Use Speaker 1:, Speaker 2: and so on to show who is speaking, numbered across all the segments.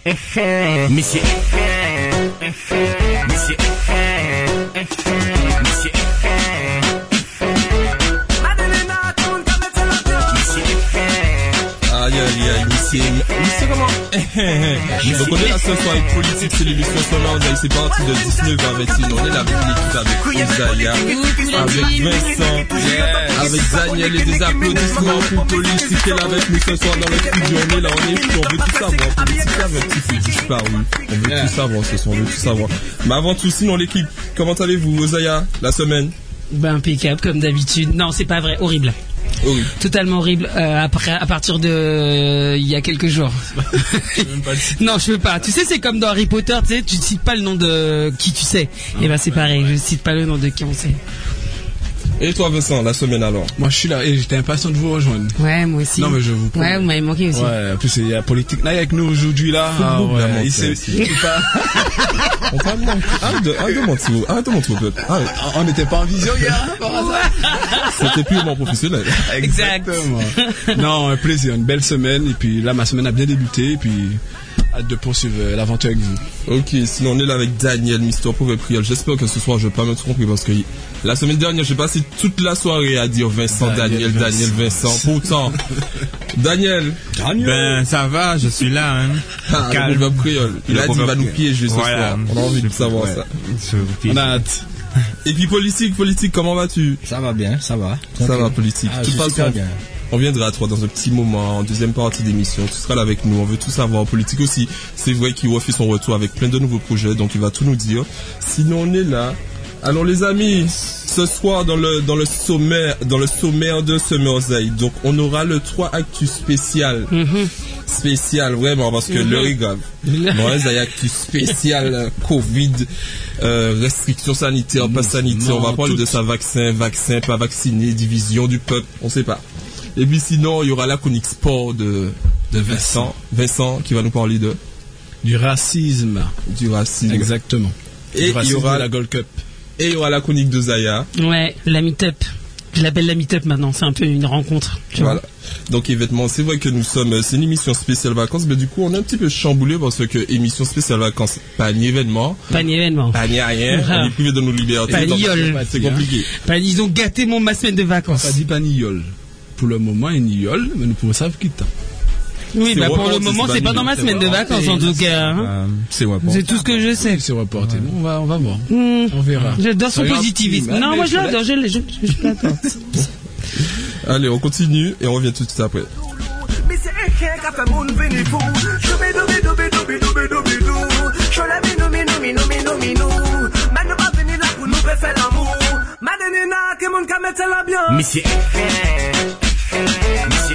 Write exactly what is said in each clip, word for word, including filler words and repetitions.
Speaker 1: Monsieur Monsieur
Speaker 2: Aïe aïe aïe, monsieur, monsieur comment? Donc on est là ce soir avec Politique, c'est l'émission sonore, c'est parti de dix-neuf à vingt et une, on est là avec l'équipe, avec Isaiah, avec Vincent, avec Daniel et des applaudissements pour Politique qui est là avec nous ce soir dans le studio, on est là, on est fou, on veut tout savoir, Politique avec un petit peu disparu, on veut tout savoir ce soir, on veut tout savoir. Mais avant tout, sinon l'équipe, comment allez-vous, Isaiah, la semaine?
Speaker 3: Ben impeccable comme d'habitude. Non, c'est pas vrai, horrible.
Speaker 2: Horrible.
Speaker 3: Totalement horrible. Euh, après, à partir de euh, il y a quelques jours. Non, je peux pas. Tu sais, c'est comme dans Harry Potter. Tu sais, tu cites pas le nom de qui tu sais. Et ben c'est pareil. Je cite pas le nom de qui on sait.
Speaker 2: Et toi, Vincent, la semaine alors?
Speaker 4: Moi, je suis là et j'étais impatient de vous rejoindre.
Speaker 3: Ouais, moi aussi.
Speaker 4: Non, mais je vous promets.
Speaker 3: Ouais, vous m'avez manqué aussi.
Speaker 4: Ouais, en plus, il y a Politique Night avec nous aujourd'hui là. Ah, ouais, il sait pas.
Speaker 2: On va manquer. Arrête de, arrête de mentir. Arrête de mentir, peut-être. Arrête.
Speaker 4: On n'était pas en vision hier, hein, par hasard.
Speaker 2: C'était purement professionnel.
Speaker 4: Exactement. Non, un plaisir, une belle semaine. Et puis là, ma semaine a bien débuté. Et puis, hâte de poursuivre l'aventure avec vous.
Speaker 2: Ok, sinon on est là avec Daniel, Mister Pauvre Priol. J'espère que ce soir je vais pas me tromper parce que la semaine dernière j'ai passé toute la soirée à dire Vincent, Daniel, Daniel, Daniel Vincent. Vincent. Pourtant, Daniel.
Speaker 5: Daniel. Ben ça va, je suis là. Hein.
Speaker 2: Ah, le Pauvre Priol. Il a dit il va nous piéger ce voilà. soir. On a envie de savoir ouais. ça.
Speaker 4: On a hâte.
Speaker 2: Et puis politique, politique, comment vas-tu?
Speaker 5: Ça va bien, ça va.
Speaker 2: Ça okay. va politique.
Speaker 5: Ah,
Speaker 2: tout
Speaker 5: super bien.
Speaker 2: On viendra à toi dans un petit moment, en deuxième partie d'émission. Tu seras là avec nous. On veut tout savoir. Politique aussi. C'est vrai qu'il refait son retour avec plein de nouveaux projets. Donc il va tout nous dire. Sinon on est là. Alors les amis, ce soir dans le dans le sommaire dans le sommaire de Summer's Eye, donc on aura le trois actus spécial. Mm-hmm. Spécial vraiment parce que mm-hmm. l'heure est grave. Bon, les actus spécial Covid, euh, restrictions sanitaires, pas sanitaires. On va parler de ça, vaccin, vaccin, pas vacciné, division du peuple. On sait pas. Et puis sinon, il y aura la chronique sport de, de Vincent. Vincent qui va nous parler de...
Speaker 4: Du racisme.
Speaker 2: Du racisme.
Speaker 4: Exactement.
Speaker 2: Et il y aura
Speaker 4: la Gold Cup.
Speaker 2: Et il y aura la chronique de Zaya.
Speaker 3: Ouais, la meet-up. Je l'appelle la meet-up maintenant, c'est un peu une rencontre. Tu
Speaker 2: voilà.
Speaker 3: vois.
Speaker 2: Donc évidemment, c'est vrai que nous sommes... C'est une émission spéciale vacances, mais du coup, on est un petit peu chamboulé parce que émission spéciale vacances, pas ni événement.
Speaker 3: Pas ni événement.
Speaker 2: Pas ni rien. On est privé de nos libertés.
Speaker 3: Pas ni yol.
Speaker 2: C'est compliqué.
Speaker 3: Pas ni, ils ont gâté mon ma semaine de vacances.
Speaker 4: Pas dit pas ni yol. Pour le moment, il n'y yol, mais nous pouvons savoir qui t'as.
Speaker 3: Oui, bah pour le moment, c'est pas dans ma semaine de vacances en tout cas. Hein.
Speaker 4: C'est reporté.
Speaker 3: C'est tout ce que je sais.
Speaker 4: C'est reporté. Ouais. On va, on va voir.
Speaker 3: Mmh.
Speaker 4: On verra.
Speaker 3: J'adore son positivisme. Non, moi je l'adore, je l'adore. Je l'adore.
Speaker 2: Allez, on continue et on revient tout de suite après.
Speaker 1: Monsieur Monsieur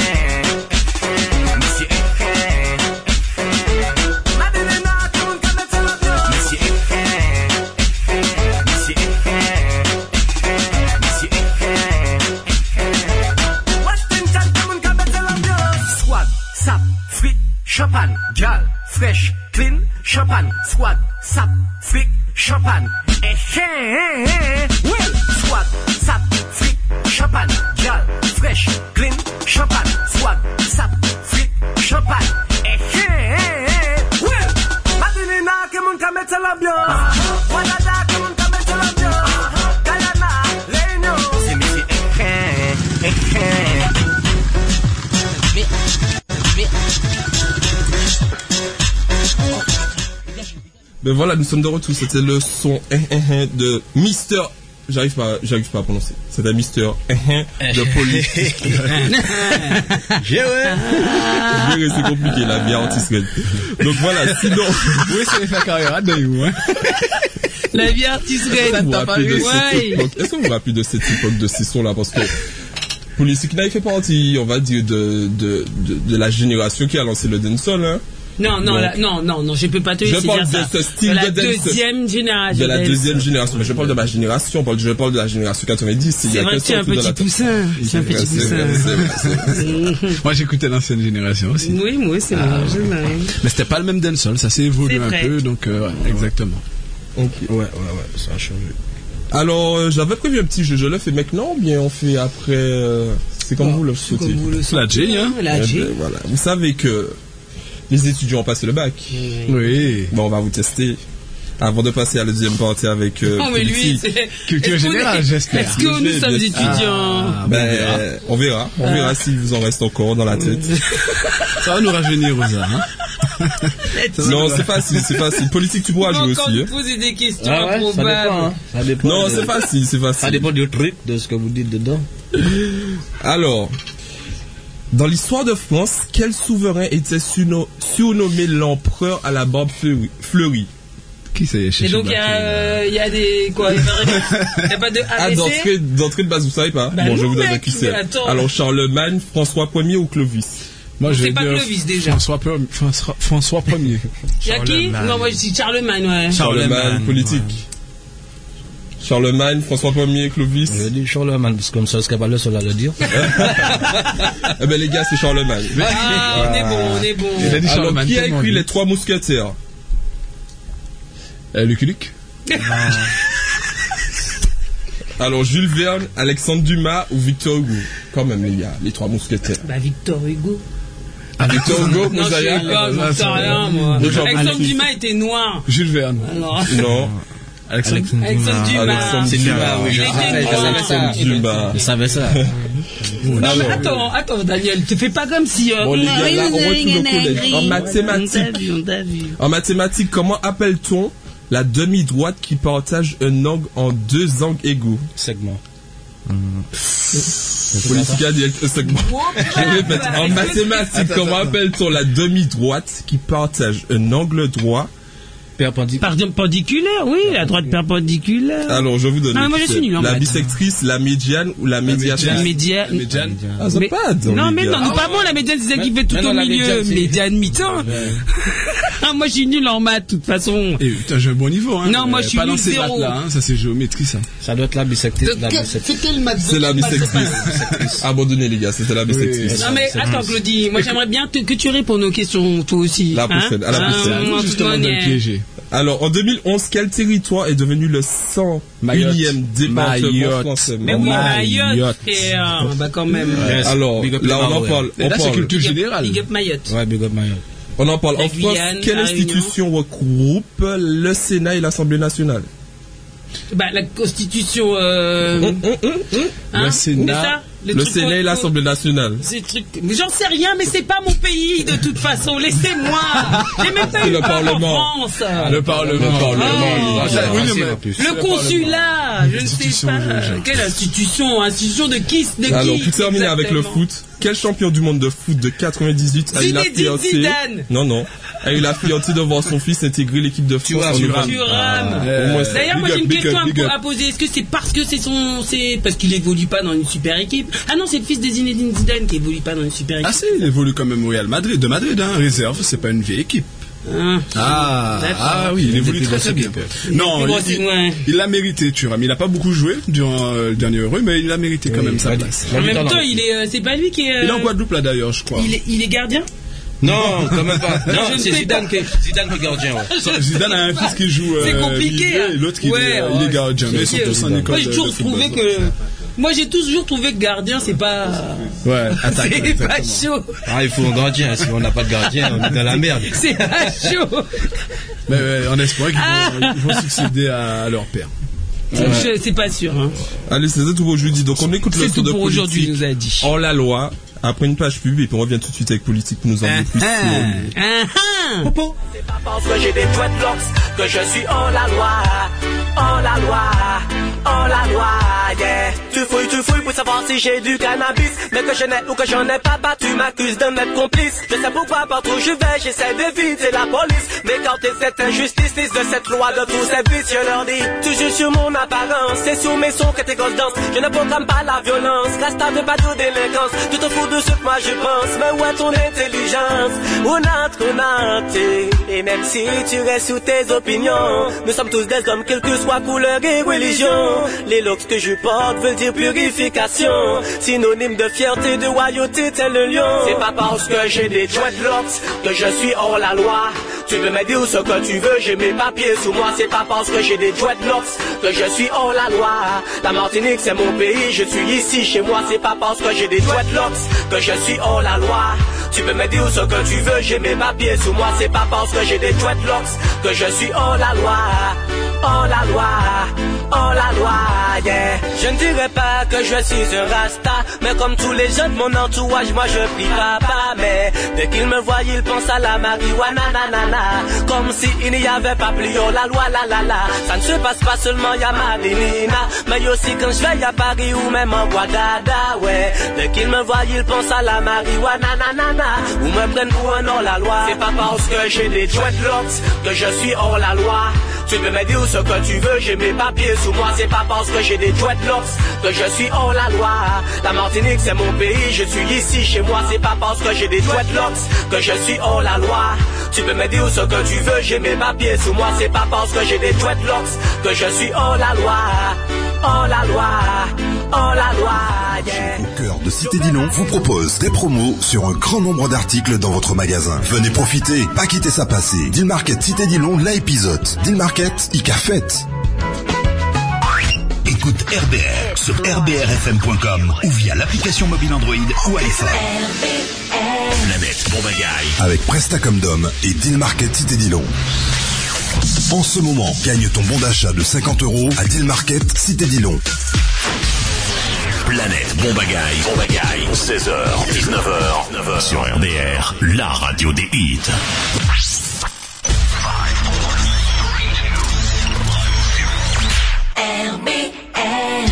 Speaker 1: Champagne, gal, fresh, clean, champagne, squad, sap, fric, champagne, eh, eh, eh, well, squad, sap, fric, champagne, gal, fresh, clean, champagne, squad, sap, fric, champagne, eh, eh, eh, well, Madinina, que mon ka mette l'ambiance, Wadada, que mon ka mette l'ambiance, Guyana, Léno, c'est monsieur, eh, eh, eh, eh, mais, mais,
Speaker 2: Ben voilà, nous sommes de retour. C'était le son de Mister. J'arrive pas, j'arrive pas à prononcer. C'était Mister de Politique.
Speaker 5: J'ai ouais.
Speaker 2: C'est compliqué la vie artiste. Donc voilà, sinon.
Speaker 4: Oui, c'est fait carrière de vous. Hein.
Speaker 3: La vie artiste.
Speaker 2: Est-ce que vous vous rappelez de cette époque de ces sons-là parce que Politique Night fait partie, on va dire, de de de, de la génération qui a lancé le dancehall. Hein.
Speaker 3: Non, non, la, non, non, non, je peux pas te laisser dire ça.
Speaker 2: Je parle de ce style
Speaker 3: de la
Speaker 2: de dance.
Speaker 3: deuxième génération.
Speaker 2: De la deuxième génération. Mais je parle de ma génération. Je parle de la génération quatre-vingt-dix.
Speaker 3: C'est vrai que tu es un petit poussin. Tu es un petit poussin.
Speaker 4: Moi, j'écoutais l'ancienne génération aussi.
Speaker 3: Oui, moi, c'est moi.
Speaker 4: Mais c'était pas le même dancehall. Ça s'est évolué un peu. Donc, euh, ouais, exactement.
Speaker 2: Ok. Ouais, ouais, ouais. Ça a changé. Alors, euh, j'avais prévu un petit jeu. Je le fais maintenant ou bien on fait après. Euh, c'est comme oh, vous le souhaitez.
Speaker 4: La J, hein.
Speaker 3: La J.
Speaker 2: Voilà. Vous savez que Les étudiants ont passé le bac.
Speaker 4: Oui.
Speaker 2: Bon, on va vous tester. Avant de passer à la deuxième partie avec euh,
Speaker 3: Non mais lui,
Speaker 2: politique.
Speaker 3: c'est
Speaker 4: Culture générale, j'espère.
Speaker 3: Est-ce que nous sommes étudiants?
Speaker 4: Ah,
Speaker 2: Ben, on verra. On verra s'il vous en reste encore dans la tête.
Speaker 4: Ça va nous rajeunir, Rosa. Hein.
Speaker 2: Non, c'est facile, c'est facile. Politique, tu pourras jouer
Speaker 3: Encore
Speaker 2: aussi.
Speaker 3: nous
Speaker 2: Hein.
Speaker 3: poser des questions
Speaker 6: Ah ouais, ça dépend,
Speaker 3: improbables.
Speaker 6: hein. Ça dépend
Speaker 2: Non,
Speaker 6: de-
Speaker 2: c'est facile, c'est
Speaker 6: Ça
Speaker 2: facile.
Speaker 6: dépend du truc, de ce que vous dites dedans.
Speaker 2: Alors, dans l'histoire de France, quel souverain était surno- surnommé l'empereur à la barbe fleurie, fleurie?
Speaker 4: Qui c'est chez
Speaker 3: Et donc il y a, euh, il y a des quoi? Il y a pas- il y a pas de
Speaker 2: Ah,
Speaker 3: A B C.
Speaker 2: d'entrée, d'entrée de base, vous savez pas?
Speaker 3: Bah
Speaker 2: Bon, je
Speaker 3: non,
Speaker 2: vous donne
Speaker 3: mec,
Speaker 2: un qui c'est.
Speaker 3: mais attends.
Speaker 2: Alors, Charlemagne, François Ier ou Clovis?
Speaker 4: Moi, je
Speaker 3: C'est
Speaker 4: vais
Speaker 3: pas
Speaker 4: dire
Speaker 3: Clovis, déjà.
Speaker 4: François, Pe- François, François Ier.
Speaker 3: Il y a qui?
Speaker 5: Charlemagne.
Speaker 3: Non, moi je dis Charlemagne, ouais.
Speaker 2: Charlemagne,
Speaker 5: Charlemagne,
Speaker 2: politique. Charlemagne, François Ier, Clovis.
Speaker 6: Je dis Charlemagne, parce que comme ça, je serais pas le seul à le dire.
Speaker 2: Eh ben, les gars, c'est Charlemagne.
Speaker 3: Ah, on est bon, on est bon.
Speaker 4: Il a dit
Speaker 2: Alors,
Speaker 4: Charlemagne.
Speaker 2: qui a
Speaker 4: tout le monde
Speaker 2: écrit
Speaker 4: dit.
Speaker 2: les trois mousquetaires?
Speaker 4: Euh, Lucky Luke.
Speaker 2: Alors, Jules Verne, Alexandre Dumas ou Victor Hugo? Quand même, les gars, les trois mousquetaires.
Speaker 3: Bah Victor Hugo.
Speaker 2: Ah, Victor Hugo,
Speaker 3: Non, je
Speaker 2: Mosaïa?
Speaker 3: sais pas,
Speaker 4: ça,
Speaker 3: j'en sais
Speaker 4: ça,
Speaker 3: rien, moi.
Speaker 2: Déjà,
Speaker 3: Alexandre
Speaker 2: Alexis.
Speaker 3: Dumas était noir.
Speaker 4: Jules Verne.
Speaker 3: Alors,
Speaker 2: Non.
Speaker 4: Alexandre.
Speaker 3: Alexandre Dumas.
Speaker 2: Alexandre
Speaker 6: C'est
Speaker 2: Dumas,
Speaker 6: Dumas, oui,
Speaker 3: Il
Speaker 6: je
Speaker 3: était
Speaker 6: savais, je
Speaker 3: noir.
Speaker 6: savais ça.
Speaker 2: Dumas.
Speaker 6: Je savais ça.
Speaker 3: Non, mais attends, attends, Daniel, te fais pas comme si. euh,
Speaker 2: Bon, les gars,
Speaker 3: oui,
Speaker 2: là, on
Speaker 3: vous
Speaker 2: retrouve
Speaker 3: avez
Speaker 2: le
Speaker 3: une
Speaker 2: collège.
Speaker 3: grille.
Speaker 2: En mathématiques.
Speaker 3: On t'a vu, on t'a vu.
Speaker 2: En mathématiques, comment appelle-t-on la demi-droite qui partage un angle en deux angles égaux?
Speaker 6: Segment.
Speaker 2: Politique a dit un segment. Je répète, en mathématiques, comment appelle-t-on la demi-droite qui partage un angle droit?
Speaker 6: Perpendiculaire.
Speaker 3: Perpendiculaire, oui, la droite perpendiculaire.
Speaker 2: Alors, je vous donne.
Speaker 3: Non,
Speaker 2: le
Speaker 3: moi, je
Speaker 2: qui
Speaker 3: suis
Speaker 2: c'est.
Speaker 3: nul en
Speaker 2: La
Speaker 3: maths.
Speaker 2: bisectrice, la médiane ou la médiatrice?
Speaker 3: La médiane.
Speaker 4: Médiane.
Speaker 2: Ah, ça
Speaker 3: Mais-
Speaker 2: pas,
Speaker 3: Non, mais non,
Speaker 2: non,
Speaker 3: non, pas bon, la médiane, c'est celle qui fait tout
Speaker 6: mais non,
Speaker 3: au
Speaker 6: la
Speaker 3: milieu.
Speaker 6: médiane, c'est-
Speaker 3: Médiane mi-temps. Ah, moi, je suis nul en maths, de toute façon.
Speaker 4: Et putain, j'ai un bon niveau, hein.
Speaker 3: Non, moi, je suis
Speaker 4: Pas
Speaker 3: nul
Speaker 4: dans ces
Speaker 3: zéro.
Speaker 4: maths-là, hein. Ça, c'est géométrie, ça.
Speaker 6: Ça doit être la bisectrice. La bisectrice.
Speaker 7: C'est quelle maths?
Speaker 2: C'est la bisectrice. Abandonnez, les gars, c'était la bisectrice.
Speaker 3: Non, mais attends, Claudie, moi, j'aimerais bien te- que tu réponds aux questions, toi aussi.
Speaker 2: La prochaine, à la
Speaker 3: Ah,
Speaker 2: prochaine.
Speaker 3: moi,
Speaker 4: Justement,
Speaker 3: toute
Speaker 4: de le
Speaker 3: manière.
Speaker 4: piéger.
Speaker 2: Alors, en deux mille onze, quel territoire est devenu le cent
Speaker 4: Mayotte.
Speaker 2: unième département
Speaker 4: Mayotte.
Speaker 2: français?
Speaker 3: Mais oui, Mayotte,
Speaker 4: Mayotte.
Speaker 3: frère. Bah, quand même.
Speaker 6: Yes.
Speaker 2: Alors,
Speaker 6: Big up
Speaker 2: là,
Speaker 6: les
Speaker 2: on en
Speaker 6: Maoris.
Speaker 2: parle.
Speaker 4: Et
Speaker 2: On
Speaker 4: là, c'est
Speaker 2: parle.
Speaker 4: culture
Speaker 3: Big up-
Speaker 4: générale.
Speaker 3: Big up Mayotte.
Speaker 6: Ouais, big up Mayotte.
Speaker 2: On en parle.
Speaker 3: La
Speaker 2: En France,
Speaker 3: Guyane,
Speaker 2: quelle
Speaker 3: la
Speaker 2: institution regroupe le Sénat et l'Assemblée nationale?
Speaker 3: Bah, la constitution, euh, hein,
Speaker 4: Le Sénat.
Speaker 3: c'est ça, les
Speaker 2: Le
Speaker 3: trucs
Speaker 2: Sénat et
Speaker 3: qu'on-
Speaker 2: l'Assemblée nationale.
Speaker 3: Ces trucs, mais j'en sais rien, mais c'est pas mon pays de toute façon. Laissez-moi. J'ai même pas
Speaker 2: C'est
Speaker 3: eu
Speaker 2: le
Speaker 3: peur
Speaker 2: Parlement.
Speaker 3: en France.
Speaker 4: Le Parlement.
Speaker 2: Le Parlement.
Speaker 3: Ah,
Speaker 4: Ah, ça, oui, non, mais-
Speaker 6: en plus.
Speaker 3: Le consulat, je ne sais
Speaker 4: Institution,
Speaker 3: pas.
Speaker 4: je- je-
Speaker 3: Quelle institution? Institution de qui? De
Speaker 2: Alors,
Speaker 3: qui
Speaker 2: pour terminer avec le
Speaker 3: exactement?
Speaker 2: foot, quel champion du monde de foot de quatre-vingt-dix-huit a eu la
Speaker 3: Zinedine
Speaker 2: fierté?
Speaker 3: Zidane.
Speaker 2: Non, non. A eu la fierté de voir son fils intégrer l'équipe de France en
Speaker 6: Thuram.
Speaker 2: novembre.
Speaker 3: Thuram.
Speaker 2: Au moins, ça.
Speaker 3: D'ailleurs, moi
Speaker 4: Big
Speaker 3: j'ai
Speaker 4: up,
Speaker 3: une
Speaker 4: big
Speaker 3: question
Speaker 4: up,
Speaker 3: à,
Speaker 4: big
Speaker 3: po-
Speaker 4: up.
Speaker 3: à poser. Est-ce que c'est parce que c'est son, c'est parce qu'il évolue pas dans une super équipe? Ah non, c'est le fils de Zinedine Zidane qui évolue pas dans une super équipe.
Speaker 4: Ah, si, il évolue quand même au Real Madrid, de Madrid, hein. Réserve, c'est pas une vieille équipe.
Speaker 3: Ah.
Speaker 4: Ah,
Speaker 3: D'accord.
Speaker 4: ah oui, il évolue très très bien. Non,
Speaker 3: Bon,
Speaker 4: il-
Speaker 3: c'est- ouais.
Speaker 4: il l'a mérité, Thuram. Il a pas beaucoup joué durant euh, le dernier Euro, mais il a mérité quand même sa
Speaker 6: ouais.
Speaker 4: place.
Speaker 3: En
Speaker 6: J'ai
Speaker 3: même
Speaker 6: du
Speaker 3: temps,
Speaker 6: talent.
Speaker 3: il est, euh, c'est pas lui qui est. euh,
Speaker 4: Il est en Guadeloupe là d'ailleurs, je crois.
Speaker 3: il est, il est gardien.
Speaker 6: Non, quand même pas.
Speaker 3: Je
Speaker 6: Non,
Speaker 3: ne
Speaker 6: c'est
Speaker 3: sais
Speaker 6: Zidane qui est, Zidane qui est gardien, ouais.
Speaker 4: Zidane a un fils qui joue euh,
Speaker 3: C'est compliqué,
Speaker 4: milieu
Speaker 3: hein.
Speaker 4: et l'autre qui
Speaker 3: Ouais,
Speaker 4: est, euh, il
Speaker 3: ouais.
Speaker 4: est gardien. Mais ils sont
Speaker 3: C'est-
Speaker 4: tous en école.
Speaker 3: Moi, j'ai
Speaker 4: de-
Speaker 3: toujours
Speaker 4: de football,
Speaker 3: trouvé
Speaker 4: donc.
Speaker 3: que. Moi, j'ai toujours trouvé que gardien, c'est pas.
Speaker 4: Ouais, attaque.
Speaker 3: C'est pas chaud.
Speaker 6: Ah, il faut un gardien. Si on n'a pas de gardien, on est dans la merde.
Speaker 3: C'est pas chaud.
Speaker 4: Mais ouais, en espérant qu'ils vont, ils vont succéder à, à leur père.
Speaker 3: Je- C'est pas sûr. Hein.
Speaker 2: Allez, c'est ça tout pour aujourd'hui. Donc, on écoute le
Speaker 3: C'est
Speaker 2: tour
Speaker 3: tout
Speaker 2: de
Speaker 3: pour aujourd'hui, il
Speaker 2: politique
Speaker 3: nous a dit.
Speaker 2: hors la loi. Après une page pub, et puis on revient tout de suite avec politique pour nous en dire plus. sur-
Speaker 3: Ah, ah.
Speaker 1: C'est pas parce que j'ai des dreadlocks que je suis hors la loi, hors la loi, hors la loi, yeah. Tu fouilles, tu fouilles pour savoir si j'ai du cannabis, mais que je n'ai ou que j'en ai pas, bah tu m'accuses de m'être complice. Je sais pourquoi partout je vais, j'essaie d'éviter la police, mais quand t'es cette injustice, de cette loi de tous ces vices, je leur dis, tu joues sur mon apparence, c'est sous mes sons que tes gosses dansent, je ne programme pas la violence, Rasta veut pas de délinquance, tu te fous de ce que moi je pense, mais où est ton intelligence, ou notre, ou notre, et même si tu restes sous tes opinions, nous sommes tous des hommes, quelle que soit couleur et religion, les looks que je porte veulent dire purification, synonyme de fierté, de royauté, tel le lion, c'est pas parce que j'ai des dreadlocks que je suis hors la loi, tu peux me dire ce que tu veux, j'ai mes papiers sous moi, c'est pas parce que j'ai des dreadlocks que je suis hors la loi, la Martinique c'est mon pays, je suis ici chez moi, c'est pas parce que j'ai des dreadlocks que je suis hors la loi, Tu peux me dire ce que tu veux, j'ai mes papiers sous moi. C'est pas parce que j'ai des dreadlocks que je suis hors la loi. Oh la loi, oh la loi, yeah. Je ne dirais pas que je suis un rasta, mais comme tous les jeunes de mon entourage, moi je prie papa. Mais dès qu'ils me voient, ils pensent à la marijuana, nanana. Comme si il n'y avait pas plus haut la loi, la la la. Ça ne se passe pas seulement à Madinina, mais aussi quand je vais à Paris ou même en Guadada, ouais. Dès qu'ils me voient, ils pensent à la marijuana, nanana. Ou me prennent pour un hors la loi. C'est pas parce que j'ai des dreadlocks que je suis hors la loi. Tu peux me dire ce que tu veux, j'ai mes papiers sous moi. C'est pas parce que j'ai des dreadlocks que je suis hors la loi. La Martinique c'est mon pays, je suis ici chez moi. C'est pas parce que j'ai des dreadlocks que je suis hors la loi. Tu peux me dire ce que tu veux, j'ai mes papiers sous moi. C'est pas parce que j'ai des dreadlocks que je suis hors la loi. Hors la loi, hors la loi, yeah.
Speaker 7: Au cœur de Cité Dillon vous propose des promos sur un grand nombre d'articles dans votre magasin. Venez profiter, pas quitter ça passer. Deal Market Cité Dillon, la épisode. Deal Market, Ica fête.
Speaker 8: Écoute R B R sur r b r f m point com ou via l'application mobile Android ou iPhone. Planète Bombagaille
Speaker 7: avec Prestacomdom et Deal Market Cité Dillon. En ce moment, gagne ton bon d'achat de cinquante euros à Deal Market Cité Dillon.
Speaker 8: Planète Bombagaille, Bombagaille, seize heures, dix-neuf heures, sur R B R, la radio des hits.
Speaker 9: R B R.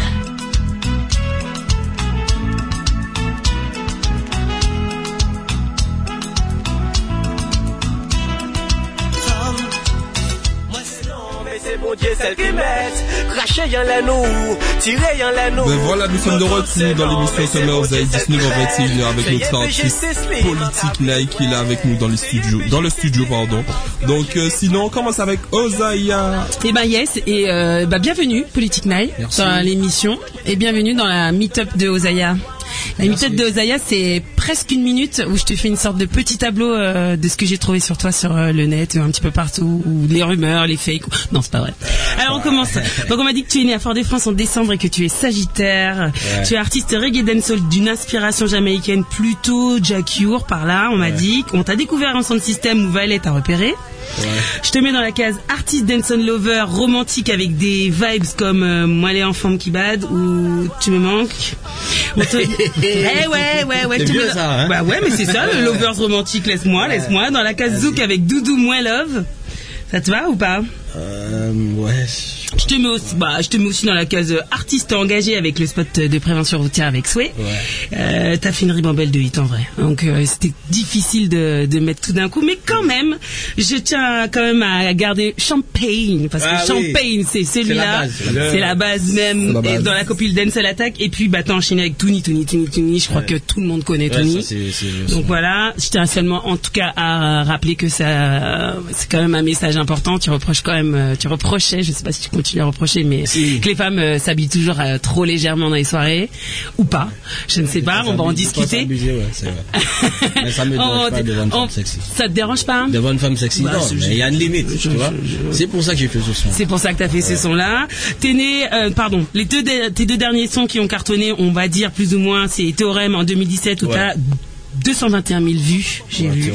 Speaker 1: C'est bon Dieu, celle qui met, cracher y'en l'a nous, tirer y'en l'a nous.
Speaker 2: Ben voilà, nous sommes de retour dans l'émission Summer Day, dix-neuf heures vingt et une avec notre artiste Politique Nike qui est là avec nous dans les studios, dans le studio, pardon. Donc, euh, sinon, on commence avec Ozaya.
Speaker 3: Et bah yes, et euh, bah bienvenue Politique Nike dans l'émission et bienvenue dans la meet-up de Ozaya. La meet-up de Ozaya, c'est presque une minute où je te fais une sorte de petit tableau euh, de ce que j'ai trouvé sur toi sur euh, le net, un petit peu partout, ou les rumeurs, les fakes. Non, c'est pas vrai. Alors on commence. Donc on m'a dit que tu es né à Fort-de-France en décembre et que tu es Sagittaire. Ouais. Tu es artiste reggae dancehall d'une inspiration jamaïcaine, plutôt Jack Ure par là. On m'a ouais. dit qu'on t'a découvert en sound system où Valet t'a repéré. Ouais. Je te mets dans la case artiste dancehall lover romantique avec des vibes comme euh, Moi les enfants qui bad ou Tu me manques. Te... eh ouais ouais ouais.
Speaker 6: C'est bien ça, hein.
Speaker 3: Bah ouais mais c'est ça le lovers romantique. Laisse-moi ouais. laisse-moi dans la case Zouk avec Doudou Moins Love. Ça te va ou pas?
Speaker 6: Euh, ouais.
Speaker 3: Je te mets aussi, bah, je te mets aussi dans la case artiste engagé avec le spot de prévention routière avec Sway. Ouais. Euh, t'as fait une ribambelle de hit en vrai. Donc, euh, c'était difficile de, de mettre tout d'un coup. Mais quand même, je tiens quand même à garder Champagne. Parce que ah, Champagne, oui. c'est celui-là. C'est la base, c'est la base même. La base. Et dans la copile Dancehall Attack. Et puis, bah, t'as enchaîné avec Touni, Touni, Touni, Touni. Je crois ouais. que tout le monde connaît ouais, Touni. Ça, c'est, c'est, Donc voilà. Je tiens seulement, en tout cas, à rappeler que ça, c'est quand même un message important. Tu reproches quand même, tu reprochais, je sais pas si tu continues à reprocher, mais si. que les femmes euh, s'habillent toujours euh, trop légèrement dans les soirées, ou pas. Je ne sais pas, on va en discuter.
Speaker 6: Ouais, c'est vrai. Mais ça me dérange pas devant une femme sexy.
Speaker 3: Ça te dérange pas?
Speaker 6: Devant une femme sexy, bah, non, mais il y a une limite, je, tu je, vois. Je, je... C'est pour ça que j'ai fait ce son.
Speaker 3: C'est pour ça que t'as fait ouais. ce son-là. T'es né, euh, pardon, les deux, tes deux derniers sons qui ont cartonné, on va dire plus ou moins, c'est Théorème en deux mille dix-sept où ouais. t'as deux cent vingt et un mille vues, j'ai ouais, vu.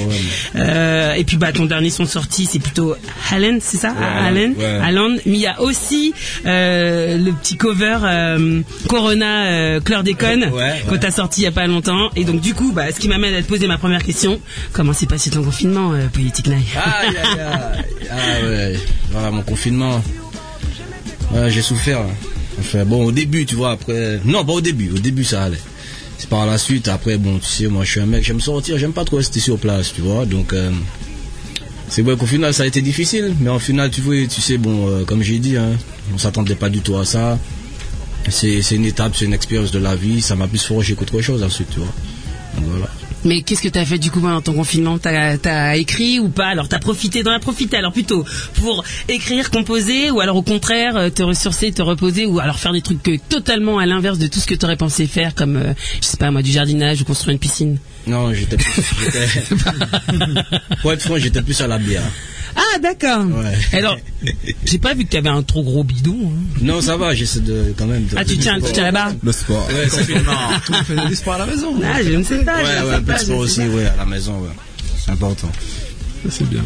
Speaker 3: Euh, et puis bah ton dernier son sorti, c'est plutôt Allen, c'est ça, ouais, Allen, ouais. Allen. Mais il y a aussi euh, le petit cover euh, Corona euh, Chlordécone ouais, ouais. que t'as sorti il y a pas longtemps. Et donc du coup, bah ce qui m'amène à te poser ma première question, comment s'est passé ton confinement, euh, Politique Nike?
Speaker 6: Aïe aïe aïe. Ah ouais, voilà mon confinement. Ouais, j'ai souffert. Enfin bon, au début, tu vois, après, non pas au début, au début ça allait. C'est par la suite, après, bon, tu sais, moi je suis un mec, j'aime sortir, j'aime pas trop rester sur place, tu vois, donc euh, c'est vrai qu'au final ça a été difficile, mais au final, tu vois, tu sais, bon, euh, comme j'ai dit, hein, on s'attendait pas du tout à ça, c'est, c'est une étape, c'est une expérience de la vie, ça m'a plus forgé qu'autre chose ensuite, tu vois, donc voilà.
Speaker 3: Mais qu'est-ce que t'as fait du coup pendant ton confinement? T'as, t'as écrit ou pas? Alors t'as profité, t'en as profité alors plutôt pour écrire, composer, ou alors au contraire te ressourcer, te reposer, ou alors faire des trucs que, totalement à l'inverse de tout ce que t'aurais pensé faire, comme euh, je sais pas moi, du jardinage ou construire une piscine?
Speaker 6: Non, j'étais plus, j'étais... pour être franc, j'étais plus à la bière.
Speaker 3: Ah, d'accord.
Speaker 6: Ouais.
Speaker 3: Alors, j'ai pas vu que tu avais un trop gros bidon. Hein.
Speaker 6: Non, ça va, j'essaie de, quand même. De,
Speaker 3: ah, tu tiens, tu tiens là-bas?
Speaker 2: Le sport.
Speaker 6: Ouais, c'est
Speaker 4: Non, tu fais du sport à la maison.
Speaker 3: Ah, je ne sais pas.
Speaker 6: Ouais,
Speaker 3: je
Speaker 6: ouais,
Speaker 3: sais
Speaker 6: un peu
Speaker 3: pas,
Speaker 6: de sport aussi, ouais, à la maison, ouais. C'est important.
Speaker 4: C'est bien.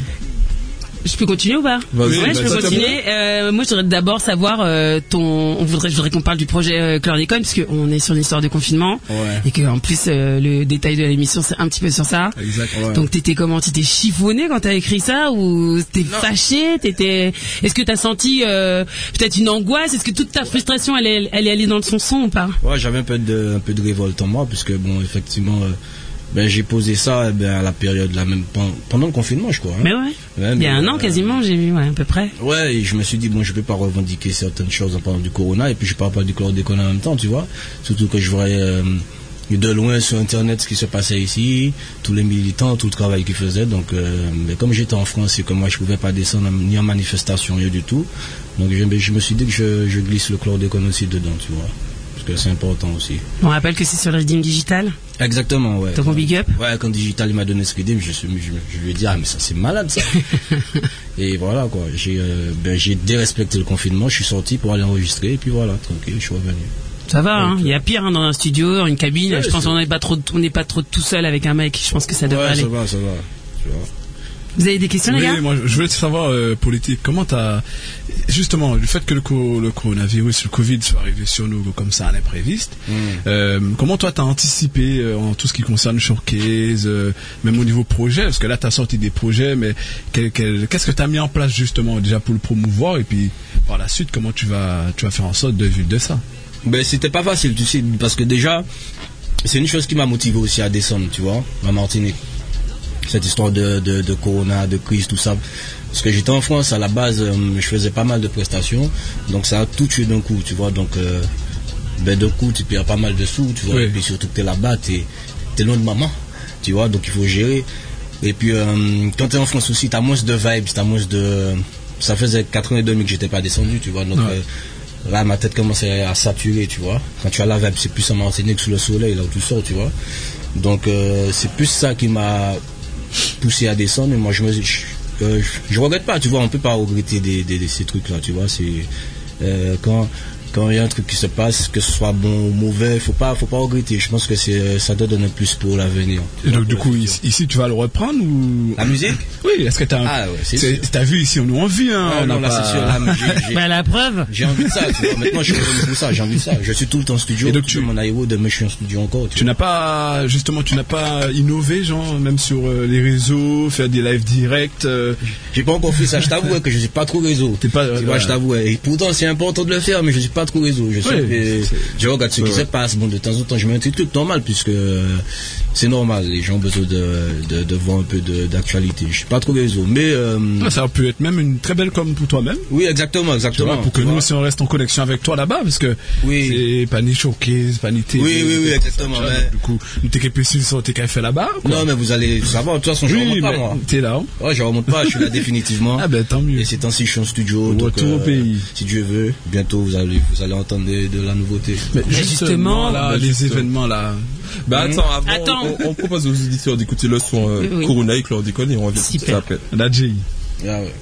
Speaker 3: Je peux continuer ou pas?
Speaker 2: Vas-y,
Speaker 3: ouais, je
Speaker 2: vas-y,
Speaker 3: peux continuer. Euh, moi, je voudrais d'abord savoir euh, ton. On voudrait, je voudrais qu'on parle du projet euh, Chlordécone, parce qu'on est sur l'histoire de confinement,
Speaker 6: Ouais.
Speaker 3: et que en plus euh, le détail de l'émission c'est un petit peu sur ça.
Speaker 4: Exact.
Speaker 6: Ouais.
Speaker 3: Donc t'étais comment? T'étais chiffonné quand t'as écrit ça, ou t'es fâché? T'étais. Est-ce que t'as senti euh, peut-être une angoisse? Est-ce que toute ta frustration elle est, elle est allée dans son son ou pas?
Speaker 6: Ouais, j'avais un peu de, un peu de révolte en moi, puisque bon, effectivement. Euh, Ben, j'ai posé ça eh ben, à la période là même pendant le confinement, je crois. Hein.
Speaker 3: Mais ouais.
Speaker 6: Ouais,
Speaker 3: Il y a
Speaker 6: mais,
Speaker 3: un an
Speaker 6: euh,
Speaker 3: quasiment, j'ai vu, ouais, à peu près.
Speaker 6: Ouais, et je me suis dit bon, je peux pas revendiquer certaines choses en parlant du corona, et puis je parle pas du chlordécone en même temps, tu vois. Surtout que je voyais euh, de loin sur internet ce qui se passait ici, tous les militants, tout le travail qu'ils faisaient. Donc, euh, mais comme j'étais en France et que moi je pouvais pas descendre ni en manifestation ni du tout, donc je, je me suis dit que je, je glisse le chlordécone aussi dedans, tu vois. Que c'est important aussi.
Speaker 3: On rappelle que c'est sur le Redeem Digital.
Speaker 6: Exactement, ouais.
Speaker 3: Donc on big up.
Speaker 6: Ouais, quand Digital il m'a donné ce Redeem, je, je, je lui ai dit ah mais ça c'est malade ça. Et voilà quoi, j'ai euh, ben, j'ai dérespecté le confinement, je suis sorti pour aller enregistrer et puis voilà, tranquille, je suis revenu.
Speaker 3: Ça va, hein. Il y a pire hein, dans un studio, dans une cabine.
Speaker 6: Ouais,
Speaker 3: je pense
Speaker 6: c'est...
Speaker 3: qu'on n'est pas trop, on n'est pas trop tout seul avec un mec. Je pense que ça devrait
Speaker 6: ouais,
Speaker 3: aller.
Speaker 6: Ça va, ça va, tu vois.
Speaker 3: Vous avez des questions,
Speaker 4: oui,
Speaker 3: les gars?
Speaker 4: moi, je voulais te savoir, euh, politique, comment t'as, justement, le fait que le, co- le coronavirus, le Covid soit arrivé sur nous comme ça à l'impréviste, mm. euh, comment toi t'as anticipé euh, en tout ce qui concerne Showcase, euh, même au niveau projet, parce que là t'as sorti des projets, mais quel, quel, qu'est-ce que t'as mis en place justement déjà pour le promouvoir, et puis par la suite, comment tu vas, tu vas faire en sorte de vivre de ça?
Speaker 6: Ben, c'était pas facile, tu sais, parce que déjà, c'est une chose qui m'a motivé aussi à descendre, tu vois, à Martinique. Cette histoire de, de, de corona, de crise, tout ça. Parce que j'étais en France, à la base, euh, je faisais pas mal de prestations. Donc ça a tout tué d'un coup, tu vois. Donc, euh, ben d'un coup, tu perds pas mal de sous, tu vois. Oui. Et puis surtout que t'es là-bas, t'es, t'es loin de maman, tu vois. Donc il faut gérer. Et puis, euh, quand t'es en France aussi, t'as moins de vibes, t'as moins de... Ça faisait quatre ans et demi que j'étais pas descendu, tu vois. Donc ouais. euh, là, ma tête commençait à saturer, tu vois. Quand tu as la vibe, c'est plus en Martinique sous le soleil, là où tu sors, tu vois. Donc euh, c'est plus ça qui m'a poussé à descendre, et moi je me je, euh, je, je regrette pas, tu vois, on peut pas regretter des, des, des, ces trucs là, tu vois, c'est euh, quand quand il y a un truc qui se passe, que ce soit bon ou mauvais, faut pas faut pas regretter. Je pense que c'est ça doit donner plus pour l'avenir.
Speaker 4: Et donc du coup ici, ici tu vas le reprendre ou
Speaker 6: la musique?
Speaker 4: Oui, est-ce que t'as un...
Speaker 6: ah, ouais, c'est c'est,
Speaker 4: t'as vu ici on nous envie hein,
Speaker 6: ah,
Speaker 4: on
Speaker 6: non,
Speaker 4: a
Speaker 6: là
Speaker 4: pas...
Speaker 6: c'est sûr, là, j'ai, j'ai,
Speaker 3: bah la preuve.
Speaker 6: J'ai envie de ça, tu vois. Maintenant je suis revenu pour ça, j'ai envie de ça. Je suis tout le temps en studio.
Speaker 4: Et donc tu
Speaker 6: mon aéro demain je suis en studio encore.
Speaker 4: Tu, tu n'as pas justement tu n'as pas innové genre même sur euh, les réseaux, faire des lives directs. Euh...
Speaker 6: J'ai pas encore fait ça. Je t'avoue que je suis pas trop réseau.
Speaker 4: T'es pas.
Speaker 6: Tu
Speaker 4: euh,
Speaker 6: vois, je t'avoue. Et pourtant c'est important de le faire, mais je suis pas trop réseau. Je suis.
Speaker 4: Oui,
Speaker 6: Et, je regarde ce qui se passe. Bon, de temps en temps, je mets un petit truc normal puisque euh, c'est normal. Les gens ont besoin de, de, de voir un peu de, d'actualité. Je suis pas trop réseau, mais euh,
Speaker 4: ah, ça peut être même une très belle com pour toi-même.
Speaker 6: Oui, exactement, exactement.
Speaker 4: Tu vois, pour que nous, si on reste en connexion avec toi là-bas, parce que
Speaker 6: oui.
Speaker 4: c'est pas ni Showcase, pas ni T V.
Speaker 6: Oui, oui, oui, exactement.
Speaker 4: Ça,
Speaker 6: mais...
Speaker 4: Du coup, nous t'es qu'à sur tes cafés là-bas. Quoi.
Speaker 6: Non, mais vous allez savoir. De toute façon, je
Speaker 4: oui,
Speaker 6: remonte pas moi.
Speaker 4: T'es là. Hein?
Speaker 6: Ouais, je remonte pas. Je suis là définitivement.
Speaker 4: Ah ben tant mieux.
Speaker 6: Et ces temps-ci, je suis en studio.
Speaker 4: Retour
Speaker 6: donc, euh,
Speaker 4: au pays.
Speaker 6: Si Dieu veut, bientôt vous allez, vous allez entendre de, de la nouveauté.
Speaker 4: Mais justement, là, bah, les justement. événements là.
Speaker 2: Bah attends, avant,
Speaker 3: attends.
Speaker 2: On, on propose aux auditeurs d'écouter le son euh, oui. Corona et Chlordécone et on revient tout ça après.
Speaker 4: La J.
Speaker 6: Ah ouais.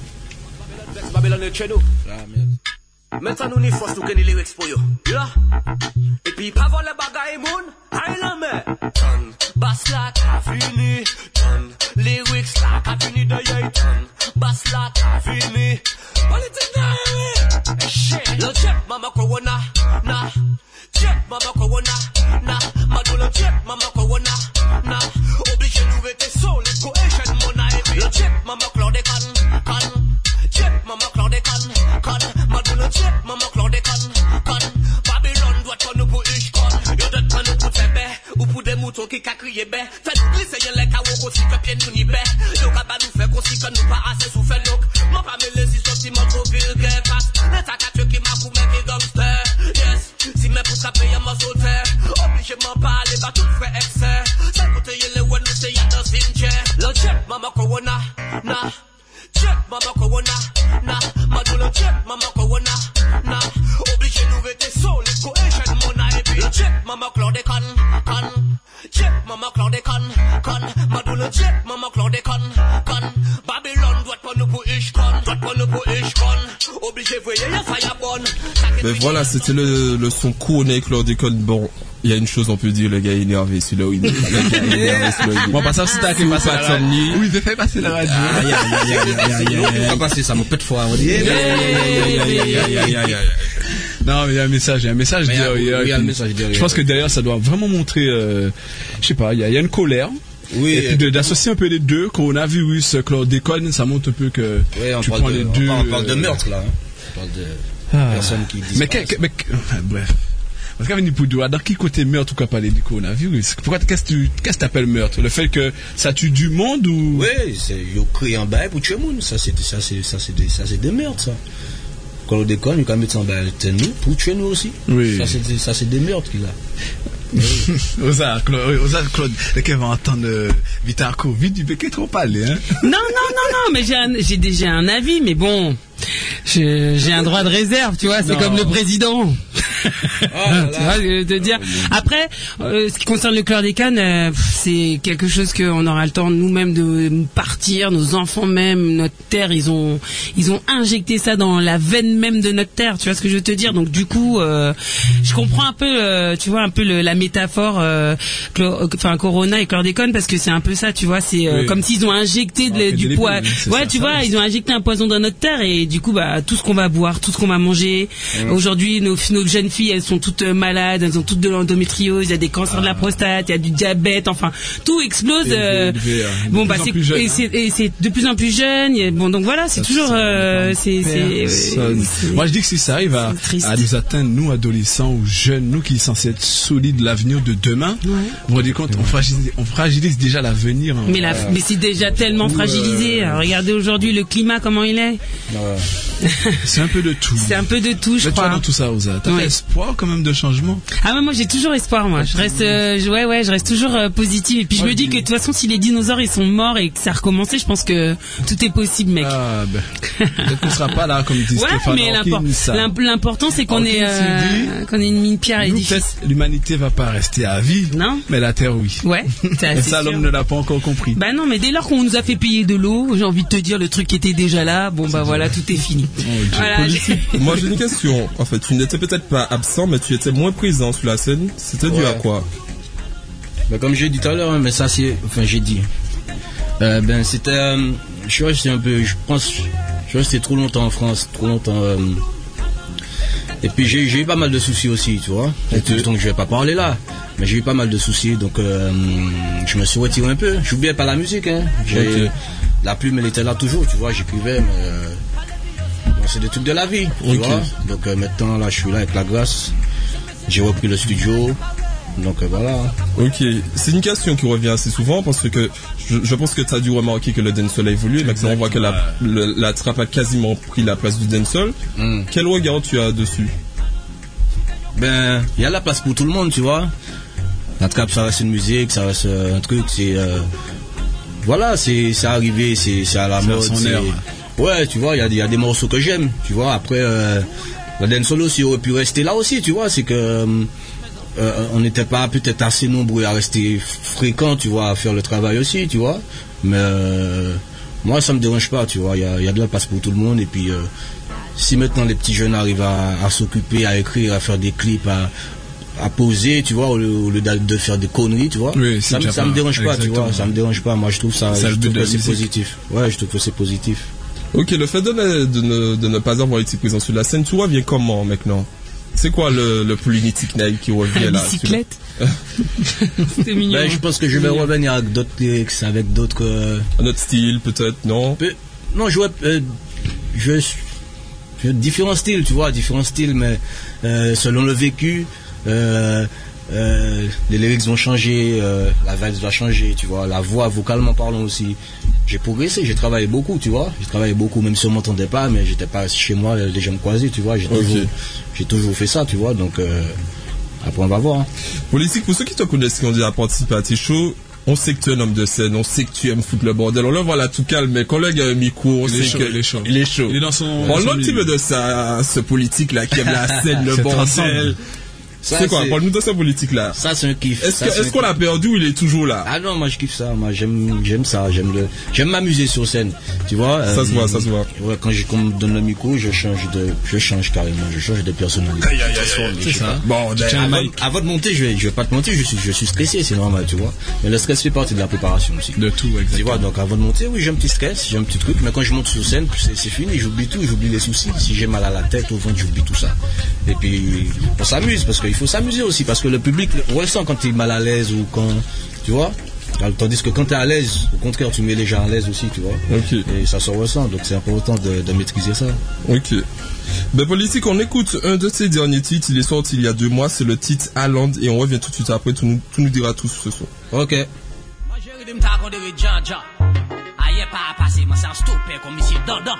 Speaker 1: Maintenant nous n'y force nous connaître les lyrics pour you. Yeah. Et puis avant les bagailles moun, aïe la mer. Bass la ka fini. Lyrics la ka fini de yay. Bass la ka fini. Politique na shit. Le chip mama corona. Na. Chip mama corona. Na. Madou le chip mama corona. Na. Obligé nous rester sol. Cohésion mon aïe. Le chip mama Chlordécone. Con. Chip mama Chlordécone. Con. Madou le chip mama Chlordécone. Con. Babylone doit prendre nous pour Ishkon. Yo doit prendre nous pour Tébé. Ou pour des moutons qui ka crié bé. Fait nous glisser y'en les kawo aussi que pied nous n'y bé. Yo kaba nous fait aussi que nous pas assez sous fait nous. M'en pas mêler si sorti mon trop vulgaire. Passe. L'état qu'a tué qui m'a fou mec et gangster. Yes. Si mes pouces à payer m'a sauté. Obligé m'en parler, bah tout fait excès. C'est côté y'en les ouens nous c'est y'a dans cimetière. Le chip mama corona. Na. Chip mama corona. Na. Madou le chip mama corona. Na. Obligé nous rester sol. Cohésion mon aïe. Le chip mama Chlordécone. Con. Chip mama Chlordécone. Con. Madou le chip mama Chlordécone. Con. Babylone doit pas
Speaker 2: Ben voilà, c'était le, le son couronné avec Chlordécone. Bon, il y a une chose on peut dire, le gars est énervé, celui-là, il est énervé.
Speaker 4: Bon, pas ça, c'était à qui passer la radio. Oui, j'ai fait passer la radio.
Speaker 6: Aïe, aïe, aïe, aïe, aïe, on va passer ça, mon peu de fois, on dit.
Speaker 4: Non, mais il y a un message, il y a un message derrière.
Speaker 6: Il y a un message derrière.
Speaker 4: Je pense que derrière, ça doit vraiment montrer, euh, je sais pas, il y a, il y a une colère.
Speaker 6: Oui,
Speaker 4: et puis de, d'associer un peu les deux, coronavirus, chlordécone, ça montre un peu que
Speaker 6: oui, on
Speaker 4: tu
Speaker 6: parle
Speaker 4: prends
Speaker 6: de,
Speaker 4: les deux.
Speaker 6: On parle de meurtre là. Hein. On parle de ah. personnes qui disent.
Speaker 4: Mais, que, que, mais que, enfin, bref. Parce qu'avec Nipoudoua, dans quel côté meurtre ou qu'à parler du coronavirus? Pourquoi, qu'est-ce que tu, qu'est-ce que t'appelles meurtre? Le fait que ça tue du monde ou?
Speaker 6: Oui, c'est, ils créent un bail pour tuer le monde. Ça, c'est, ça, c'est, ça, c'est des, ça, c'est des meurtres, ça. Quand on déconne, il faut mettre en bail nous, pour tuer nous aussi.
Speaker 4: Oui.
Speaker 6: Ça, c'est, ça, c'est des meurtres qu'il a.
Speaker 4: Osa, Claude, Osa, Claude, qui va entendre Vital Covid, il peut trop parler, hein?
Speaker 3: Non, non, non, non, mais j'ai, un, j'ai déjà un avis, mais bon, j'ai, j'ai un droit de réserve, tu vois, c'est non. Comme le président. Oh, tu vois, je veux te dire. Après, euh, ce qui concerne le chlordécone, euh, c'est quelque chose qu'on aura le temps nous-mêmes de partir, nos enfants même, notre terre, ils ont, ils ont injecté ça dans la veine même de notre terre, tu vois ce que je veux te dire. Donc du coup, euh, je comprends un peu, euh, tu vois, un peu le, la métaphore, euh, chlor, enfin Corona et chlordécone, parce que c'est un peu ça, tu vois, c'est euh, oui. Comme s'ils ont injecté de, ah, du poison. Ouais, ça, tu ça, vois, ça, ils ont injecté un poison dans notre terre et du coup, bah tout ce qu'on va boire, tout ce qu'on va manger. Mmh. Aujourd'hui, nos, nos jeunes filles, elles sont toutes malades, elles ont toutes de l'endométriose, il y a des cancers ah. de la prostate, il y a du diabète, enfin tout explose.
Speaker 4: Et, euh, et, et,
Speaker 3: bon bah c'est
Speaker 4: jeune,
Speaker 3: et,
Speaker 4: hein.
Speaker 3: c'est et c'est de plus en plus jeune. Et, bon donc voilà, c'est ça, toujours euh, c'est c'est, c'est,
Speaker 4: c'est moi je dis que si ça arrive à, à nous atteindre, nous adolescents ou jeunes, nous qui sommes censés être solides l'avenir de demain, ouais. Vous vous rendez compte, on fragilise, on fragilise déjà l'avenir. Hein.
Speaker 3: Mais la, euh, mais c'est déjà tellement tout, fragilisé. Euh, Regardez aujourd'hui le climat comment il est.
Speaker 4: Ouais. C'est un peu de tout.
Speaker 3: C'est un peu de tout, je
Speaker 4: mais
Speaker 3: crois.
Speaker 4: Toi, dans tout ça, Osa, t'as ouais. espoir quand même de changement?
Speaker 3: Ah mais moi j'ai toujours espoir, moi. Je reste, euh, je, ouais ouais, je reste toujours euh, positive. Et puis je ouais, me dis que de toute façon, si les dinosaures ils sont morts et que ça a recommencé, je pense que tout est possible, mec.
Speaker 4: Ah ben, peut-être qu'on sera pas là comme dit
Speaker 3: ouais,
Speaker 4: Stéphane
Speaker 3: mais
Speaker 4: Hawking.
Speaker 3: L'important c'est qu'on ait, euh, qu'on ait une mine pierre à l'édifice.
Speaker 4: L'humanité va pas rester à vie.
Speaker 3: Non.
Speaker 4: Mais la Terre oui.
Speaker 3: Ouais.
Speaker 4: Et ça l'homme ne l'a pas encore compris.
Speaker 3: Bah non, mais dès lors qu'on nous a fait payer de l'eau, j'ai envie de te dire le truc était déjà là. Bon bah voilà, tout est fini.
Speaker 2: Oh, voilà, moi j'ai une question. En fait, tu n'étais peut-être pas absent, mais tu étais moins présent sur la scène. C'était ouais. dû à quoi?
Speaker 6: Bah, comme j'ai dit tout à l'heure, hein, mais ça c'est, enfin j'ai dit. Euh, ben c'était, euh, je suis resté un peu, je pense, je suis resté trop longtemps en France, trop longtemps. Euh, et puis j'ai, j'ai eu pas mal de soucis aussi, tu vois. Okay. Donc je vais pas parler là, mais j'ai eu pas mal de soucis, donc euh, je me suis retiré un peu. J'oubliais pas la musique, hein. J'ai, okay. La plume elle était là toujours, tu vois. J'écrivais, mais euh, bon, c'est des trucs de la vie, tu okay. vois. Donc euh, maintenant là, je suis là avec la grâce. J'ai repris le studio. Donc euh, voilà.
Speaker 2: Ok, c'est une question qui revient assez souvent parce que je, je pense que tu as dû remarquer que le dancehall a évolué. Maintenant on voit que la, le, la trap a quasiment pris la place du dancehall. Mm. Quel regard tu as dessus?
Speaker 6: Ben, il y a la place pour tout le monde, tu vois. La trap ça reste une musique, ça reste un truc, c'est... Euh, voilà, c'est, c'est arrivé, c'est, c'est à la mode. Ouais, tu vois, il y, y a des morceaux que j'aime, tu vois. Après, euh, le dancehall aussi aurait pu rester là aussi, tu vois. C'est que... Euh, on n'était pas peut-être assez nombreux à rester fréquents, tu vois, à faire le travail aussi, tu vois. Mais euh, moi, ça me dérange pas, tu vois. Il y a, y a de la place pour tout le monde. Et puis, euh, si maintenant les petits jeunes arrivent à, à s'occuper, à écrire, à faire des clips, à, à poser, tu vois, au lieu, au lieu de faire des conneries, tu vois.
Speaker 4: Oui,
Speaker 6: ça, ça me dérange pas, exactement. Tu vois. Ça me dérange pas. Moi, je trouve ça, ça je trouve que c'est musique. Positif. Ouais, je trouve que c'est positif.
Speaker 2: Ok, le fait de ne, de ne, de ne pas avoir été présent sur la scène, tu vois, vient comment maintenant? C'est quoi le, le politique naïf qui revient là?
Speaker 3: Bicyclette. C'était mignon.
Speaker 6: Ben, je pense que je vais revenir avec d'autres lyrics, avec d'autres. Euh...
Speaker 2: Un autre style, peut-être, non?
Speaker 6: Pe- non, je vois. Euh, je, je, différents styles, tu vois, différents styles, mais euh, selon le vécu, euh, euh, les lyrics vont changer, euh, la vibe va changer, tu vois, la voix, vocalement parlant aussi. J'ai progressé, j'ai travaillé beaucoup, tu vois. J'ai travaillé beaucoup, même si on m'entendait pas, mais j'étais pas chez moi, les gens me croisaient, tu vois. J'ai, okay. toujours, j'ai toujours fait ça, tu vois. Donc, euh, après, on va voir. Hein.
Speaker 2: Politique, pour ceux qui te connaissent, qui ont déjà participé à tes shows, on sait que tu es un homme de scène, on sait que tu aimes foutre le bordel. On le voit là tout calme, mais quand il y a un micro, on
Speaker 4: il
Speaker 2: sait que
Speaker 4: il est chaud.
Speaker 2: Il est chaud.
Speaker 4: Il est dans son.
Speaker 2: Parle-nous un petit peu de ça, ce politique là qui aime la scène, le bordel.
Speaker 6: Ça,
Speaker 2: c'est quoi?
Speaker 6: c'est-
Speaker 2: Parle-nous de sa politique là.
Speaker 6: Ça, c'est un kiff.
Speaker 2: Est-ce
Speaker 6: Ça,
Speaker 2: que-
Speaker 6: c'est
Speaker 2: est-ce
Speaker 6: un
Speaker 2: qu'on
Speaker 6: kiff.
Speaker 2: l'a perdu ou il est toujours là?
Speaker 6: Ah non, moi je kiffe ça. Moi j'aime, j'aime ça. J'aime le, j'aime m'amuser sur scène. Tu vois.
Speaker 2: Ça se voit, ça se voit.
Speaker 6: Ouais, quand je, qu'on me donne le micro, je change de, je change carrément. Je change de personnalité.
Speaker 2: Aïe, aïe, aïe,
Speaker 6: Transforme,
Speaker 2: aïe.
Speaker 6: je
Speaker 2: C'est
Speaker 6: sais
Speaker 2: ça.
Speaker 6: pas.
Speaker 2: Bon,
Speaker 6: Tu tiens
Speaker 2: avant-
Speaker 6: un mic. Avant de monter, je vais, je vais pas te mentir, je suis, je suis stressé, c'est normal, tu vois. Mais le stress fait partie de la préparation aussi.
Speaker 4: De tout, exactement.
Speaker 6: Tu vois, donc avant de monter, oui, j'ai un petit stress, j'ai un petit truc, mais quand je monte sur scène, c'est, c'est fini, j'oublie tout, j'oublie les soucis. Si j'ai mal à la tête, au ventre, j'oublie tout ça. Et puis, on s'amuse, parce qu'il faut s'amuser aussi, parce que le public ressent quand tu es mal à l'aise ou quand, tu vois. Tandis que quand tu es à l'aise, au contraire, tu mets les gens à l'aise aussi, tu vois.
Speaker 2: Ok.
Speaker 6: Et ça se ressent, donc c'est important de, de maîtriser ça.
Speaker 2: Ok. Ben, politique, on écoute un de ses derniers titres. Il est sorti il y a deux mois. C'est le titre Haaland. Et on revient tout de suite après. Tout nous, tout nous dira tout ce son.
Speaker 6: Ok.
Speaker 1: Moi j'ai ridé m'ta konde re Jean Jean. Aïe pas passé, moi c'est un stopper comme ici Dandan.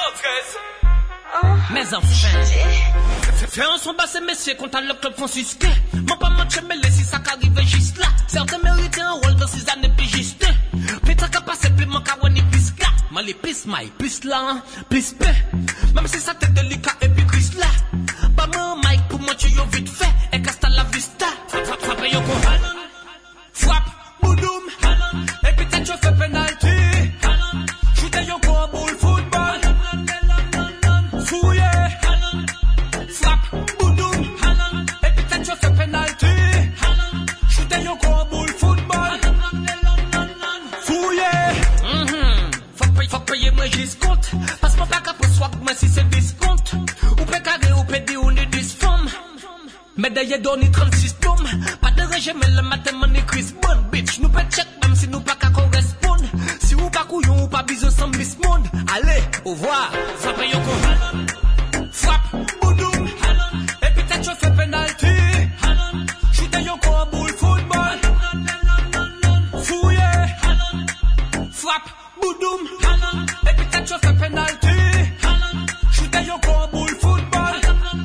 Speaker 1: Mes enfants. Fais un son basse messieurs contre le club franciscain. Moi pas manche mais laisser ça qu'arrive juste là. Certains méritent un rôle dans ces années pigistes. Pétra qu'a passé plus mon kawani plus là. Moi les plus maille, plus là, plus paix. Même si ça t'est délicat et puis Chris là. Pas mon mic pour moi tu yo vite fait. Et qu'asta la vista. Frappe, frappe, yo ko Haaland. Frappe, boudoum, Haaland. Et puis t'as tu fais penalty. Haaland. Shoot yo ko boule football. Fouillé, Haaland. Frappe, boudoum, Haaland. Et puis t'as tu fais penalty. Haaland. Shoot yo ko boule football. Fouillé. Mhm. Faut payer, faut payer moi j'escompte. Parce mon pack pour swag moi si c'est discount. Ou peut carré ou peut dire on est disforme. Mais d'ailleurs donner trente-six tomes. Pas de régime le matin mon écrit bon bitch. Nous peut check même si nous pas qu'à correspondre. Si ou pas couillon ou pas bisous sans miss monde. Allez, au revoir. Frappe yo ko Haaland. Frappe, boudoum, Haaland. Et puis t'as tu fais penalty. Haaland. Shoot yo ko boule football. Fouillé, Haaland. Frappe, boudoum, Haaland. Et puis t'as tu fais penalty. Haaland. Shoot yo ko boule football.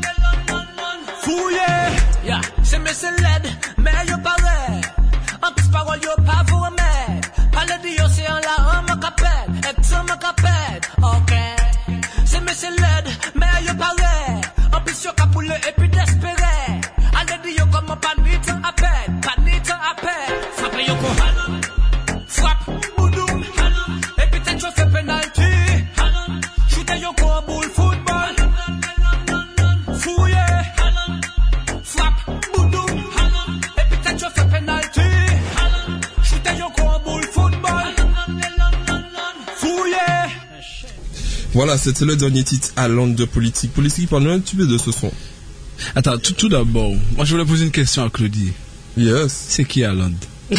Speaker 1: Fouillé. Yeah, c'est mes c'est l'aide, mais yo pareil. En plus parole yo pas vous remettre. Parle de yo c'est en la en ma capelle. Et ça ma capelle. Ok. C'est mes c'est l'aide, mais yo pareil. En plus yo capoule et puis d'espérer. Allez de yo comme pas ni temps à peine. Pas ni temps à peine. Frappe yo ko Haaland. Frappe, boudoum, Haaland. Et puis t'as tu fais penalty. Haaland. Shoot yo ko boule football. Fouillé, Haaland. Frappe, boudoum, Haaland. Et puis t'as tu fais penalty. Haaland. Shoot yo ko boule football. Fouillé.
Speaker 2: Voilà, c'était le dernier titre Haaland de politique. Politique, parle-nous un petit peu de ce son.
Speaker 4: Attends, tout, tout d'abord, moi je voulais poser une question à Claudie.
Speaker 2: Yes.
Speaker 4: C'est qui Haaland?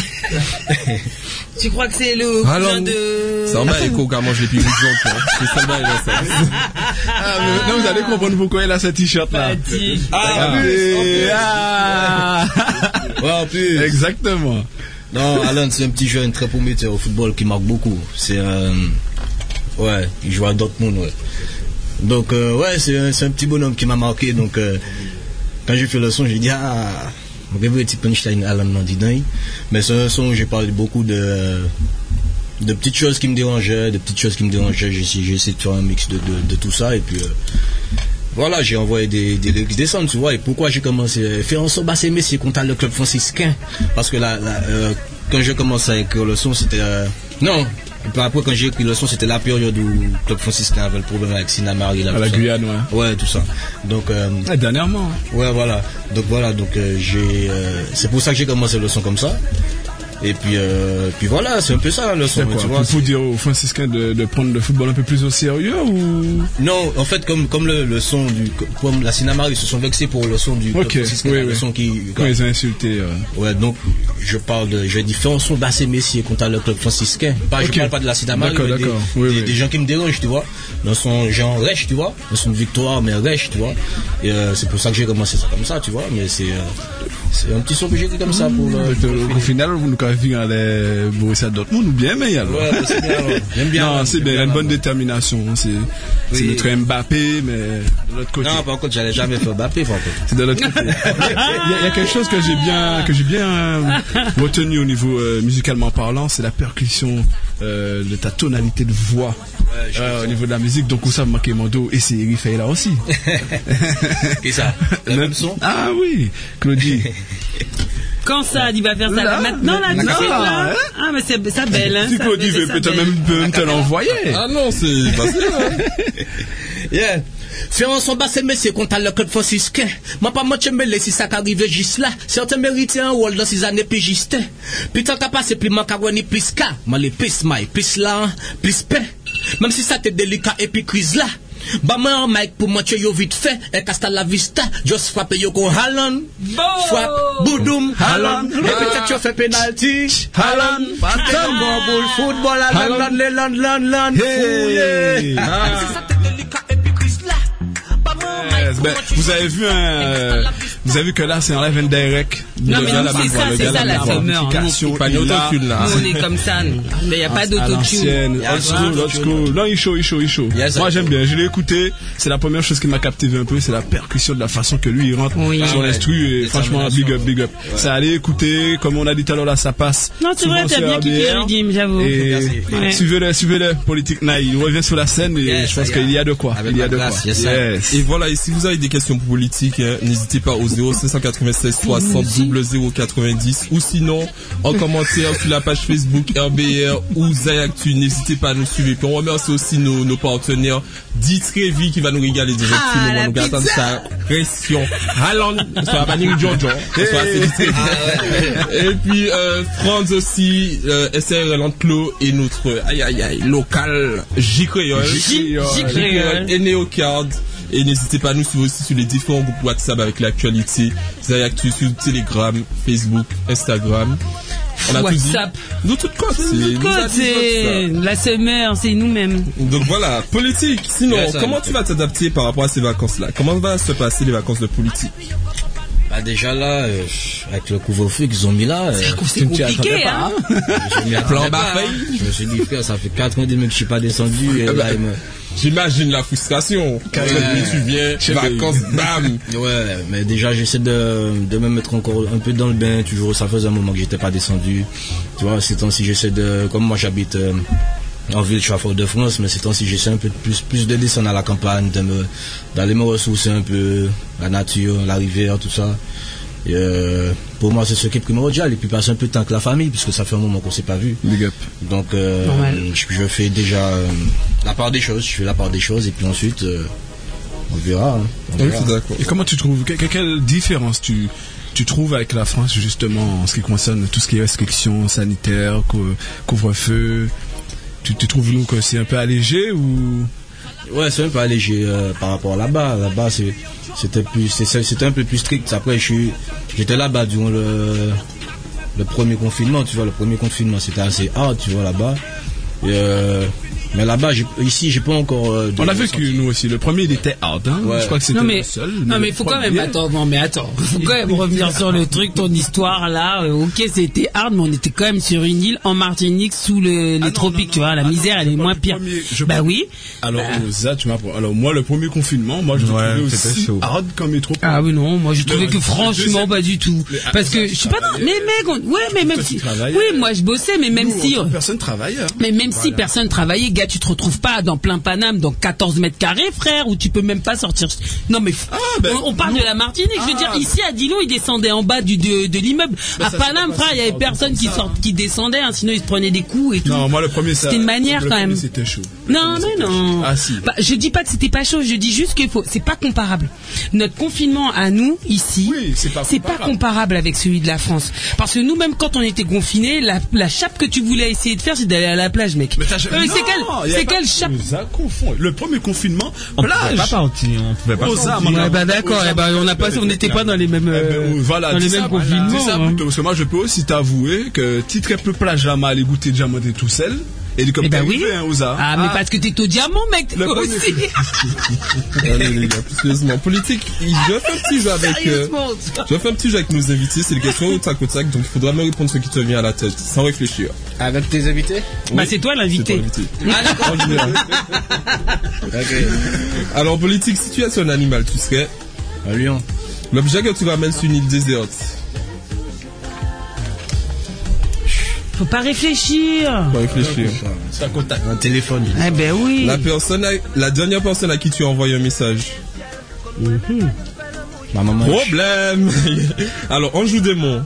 Speaker 3: Tu crois que c'est le cousin
Speaker 2: Haaland.
Speaker 3: de...
Speaker 2: Ça va, Eko, car mange les pieds de hein. C'est seulement il a ça.
Speaker 4: Ah, mais, non, vous allez comprendre pourquoi il a ce t-shirt là.
Speaker 3: Petit.
Speaker 4: Ah, oui. Ah.
Speaker 6: Ouais, en plus.
Speaker 4: Exactement.
Speaker 6: Non, Haaland, c'est un petit jeune très prometteur au football qui marque beaucoup. C'est un. Ouais, il joue à Dortmund, ouais. Donc, euh, ouais, c'est un, c'est un petit bonhomme qui m'a marqué. Donc, euh, quand j'ai fait le son, j'ai dit, ah, mon petit punchline Haaland m'a dit, dingue. Mais c'est un son où j'ai parlé beaucoup de. de petites choses qui me dérangeaient, de petites choses qui me dérangeaient. J'ai, j'ai essayé de faire un mix de, de, de tout ça. Et puis. Euh, Voilà, j'ai envoyé des, des lyrics descendre, tu vois. Et pourquoi j'ai commencé à faire un son basse Messi contre le club franciscain? Parce que là, là euh, quand j'ai commencé à écrire le son, c'était. Euh, non, après, quand j'ai écrit le son, c'était la période où le club franciscain avait le problème avec Sina Marie.
Speaker 4: À la Guyane, ouais.
Speaker 6: Ouais, tout ça. Donc. Euh,
Speaker 4: ah, dernièrement.
Speaker 6: Ouais, voilà. Donc voilà, donc euh, j'ai. Euh, c'est pour ça que j'ai commencé le son comme ça. Et puis, euh, puis voilà, c'est un peu ça le son.
Speaker 4: Quoi,
Speaker 6: tu vois,
Speaker 4: il faut dire aux franciscains de, de prendre le football un peu plus au sérieux ou
Speaker 6: non, en fait, comme comme le, le son du comme la Sinamar, ils se sont vexés pour le son du
Speaker 4: ok,
Speaker 6: franciscain,
Speaker 4: oui,
Speaker 6: le
Speaker 4: oui.
Speaker 6: son qui
Speaker 4: quand ils ont insulté. Euh...
Speaker 6: Ouais, donc je parle de, j'ai dit fais un son basse Messi contre le club franciscain. Pas, okay. Je parle pas de la Sinamar,
Speaker 4: d'accord,
Speaker 6: mais
Speaker 4: d'accord.
Speaker 6: Des,
Speaker 4: Oui,
Speaker 6: des,
Speaker 4: oui.
Speaker 6: des gens qui me dérangent, tu vois. Dans son genre rêche, tu vois. Dans son victoire, mais rêche, tu vois. Et euh, c'est pour ça que j'ai commencé ça comme ça, tu vois. Mais c'est euh, c'est un petit son que j'ai écrit comme ça pour. Le,
Speaker 4: pour au, au final, vous nous avez vu aller Borussia Dortmund ou bien, mais alors.
Speaker 6: Ouais, c'est bien. Alors. J'aime bien.
Speaker 4: Non,
Speaker 6: là,
Speaker 4: c'est bien, il a une bonne détermination. C'est, oui. C'est notre Mbappé, mais de l'autre côté.
Speaker 6: Non, par contre, j'allais jamais faire Mbappé, par contre.
Speaker 4: C'est de l'autre côté. Il y, a, il y a quelque chose que j'ai bien, que j'ai bien euh, retenu au niveau euh, musicalement parlant, c'est la percussion euh, de ta tonalité de voix. Ouais, euh, au niveau de la musique, donc ça manquait Mondo et c'est Eric là aussi.
Speaker 6: Et ça, le même son.
Speaker 4: Ah oui, Claudie.
Speaker 3: Quand ça, il va faire ça là, maintenant là, tout de suite là.
Speaker 4: Hein?
Speaker 3: Ah mais c'est ça belle. Hein,
Speaker 4: si Claudie veut peut-être même, même te l'envoyer.
Speaker 2: Ah non, c'est facile. Hein.
Speaker 6: Yeah. Faire son bassin, mais c'est qu'on a le club franciscain. Moi, pas moi, mais si ça arrive juste là. Certains méritent un rôle dans ces années pigistes. Putain, qu'à passer plus manque à ni plus qu'à. Moi, les pis, maille, pis là, plus pain. Même si ça t'est délicat et puis crise là. Bah, moi, un mic pour moi, tu yo vite fait. Et casta la vista, just frappe yo con Haaland. Frappe, boudoum, Haaland. Et peut-être tu fais penalty. Haaland. Tango, boule, football, Haaland, Haaland, Haaland, Haaland. Si ça t'est délicat et puis crise là.
Speaker 4: Yes, ben, vous avez vu un, euh, vous avez vu que là c'est en live and direct.
Speaker 3: Non mais nous c'est ça, c'est ça la rumeur. Nous
Speaker 2: pas d'autotune là.
Speaker 3: Nous on est comme ça, nous. Mais il y a pas d'autotune.
Speaker 4: Old school, old school. Non, il chaud, il chaud, il chaud. Moi j'aime bien, je l'ai écouté. C'est la première chose qui m'a captivé un peu, c'est la percussion de la façon que lui il rentre sur l'instru et franchement big up, big up. Ça allait écouter, comme on a dit tout à l'heure là, ça passe.
Speaker 3: Non c'est vrai, t'as bien kiffé Redim, j'avoue.
Speaker 4: Et suivez-le, suivez-le, Politique Night. Il revient sur la scène et je pense qu'il y a de quoi. Il y a de quoi.
Speaker 2: Et voilà, et si vous avez des questions politiques, hein, n'hésitez pas au zéro cinq neuf six soixante zéro zéro quatre-vingt-dix ou sinon en commentaire sur la page Facebook R B R ou Zayactu. N'hésitez pas à nous suivre. Puis on remercie aussi nos, nos partenaires Ditrevi qui va nous régaler des actus. Ah, on nous garde sa pression. Haaland, sur la bannière Jojo. Et puis euh, Franz aussi, euh, S R L Enclos et notre aïe aïe aïe local J-Créole. J-Créole et Neocard. Et n'hésitez pas à nous suivre aussi sur les différents groupes WhatsApp avec l'actualité. Zayactu sur Telegram, Facebook, Instagram. On a
Speaker 3: WhatsApp.
Speaker 2: Nous tout quoi,
Speaker 3: c'est nous quoi, c'est la semaine, c'est nous-mêmes.
Speaker 2: Donc voilà, politique. Sinon, yeah, comment tu vas t'adapter par rapport à ces vacances-là? Comment va se passer les vacances de politique?
Speaker 6: Bah déjà là, euh, avec le couvre-feu qu'ils ont mis là, euh,
Speaker 3: c'est compliqué, hein.
Speaker 6: Je m'y attendais pas. Je me suis dit frère, ça fait quatre ans et demi que je suis pas descendu. Et là, il me...
Speaker 2: J'imagine la frustration. Quand ouais, tu viens, vacances, bam.
Speaker 6: Ouais, mais déjà j'essaie de, de me mettre encore un peu dans le bain. Toujours, ça faisait un moment que j'étais pas descendu. Tu vois, ces temps-ci j'essaie de, comme moi j'habite euh, en ville, je suis à Fort-de-France, mais ces temps-ci j'essaie un peu plus, plus de descendre à la campagne, de me, d'aller me ressourcer un peu, la nature, la rivière, tout ça. Et euh, pour moi c'est ce qui est primordial, et puis passer un peu de temps avec la famille puisque ça fait un moment qu'on s'est pas vu.
Speaker 4: Big up.
Speaker 6: Donc euh, je, je fais déjà euh, la part des choses, je fais la part des choses et puis ensuite euh, on verra. Hein, on
Speaker 2: oui,
Speaker 6: verra.
Speaker 2: d'accord.
Speaker 4: Et comment tu trouves, que, quelle différence tu tu trouves avec la France justement en ce qui concerne tout ce qui est restrictions sanitaires, couvre-feu? Tu, tu trouves nous que c'est un peu allégé ou?
Speaker 6: Ouais, c'est un peu allégé euh, par rapport à là-bas. Là-bas, c'est, c'était plus, c'est, c'était un peu plus strict. Après, je suis, j'étais là-bas durant le, le premier confinement. Tu vois, le premier confinement, c'était assez hard, tu vois, là-bas. Et, euh, mais là-bas, j'ai, ici, j'ai pas encore. Euh,
Speaker 4: on a vécu nous aussi. Le premier, il était hard. Hein.
Speaker 6: Ouais.
Speaker 4: Je crois que c'était
Speaker 3: non, mais,
Speaker 4: le seul.
Speaker 3: Non mais il faut quand même attends. Non mais attends. Faut quand même revenir sur le truc, ton histoire là. Euh, ok, c'était hard, mais on était quand même sur une île en Martinique sous le, les ah, tropiques. Non, non, tu vois, non, la ah, misère, non, elle est moins pire. Premier, bah oui.
Speaker 4: Alors
Speaker 3: bah.
Speaker 4: ça, tu m'as. Alors moi, le premier confinement, moi, je ouais, trouvais aussi chaud. Hard comme métro.
Speaker 3: Ah oui non, moi je trouvais que franchement pas du tout. Parce que je sais pas. Mais mec, ouais, mais même si. Oui, moi je bossais, mais même si.
Speaker 4: Personne travaillait.
Speaker 3: Mais même si personne travaillait, gars, tu te retrouves pas dans plein Paname, dans quatorze mètres carrés, frère, où tu peux même pas sortir. Non, mais ah, ben, on, on parle nous... de la Martinique. Ah, je veux dire, ici à Dillon, ils descendaient en bas du, de, de l'immeuble. Ben, à Paname, frère, il y avait personne qui, sort, qui descendait, hein, sinon ils se prenaient des coups et tout.
Speaker 4: Non, moi, le premier,
Speaker 3: c'était une manière
Speaker 4: le
Speaker 3: quand même.
Speaker 4: C'était chaud.
Speaker 3: Non, mais non.
Speaker 4: Ah, si.
Speaker 3: Bah, je dis pas que c'était pas chaud, je dis juste qu'il faut. C'est pas comparable. Notre confinement à nous, ici,
Speaker 4: oui, c'est, pas,
Speaker 3: c'est pas comparable avec celui de la France. Parce que nous, même quand on était confinés, la, la chape que tu voulais essayer de faire, c'est d'aller à la plage, mec.
Speaker 4: Mais
Speaker 3: euh, c'est quelle, c'est quelle chape?
Speaker 4: Confond. Le premier confinement,
Speaker 5: on
Speaker 4: plage.
Speaker 5: Pouvait pas partir, on pouvait pas
Speaker 4: sortir.
Speaker 3: Ouais, bah d'accord, eh ben, on n'a pas, on n'était pas dans les mêmes, euh,
Speaker 4: eh ben, voilà,
Speaker 3: dans les mêmes
Speaker 4: ça,
Speaker 3: confinements.
Speaker 4: C'est ça, plutôt, parce que moi, je peux aussi t'avouer que titre un peu plage là, aller goûter déjà monter tout seul. Et comme
Speaker 3: eh ben oui.
Speaker 4: Hein, aux arts.
Speaker 3: Ah, mais ah. parce que t'es au diamant, mec, toi aussi.
Speaker 2: Allez, les gars, plus sérieusement. Politique, je vais faire un petit jeu avec, euh, je vais faire un petit jeu avec nos invités. C'est des questions au tac au tac, donc il faudra me répondre ce qui te vient à la tête, sans réfléchir.
Speaker 6: Avec tes invités?
Speaker 2: Oui.
Speaker 3: Bah, c'est toi l'invité.
Speaker 2: C'est toi l'invité. Ah, d'accord. Okay. Alors, politique, si tu es un animal, tu serais?
Speaker 6: Un lion.
Speaker 2: L'objet que tu ramènes sur une île déserte?
Speaker 3: Faut pas réfléchir.
Speaker 2: Faut réfléchir.
Speaker 4: Ça contact.
Speaker 6: Un téléphone.
Speaker 3: Eh ben oui.
Speaker 2: La personne, à- la dernière personne à qui tu as envoyé un message.
Speaker 3: Mm-hmm.
Speaker 6: Ma maman.
Speaker 2: Problème. Alors, on joue des mots.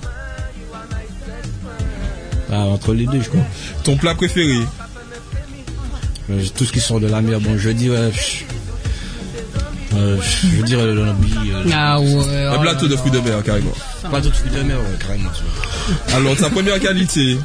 Speaker 6: Ah, entre les deux, je crois.
Speaker 2: Ton plat préféré.
Speaker 6: Euh, tout ce qui sort de la mer, bon, je dis, ouais, pff, euh, je veux dire, le lambi, euh,
Speaker 3: Ah ouais.
Speaker 2: Un
Speaker 3: oh
Speaker 2: plateau
Speaker 3: là
Speaker 2: de
Speaker 3: là.
Speaker 2: fruits de mer, carrément.
Speaker 6: pas tout de fruits de mer, ouais, carrément, tu vois.
Speaker 2: Alors, ta première qualité.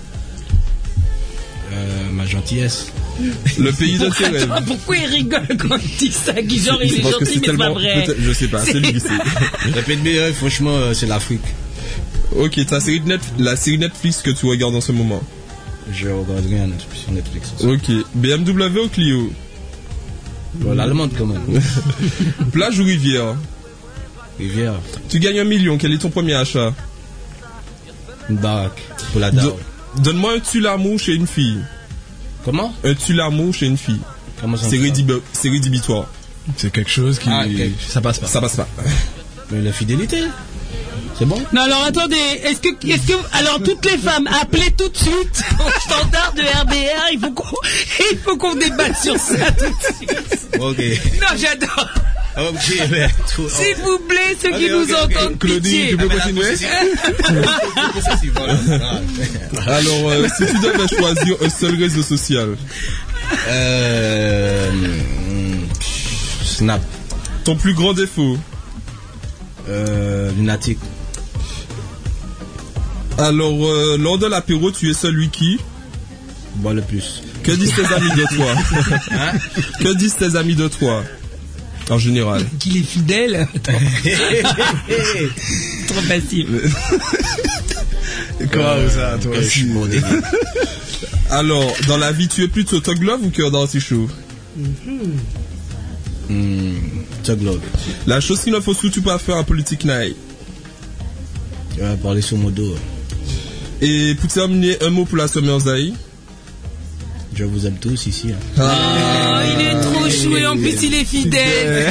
Speaker 6: Euh, ma gentillesse.
Speaker 2: Le pays de tes rêves.
Speaker 3: Attends, pourquoi il rigole quand il dit ça? Qui genre il
Speaker 2: Je
Speaker 3: est
Speaker 2: pense que
Speaker 3: gentil,
Speaker 2: c'est
Speaker 3: mais c'est pas
Speaker 2: tellement-
Speaker 3: vrai.
Speaker 2: peut-être- Je sais pas, c'est lui qui sait.
Speaker 6: Le pays de mes rêves, franchement, euh, c'est l'Afrique.
Speaker 2: Ok, ta série de net, la série Netflix que tu regardes en ce moment.
Speaker 6: Je regarde rien sur Netflix.
Speaker 2: Ok, B M W ou Clio?
Speaker 6: Bon, l'allemande, quand même.
Speaker 2: Plage ou rivière?
Speaker 6: Rivière,
Speaker 2: Tu gagnes un million, quel est ton premier achat?
Speaker 6: une baraque, pour la dalle.
Speaker 2: Do- Donne-moi un tue l'amour chez une fille.
Speaker 6: Comment?
Speaker 2: Un tue l'amour chez une fille.
Speaker 6: Comment ça?
Speaker 2: C'est
Speaker 6: se fait?
Speaker 2: rédhibi- c'est rédhibitoire.
Speaker 4: C'est quelque chose qui.
Speaker 6: Ah, ok.
Speaker 4: Ça passe pas.
Speaker 2: Ça passe pas.
Speaker 6: Mais la fidélité, c'est bon?
Speaker 3: Non, alors attendez, est-ce que, est-ce que, alors toutes les femmes, appelez tout de suite au standard de R B R, il faut qu'on, il faut qu'on débatte sur ça tout de suite.
Speaker 6: Ok.
Speaker 3: Non, j'adore.
Speaker 6: Ok, mais tout.
Speaker 3: S'il vous plaît, ceux qui
Speaker 6: Ok,
Speaker 3: nous
Speaker 6: ok, ok.
Speaker 3: entendent,
Speaker 4: Claudie,
Speaker 3: pitié.
Speaker 4: tu peux
Speaker 6: Ah, mais la
Speaker 4: continuer?
Speaker 6: possession- possessive, voilà. Voilà.
Speaker 2: Alors, euh, si tu devais choisir un seul réseau social,
Speaker 6: Euh, hmm, Snap,
Speaker 2: ton plus grand défaut.
Speaker 6: euh, lunatique.
Speaker 2: Alors, euh, lors de l'apéro, tu es celui qui.
Speaker 6: Bois le plus.
Speaker 2: Que disent tes amis de toi? Que disent tes amis de toi? En général.
Speaker 3: Qu'il est fidèle. Attends. Trop facile.
Speaker 4: Quoi, ça, toi
Speaker 6: Je suis bon délire.
Speaker 2: Alors, dans la vie, tu es plutôt Tug Love ou cœur d'artichaut?
Speaker 6: Hmm, Tug Love.
Speaker 2: La chose qu'il ne faut surtout pas faire en politique night.
Speaker 6: Tu vas parler sur mon dos.
Speaker 2: Et pour terminer, un mot pour la Summerzaï.
Speaker 6: Je vous aime tous ici. Hein.
Speaker 3: Oh, il est trop chou et en plus il est fidèle.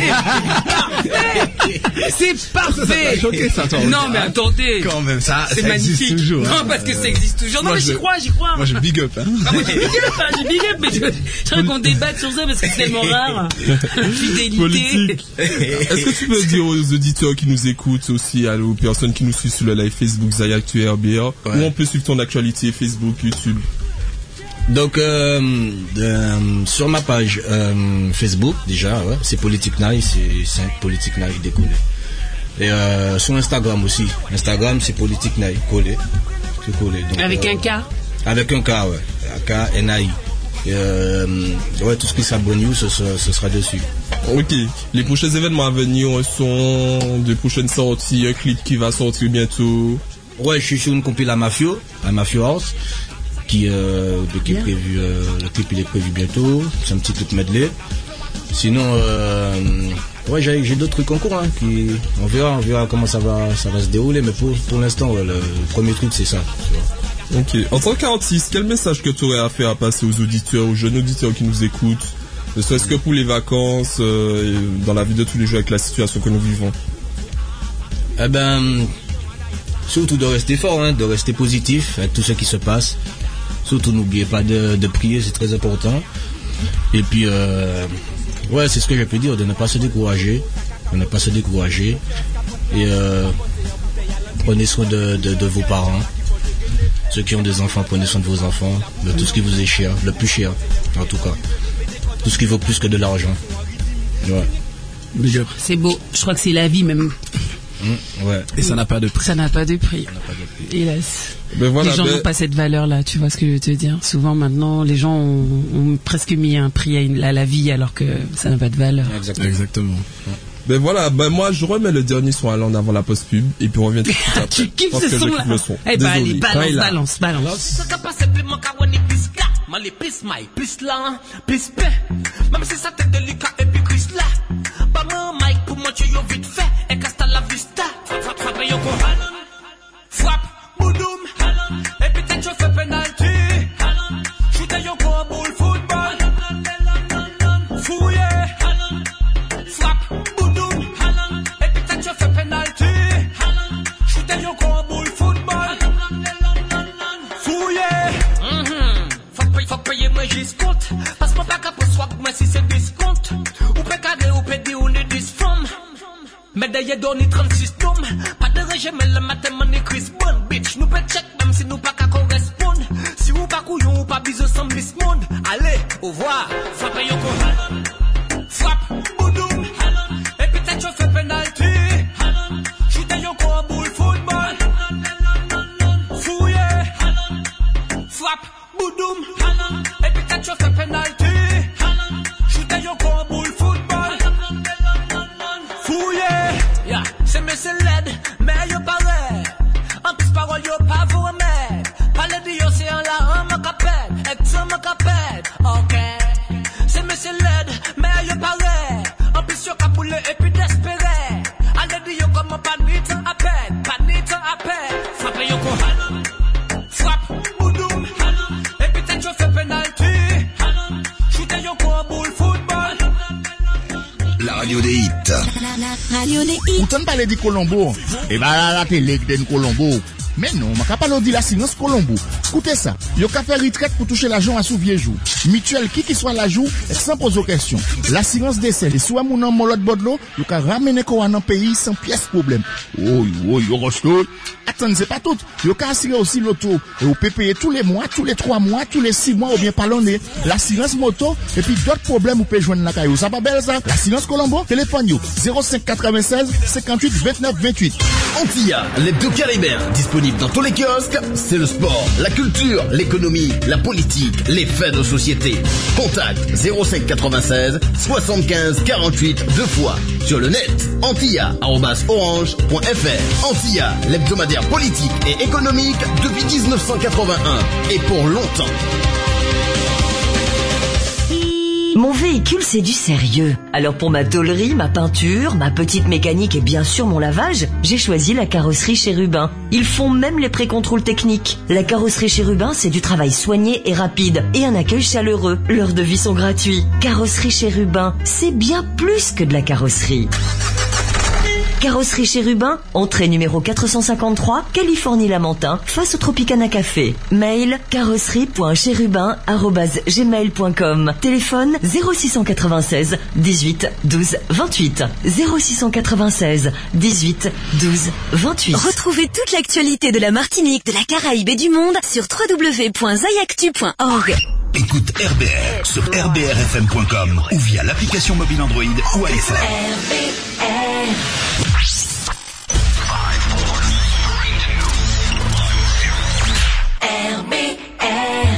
Speaker 3: C'est parfait.
Speaker 4: Ça t'a choqué, ça, toi?
Speaker 3: Non, mais attendez.
Speaker 4: Quand même, ça,
Speaker 3: C'est
Speaker 4: ça existe
Speaker 3: magnifique.
Speaker 4: toujours. hein.
Speaker 3: Non, parce que ça existe toujours. Non,
Speaker 4: Moi,
Speaker 3: mais j'y
Speaker 4: je-
Speaker 3: crois, j'y crois.
Speaker 4: Moi, je big up, hein.
Speaker 3: Ah, moi, j'ai big up, hein, j'ai big up, mais je, je voudrais qu'on débatte sur ça parce que c'est tellement rare. Fidélité.
Speaker 2: Politique. Est-ce que tu peux dire aux auditeurs qui nous écoutent aussi, à- aux personnes qui nous suivent sur le live Facebook Zaya Actu R B R, où on peut suivre ton actualité Facebook, YouTube?
Speaker 6: Donc, euh, euh, sur ma page euh, Facebook, déjà, ouais, c'est Politique Night, c'est cinq Politique Night décollé. Et euh, sur Instagram aussi. Instagram, c'est Politique Night collé. C'est collé. Donc,
Speaker 3: Avec
Speaker 6: euh,
Speaker 3: un K.
Speaker 6: Avec un K, ouais. K N A I. Et, euh, ouais, tout ce qui sera bon news, ce, ce, ce sera dessus.
Speaker 2: Ok. Les prochains événements à venir sont de prochaines sorties, un clip qui va sortir bientôt.
Speaker 6: Ouais, je suis sur une compil à Mafio, à Mafio House, qui, euh, qui est
Speaker 3: Bien.
Speaker 6: prévu, euh, le clip il est prévu bientôt. C'est un petit clip medley. Sinon, euh, ouais, j'ai, j'ai d'autres trucs en cours, hein, qui, on verra, on verra comment ça va, ça va se dérouler, mais pour, pour l'instant, ouais, le, le premier truc c'est ça. Tu vois.
Speaker 2: Ok. En tant qu'artiste, quel message que tu aurais à faire à passer aux auditeurs, aux jeunes auditeurs qui nous écoutent, ne serait-ce que pour les vacances, euh, et dans la vie de tous les jours avec la situation que nous vivons?
Speaker 6: Eh ben, surtout de rester fort, hein, de rester positif avec tout ce qui se passe. Surtout n'oubliez pas de, de prier, c'est très important. Et puis, euh, ouais, c'est ce que je peux dire, de ne pas se décourager, de ne pas se décourager. Et euh, prenez soin de, de, de vos parents. Ceux qui ont des enfants, prenez soin de vos enfants, de tout ce qui vous est cher, le plus cher, en tout cas. Tout ce qui vaut plus que de l'argent. Ouais.
Speaker 4: Big up.
Speaker 3: C'est beau. Je crois que c'est la vie même.
Speaker 6: Mmh, ouais.
Speaker 4: Et ça n'a pas de prix.
Speaker 3: Ça n'a pas de prix. Hélas.
Speaker 2: Ben voilà,
Speaker 3: les gens
Speaker 2: ben-
Speaker 3: n'ont pas cette valeur-là, tu vois ce que je veux te dire. Souvent maintenant, les gens ont, ont presque mis un prix à, une- à la vie alors que ça n'a pas de valeur.
Speaker 6: Exactement.
Speaker 4: Exactement.
Speaker 2: Ben voilà, ben moi je remets le dernier son à l'an avant la pause pub et puis on revient tout de suite après.
Speaker 3: Tu
Speaker 2: Je
Speaker 3: kiffes
Speaker 2: pense
Speaker 3: ce
Speaker 2: que je
Speaker 3: son-là
Speaker 2: kiffe le son.
Speaker 3: Eh ben allez,
Speaker 2: Désolé.
Speaker 3: balance,
Speaker 2: Tyler.
Speaker 3: balance, balance.
Speaker 1: Ce que passe plus mon kawani plus là, mal plus my plus là, plus paix. Même si ça t'est délicat et puis Chris là. Pas mon mic pour moi tu yo vite fait et casta la vista. Frappe, frappe, yo ko halan. Frappe, boudoum, halan. Et puis t'es tu fais penalty. Halan. Shoot yo ko boule football. Fouille, halan. Frappe, boudoum, halan. Et puis t'es tu fais penalty. Halan. Shoot yo ko boule football. Fouille. d'ailleurs donné trente-six tomes. Pas de régime, le matin, mon écrit bon bitch. Nous peut check même si nous pas qu'à correspondre. Si vous pas couillon ou pas bisous sans Miss Monde. Allez, au revoir. Frappe yoko. Frappe, boudoum. Et peut-être je fais penalty. Shoot yoko en boule football. Fouillé. Frappe, boudoum. Et peut-être je fais penalty. Shoot yoko en boule football. Fouillé. Yeah, c'est monsieur l'aide, mais yo paraît. En plus parole yo pas vous remettre. Parler de yo c'est en la homme capette. Examen capette. Ok. C'est monsieur l'aide, mais yo paraît. En plus yo capoule et puis d'espérer. Allez de yo comme pas ni temps à peine. Pas ni temps à peine. Frappe yo ko. Frappe. Boudoum. Et peut-être je fais penalty. Shoot yo ko en boule football.
Speaker 7: La radio des hits.
Speaker 10: Radio des hits.
Speaker 11: Ou t'en parle de Colombo? Eh ben la télé de Colombo. Mais non, ma capable de l'assurance Colombo. Écoutez ça, yo ka fait retraite pour toucher l'argent à sous vieux jour. Mutuel qui qui soit l'argent sans poser question. L'assurance décès, les soit mon nom molot bodlo, yo ka ramener ko en pays sans pièce problème. Oh oh yo reste. Attends, c'est pas tout. Yo ka assurer aussi l'auto et vous pouvez payer tous les mois, tous les trois mois, tous les six mois ou bien par l'année. L'assurance moto et puis d'autres problèmes vous pouvez joindre la caillou. Ça pas belle ça. L'assurance Colombo, téléphone yo zéro cinq quatre-vingt-seize cinquante-huit vingt-neuf vingt-huit.
Speaker 12: Antilla, l'hebdo caribéen, disponible dans tous les kiosques. C'est le sport, la culture, l'économie, la politique, les faits de société. Contact zéro cinq quatre-vingt-seize soixante-quinze quarante-huit deux fois. Sur le net, antilla arobase orange point f r. Antilla, l'hebdomadaire politique et économique depuis dix-neuf cent quatre-vingt-un et pour longtemps.
Speaker 13: Mon véhicule, c'est du sérieux. Alors pour ma tôlerie, ma peinture, ma petite mécanique et bien sûr mon lavage, j'ai choisi la carrosserie Chérubin. Ils font même les pré-contrôles techniques. La carrosserie Chérubin, c'est du travail soigné et rapide et un accueil chaleureux. Leurs devis sont gratuits. Carrosserie Chérubin, c'est bien plus que de la carrosserie. Carrosserie Chérubin, entrée numéro quatre cent cinquante-trois, Californie-Lamentin, face au Tropicana Café. Mail carrosserie point chérubin arobase gmail point com. Téléphone zéro six quatre-vingt-seize dix-huit douze vingt-huit. zéro six quatre-vingt-seize dix-huit douze vingt-huit.
Speaker 10: Retrouvez toute l'actualité de la Martinique, de la Caraïbe et du monde sur w w w point zayactu point org.
Speaker 8: Écoute R B R sur r b r f m point com ou via l'application mobile Android ou iPhone.
Speaker 9: R B R. R B R.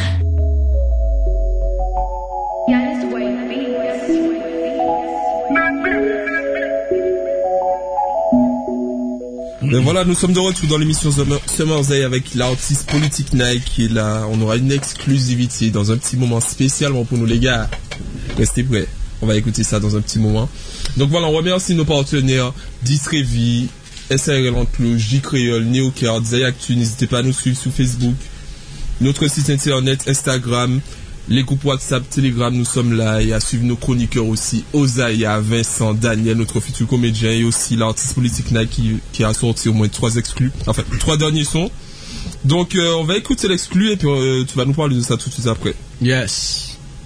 Speaker 2: Ben voilà, nous sommes de retour dans l'émission Summer's Day avec l'artiste Politique Nike qui est là. On aura une exclusivité dans un petit moment spécialement pour nous les gars. Restez prêts, on va écouter ça dans un petit moment. Donc voilà, on remercie nos partenaires Distrevi, S R L Enclos, J-Créole, Neocard, Zayactu. N'hésitez pas à nous suivre sur Facebook, notre site internet, Instagram, les groupes WhatsApp, Telegram, nous sommes là, et à suivre nos chroniqueurs aussi, Ozaïa, Vincent, Daniel, notre futur comédien, et aussi l'artiste Politique Nike qui, qui a sorti au moins trois exclus, enfin trois derniers sons. Donc euh, on va écouter l'exclu et puis euh, tu vas nous parler de ça tout de suite après.
Speaker 4: Yes.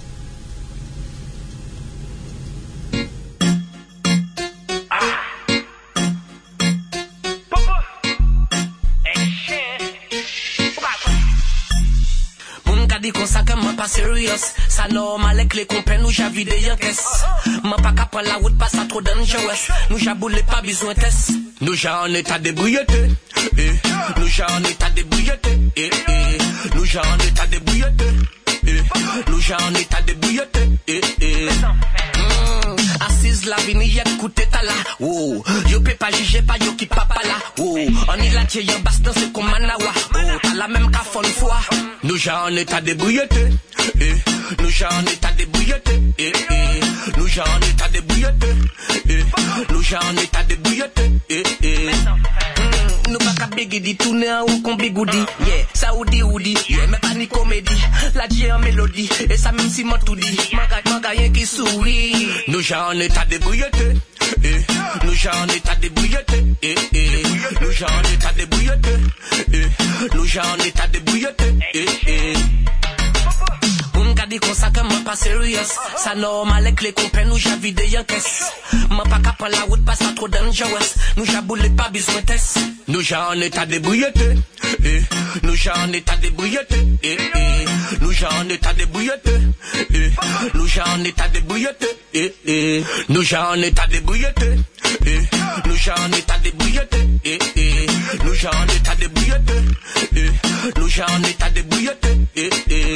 Speaker 1: Serious, ça normal avec les compères nous j'avais des yankees. M'en pas qu'à prendre la route pas ça trop dangerous. Nous j'aboulé pas besoin test. Nous j'ai en état de brouilleté. Eh, nous j'ai en état de brouilleté. Eh, eh, nous j'ai en état de brouilleté. Eh, nous j'ai en état de brouilleté. Eh, eh. Mm, assise la vie n'y écoutez ta là. Oh, yo peut pas juger pas yo qui papa là. Oh, on est là tiens basse dans ce comme manawa. Oh, t'as la même qu'à fond fois. Nous j'ai en état de brouilleté. Eh, nous j'ai en état de brouilleté. Eh, eh, nous j'ai en état de brouilleté. Eh, nous j'ai en état de brouilleté. Eh, eh. Mm, nous pas qu'à béguer dit tourner en haut qu'on bigoudi. Yeah, ça ou dit ou dit. Yeah, mais pas ni comédie. La dit en mélodie. Et ça même si moi tout dit. Manga, manga rien qui sourit. Nous j'ai en état de brouilleté. Eh, nous j'ai en état de brouilleté. Eh, eh, nous j'ai en état de brouilleté. Eh, nous j'ai en état de brouilleté. Eh, eh. dit qu'on ça que moi pas sérieux. Ça normal avec les copains nous j'ai vidé en caisse. Moi pas capable la route pas ça trop dangerous. Nous j'ai boulé pas besoin test. Nous j'ai en état de brouilleté. Eh, nous j'ai en état de brouilleté. Eh, eh, nous j'ai en état de brouilleté. Eh, nous j'ai en état de brouilleté. Eh, eh, nous j'ai en état de brouilleté. Eh, nous j'ai en état de brouilleté. Eh, eh, nous j'ai en état de brouilleté. Eh, nous j'ai en état de brouilleté. Eh, eh.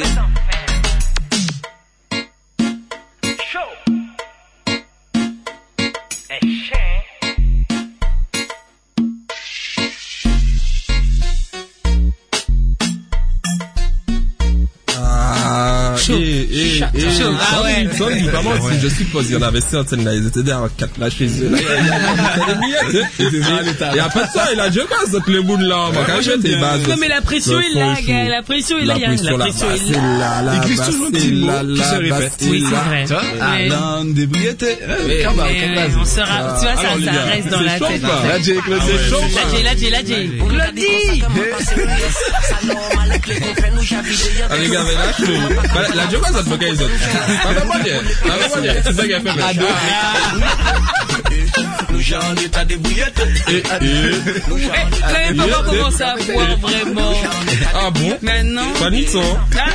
Speaker 2: Ah, et, et, et,
Speaker 3: ah ouais.
Speaker 2: Sans lui, vraiment, si je suppose, il y en avait certaines là, ils étaient derrière quatre là chez eux. Là, il y a pas de ça, il a déjà pas cette le bout de là, moi, quand j'étais bas.
Speaker 3: Non, mais la pression est là, gars, la pression est là, la pression est là.
Speaker 4: Il glisse toujours un petit mot qui se répète.
Speaker 3: Oui, c'est vrai.
Speaker 4: Alain Débriété.
Speaker 3: On sera, tu vois, ça, ça reste dans la tête.
Speaker 4: Là, j'ai éclaté chaud.
Speaker 3: Là, j'ai, là, j'ai, là, j'ai. Claudie!
Speaker 2: Allez, gars, mais là, je la joke, ça te fait qu'ils ont. Ah, ben, moi, ah, ben, moi, c'est ça qui a fait, mais.
Speaker 1: Nous j'ai en état de brouillette.
Speaker 2: Et,
Speaker 3: et, pas voir comment ça boire vraiment.
Speaker 2: Ah bon?
Speaker 3: Maintenant.
Speaker 2: Pas ni de sang.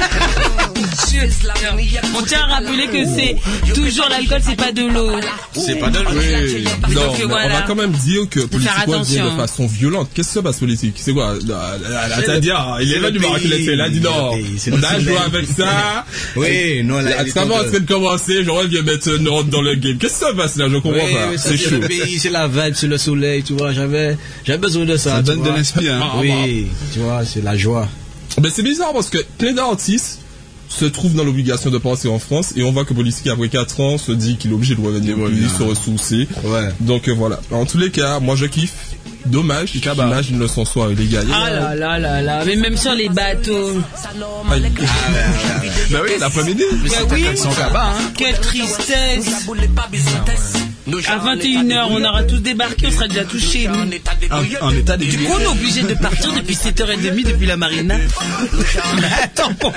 Speaker 3: On tient à rappeler que c'est toujours l'alcool, c'est pas de l'eau.
Speaker 6: C'est pas de l'eau.
Speaker 2: Oui. Non, mais
Speaker 3: voilà.
Speaker 2: on va quand même dire que Politico vient de façon violente. Qu'est-ce que ça passe politique? C'est quoi? C'est-à-dire, il est là du Maroc, il a dit non. On a joué avec ça.
Speaker 6: Oui, non, là.
Speaker 2: Ça va en train de commencer, j'aurais bien mettre un ordre dans le game. Qu'est-ce que ça passe là? Je comprends pas. C'est chaud.
Speaker 6: C'est la vibe, c'est le soleil, tu vois. J'avais, j'avais besoin de ça.
Speaker 4: Ça donne de l'inspiration.
Speaker 6: Oui, tu vois, c'est la joie.
Speaker 2: Mais c'est bizarre parce que plein d'artistes se trouvent dans l'obligation de passer en France et on voit que Politique après quatre ans se dit qu'il est obligé de revenir au pays, se ressourcer.
Speaker 6: Ouais.
Speaker 2: Donc euh, voilà. En tous les cas, moi je kiffe. Dommage, dommage, une leçon soir illégal.
Speaker 3: Ah là là là là, mais même sur les bateaux.
Speaker 2: Ah,
Speaker 4: bah oui, l'après-midi.
Speaker 3: Bah oui,
Speaker 4: son cabas, hein.
Speaker 3: Quelle tristesse. À vingt et une heures, on aura tous débarqué, on sera déjà tous chez nous.
Speaker 4: En, en état de
Speaker 3: Du coup, on est obligé de partir depuis sept heures trente depuis la marina. Mais attends, bon.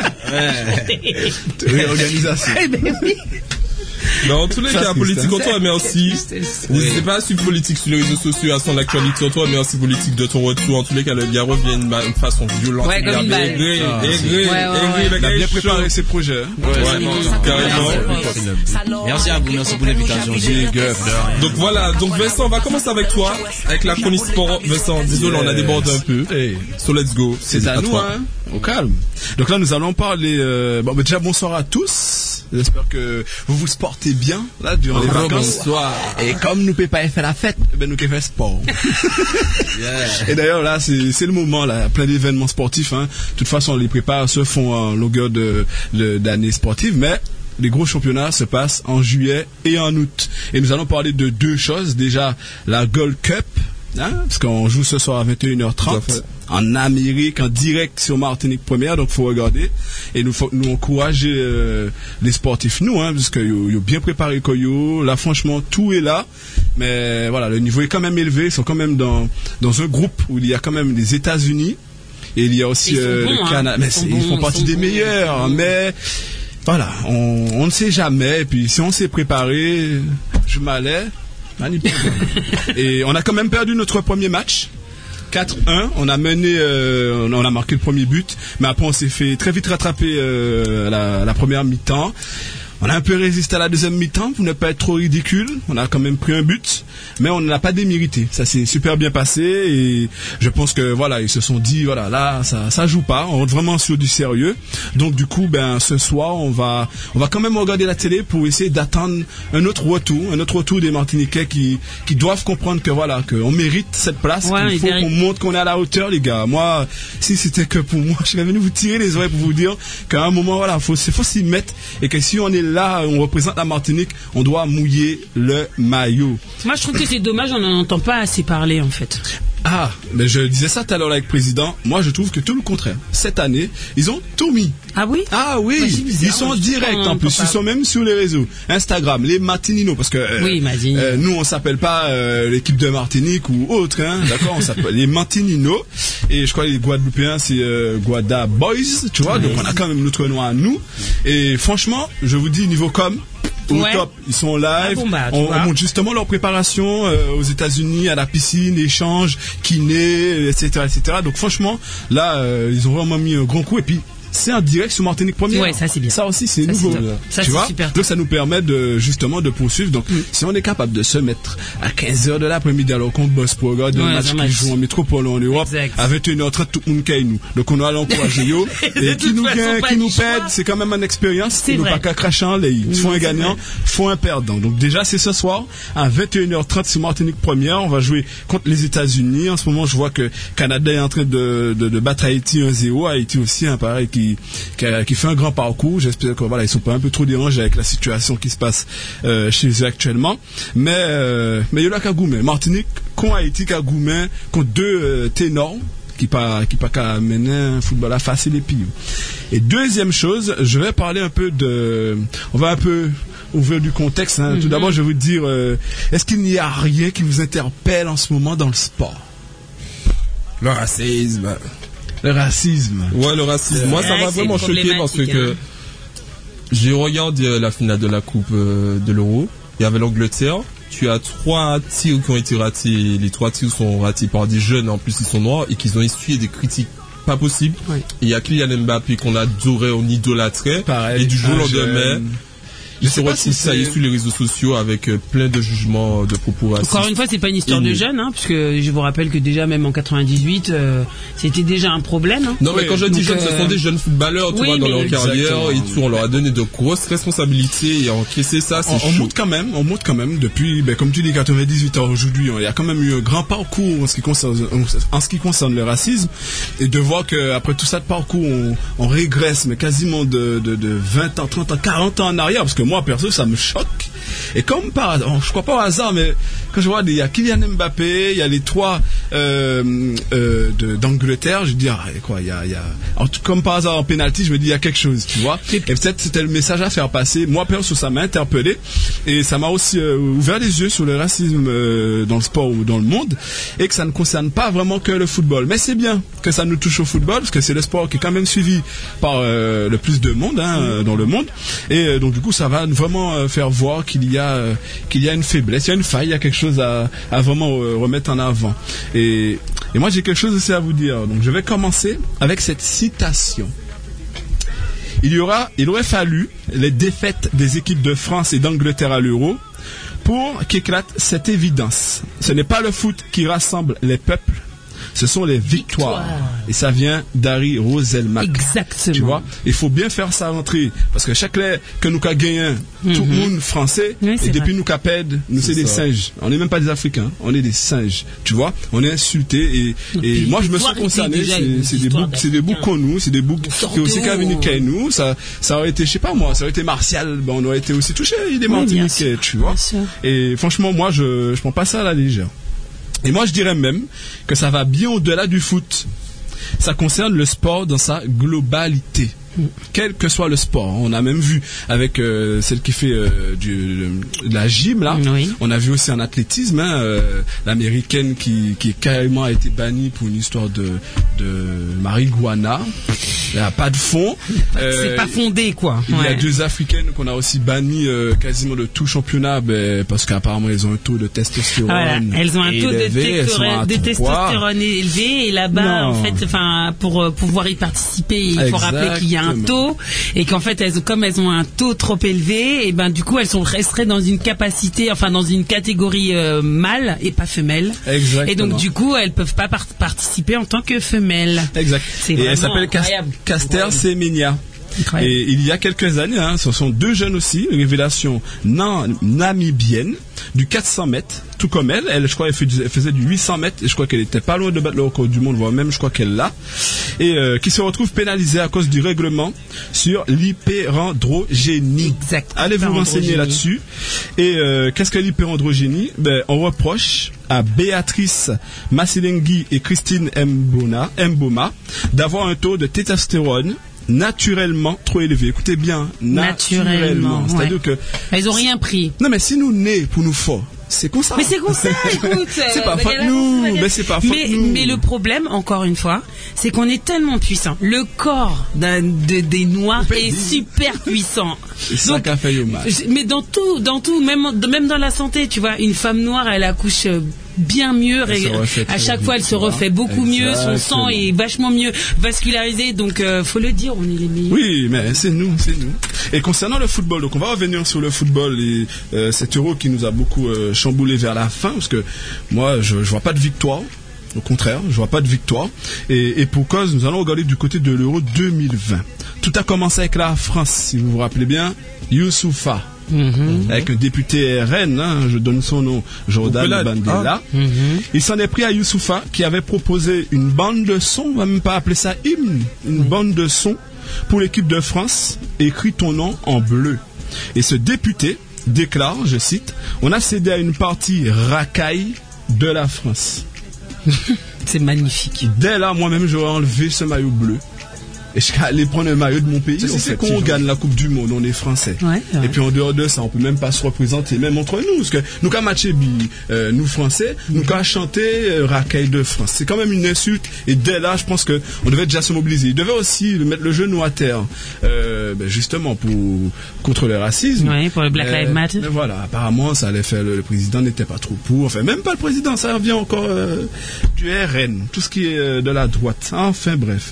Speaker 4: Réorganisation.
Speaker 3: Eh ben oui.
Speaker 2: Mais en tous les cas, Politique, on te remercie. N'hésitez pas à suivre Politique sur les réseaux sociaux, à son actualité. On te remercie Politique de ton retour. En tous les cas, le gars revient de façon violente.
Speaker 3: Ouais, comme une balle.
Speaker 2: Aigri,
Speaker 3: ouais,
Speaker 2: aigri,
Speaker 3: ouais.
Speaker 2: Le
Speaker 4: gars a bien préparé ses projets.
Speaker 2: Ouais,
Speaker 6: carrément. Merci à vous, merci pour l'invitation.
Speaker 2: Donc voilà, donc Vincent, on va commencer avec toi, avec la chronique sport. Vincent, désolé, on a débordé un peu. So let's go.
Speaker 4: C'est à nous, hein. Au calme. Donc là, nous allons parler. Euh, bon, déjà bonsoir à tous. J'espère que vous vous portez bien là durant les vacances.
Speaker 2: Bonsoir.
Speaker 4: Et comme nous ne pouvons pas faire la fête, ben nous pouvons faire sport. Yeah. Et d'ailleurs là, c'est c'est le moment là, plein d'événements sportifs. Hein. De toute façon, les prépares se font en longueur de de d'année sportive, mais les gros championnats se passent en juillet et en août. Et nous allons parler de deux choses. Déjà, la Gold Cup. Hein, parce qu'on joue ce soir à vingt et une heures trente en Amérique, en direct sur Martinique Première, donc faut regarder et nous faut nous encourager euh, les sportifs nous, hein, parce que yo, yo bien préparé Koyo, là franchement tout est là, mais voilà le niveau est quand même élevé, ils sont quand même dans dans un groupe où il y a quand même les États-Unis et il y a aussi euh, bons, le Canada, hein. Mais ils, ils font partie ils des meilleurs, bons. Mais voilà, on, on ne sait jamais, et puis si on s'est préparé, je m'allais. Et on a quand même perdu notre premier match quatre un, on a mené euh, on a marqué le premier but, mais après on s'est fait très vite rattraper euh, la, la première mi-temps. On a un peu résisté à la deuxième mi-temps pour ne pas être trop ridicule. On a quand même pris un but, mais on ne l'a pas démérité. Ça s'est super bien passé et je pense que voilà, ils se sont dit voilà, là ça ça joue pas, on est vraiment sur du sérieux. Donc du coup, ben ce soir, on va on va quand même regarder la télé pour essayer d'attendre un autre retour, un autre retour des Martiniquais qui qui doivent comprendre que voilà, que on mérite cette place, ouais, qu'il faut qu'on montre qu'on est à la hauteur, les gars. Moi, si c'était que pour moi, je serais venu vous tirer les oreilles pour vous dire qu'à un moment voilà, faut faut s'y mettre et que si on est là, on représente la Martinique, on doit mouiller le maillot.
Speaker 3: Moi, je trouve que c'est dommage, on n'en entend pas assez parler, en fait.
Speaker 4: Ah, mais je disais ça tout à l'heure avec le président. Moi, je trouve que tout le contraire. Cette année, ils ont tout mis.
Speaker 3: Ah oui?
Speaker 4: Ah oui,
Speaker 3: bah, bizarre,
Speaker 4: ils sont directs en plus. Ils sont même sur les réseaux. Instagram, les Martininos, parce que euh,
Speaker 3: oui,
Speaker 4: euh, nous, on s'appelle pas euh, l'équipe de Martinique ou autre, hein, d'accord? On s'appelle les Martininos. Et je crois que les Guadeloupéens, c'est euh, Guada Boys, tu vois. Ouais. Donc on a quand même notre nom à nous. Et franchement, je vous dis, niveau com, au
Speaker 3: ouais.
Speaker 4: top, ils sont live.
Speaker 3: Ah bon, bah,
Speaker 4: on, on montre justement leur préparation euh, aux États-Unis, à la piscine, échange, kiné, et cetera, et cetera. Donc franchement, là, euh, ils ont vraiment mis un grand coup. Et puis c'est en direct sur Martinique Première.
Speaker 3: Ouais, ça c'est bien.
Speaker 4: Ça aussi c'est ça, nouveau.
Speaker 3: Ça,
Speaker 4: tu
Speaker 3: c'est
Speaker 4: vois.
Speaker 3: super.
Speaker 4: Donc ça nous permet de justement de poursuivre. Donc mm. si on est capable de se mettre à quinze heures de l'après-midi alors qu'on bosse pour regarder ouais, un match qui joue en métropole en Europe, exact. À vingt et une heures trente tout le monde caille nous. Donc on va l'encourager yo et qui nous gagne, qui nous pède, c'est quand même une expérience. Il ne pas qu'à cracher en l'air. Il faut un gagnant, faut un perdant. Donc déjà c'est ce soir à vingt et une heures trente sur Martinique Première, on va jouer contre les États-Unis. En ce moment, je vois que Canada est en train de de, de battre Haïti un zéro. Haïti aussi un pareil qui qui a qui fait un grand parcours. J'espère que voilà, ils sont pas un peu trop dérangés avec la situation qui se passe euh, chez eux actuellement. Mais euh, mais il y a là Kagoumen, Martinique, contre Haïti, Kagoumen, contre deux euh, ténors qui pas qui pas qu'à mener un football à facile et pire. Et deuxième chose, je vais parler un peu de, on va un peu ouvrir du contexte. Hein. Mm-hmm. Tout d'abord, je vais vous dire, euh, est-ce qu'il n'y a rien qui vous interpelle en ce moment dans le sport?
Speaker 2: Le racisme.
Speaker 4: Le racisme.
Speaker 2: Ouais, le racisme. Moi, ça m'a vraiment choqué parce que j'ai regardé la finale de la Coupe de l'Euro. Il y avait l'Angleterre. Tu as trois tirs qui ont été ratés. Les trois tirs sont ratés par des jeunes. En plus, ils sont noirs et qu'ils ont essuyé des critiques pas possibles. Oui. Il y a Kylian Mbappé qu'on adorait, on idolâtrait. Pareil, et du jour au lendemain, il se retrouve ça y est sur les réseaux sociaux avec euh, plein de jugements de propos racistes.
Speaker 3: Encore une fois, c'est pas une histoire et de jeunes, hein, puisque je vous rappelle que déjà même en quatre-vingt-dix-huit, euh, c'était déjà un problème. Hein.
Speaker 2: Non, mais oui, quand je dis jeunes, euh... ce sont des jeunes footballeurs, tu oui, vois, dans leur carrière, et tout, on leur a donné de grosses responsabilités et encaissé ça, c'est
Speaker 4: on, on monte quand même, on monte quand même depuis, ben, comme tu dis, quatre-vingt-dix-huit ans aujourd'hui, il y a quand même eu un grand parcours en ce qui concerne, en ce qui concerne le racisme, et de voir que après tout ça de parcours, on, on régresse, mais quasiment de, de, de vingt ans, trente ans, quarante ans en arrière, parce que moi, perso, ça me choque. Et comme par hasard, je crois pas au hasard, mais quand je vois, il y a Kylian Mbappé, il y a les trois euh, euh, de, d'Angleterre, je dis, ah, quoi, il y a, il y a, alors, comme par hasard en penalty, je me dis, il y a quelque chose, tu vois. Et peut-être c'était le message à faire passer. Moi, perso, ça m'a interpellé et ça m'a aussi euh, ouvert les yeux sur le racisme euh, dans le sport ou dans le monde, et que ça ne concerne pas vraiment que le football. Mais c'est bien que ça nous touche au football, parce que c'est le sport qui est quand même suivi par euh, le plus de monde hein, dans le monde. Et euh, donc du coup, ça va vraiment euh, faire voir qu'il y a euh, qu'il y a une faiblesse, il y a une faille, il y a quelque chose à, à vraiment euh, remettre en avant. Et, et moi, j'ai quelque chose aussi à vous dire. Donc, je vais commencer avec cette citation. Il y aura, il aurait fallu les défaites des équipes de France et d'Angleterre à l'Euro pour qu'éclate cette évidence. Ce n'est pas le foot qui rassemble les peuples, ce sont les victoires. Victoire. Et ça vient d'Harry Roselmack.
Speaker 3: Exactement.
Speaker 4: Tu vois, il faut bien faire ça rentrer. Parce que chaque lait que nous qu'a gagné, mm-hmm. tout le monde français, oui, et depuis vrai. Nous qu'a pède, nous c'est, c'est des singes. On n'est même pas des Africains, on est des singes. Tu vois, on est insultés. Et, et, et moi, je me sens concerné. C'est, c'est des boucs, c'est des boucs qu'on nous, c'est des boucs qui aussi qu'à venir qu'à nous. Ça, ça aurait été, je sais pas moi, ça aurait été Martial, ben, on aurait été aussi touché. Il est Martiniquais, tu vois. Et franchement, moi, je, je prends pas ça à la légère. Et moi, je dirais même que ça va bien au-delà du foot. Ça concerne le sport dans sa globalité. Quel que soit le sport. On a même vu avec euh, celle qui fait euh, du, de la gym, là. Oui. On a vu aussi en athlétisme, hein, euh, l'américaine qui, qui carrément a été bannie pour une histoire de, de marijuana. Il n'y a pas de fond.
Speaker 3: Euh, c'est pas fondé, quoi.
Speaker 4: Il
Speaker 3: ouais.
Speaker 4: y a deux africaines qu'on a aussi bannies euh, quasiment de tout championnat, ben, parce qu'apparemment elles ont un taux de testostérone.
Speaker 3: Voilà. Elles ont un taux
Speaker 4: élevé,
Speaker 3: de, tectore- de testostérone élevé, et là-bas, non. en fait, enfin, pour euh, pouvoir y participer, il faut Exactement. rappeler qu'il y a un taux, et qu'en fait, elles, comme elles ont un taux trop élevé, et ben du coup, elles sont restées dans une capacité, enfin dans une catégorie euh, mâle et pas femelle.
Speaker 4: Exactement.
Speaker 3: Et donc du coup, elles peuvent pas par- participer en tant que femelles.
Speaker 4: Exact.
Speaker 3: C'est
Speaker 4: et elle s'appelle Cas- Caster ouais. Semenya. Et il y a quelques années, hein, ce sont deux jeunes aussi, une révélation nan- namibienne du quatre cents mètres, tout comme elle. Elle, je crois, elle faisait, elle faisait du huit cents mètres et je crois qu'elle était pas loin de battre le record du monde, voire même, je crois qu'elle l'a. Et euh, qui se retrouve pénalisée à cause du règlement sur l'hyperandrogénie.
Speaker 3: Exact.
Speaker 4: Allez vous renseigner là-dessus. Et euh, qu'est-ce que l'hyperandrogénie? Ben, on reproche à Béatrice Massilenghi et Christine Mbona, Mboma d'avoir un taux de testostérone naturellement trop élevé. Écoutez bien, naturellement. naturellement. C'est-à-dire
Speaker 3: ouais.
Speaker 4: que...
Speaker 3: Elles ont rien pris.
Speaker 4: Non, mais si nous nés pour nous forts, c'est comme ça.
Speaker 3: Mais c'est comme ça, écoute.
Speaker 4: C'est pas faute nous, mais c'est pas faute
Speaker 3: mais,
Speaker 4: nous.
Speaker 3: Mais le problème, encore une fois, c'est qu'on est tellement puissant. Le corps d'un, de, des Noirs est super puissant.
Speaker 4: C'est ça qu'a fait mal.
Speaker 3: Mais dans tout, dans tout, même, même dans la santé, tu vois, une femme noire, elle accouche bien mieux. À chaque fois, elle se refait beaucoup mieux. Son sang est vachement mieux vascularisé. Donc, euh, faut le dire, on est les meilleurs.
Speaker 4: Oui, mais c'est nous, c'est nous. Et concernant le football, donc on va revenir sur le football et euh, cet Euro qui nous a beaucoup euh, chamboulé vers la fin, parce que moi, je, je vois pas de victoire. Au contraire, je vois pas de victoire. Et, et pour cause, nous allons regarder du côté de l'Euro deux mille vingt. Tout a commencé avec la France, si vous vous rappelez bien, Youssoufa. Mm-hmm. Avec un député R N, hein, je donne son nom, Jordan Bandela. Ah. Mm-hmm. Il s'en est pris à Youssoufa qui avait proposé une bande de son, on va même pas appeler ça hymne, une mm-hmm. bande de son pour l'équipe de France, écrit ton nom en bleu. Et ce député déclare, je cite, on a cédé à une partie racaille de la France.
Speaker 3: C'est magnifique.
Speaker 4: Dès là, moi-même, j'aurais enlevé ce maillot bleu. Et je suis allé prendre un maillot de mon pays. Si c'est qu'on gagne la Coupe du Monde, on est français.
Speaker 3: Ouais, ouais.
Speaker 4: Et puis en dehors de ça, on peut même pas se représenter, même entre nous. Parce que nous, qu'à matcher, euh, nous français, nous, qu'à chanter euh, racaille de France. C'est quand même une insulte. Et dès là, je pense que on devait déjà se mobiliser. Il devait aussi mettre le genou à terre, euh, ben justement pour contre le racisme.
Speaker 3: Oui, pour le Black Lives Matter.
Speaker 4: Mais voilà, apparemment, ça allait faire. Le, le président n'était pas trop pour. Enfin, même pas le président, ça revient encore euh, du R N, tout ce qui est euh, de la droite. Enfin, bref.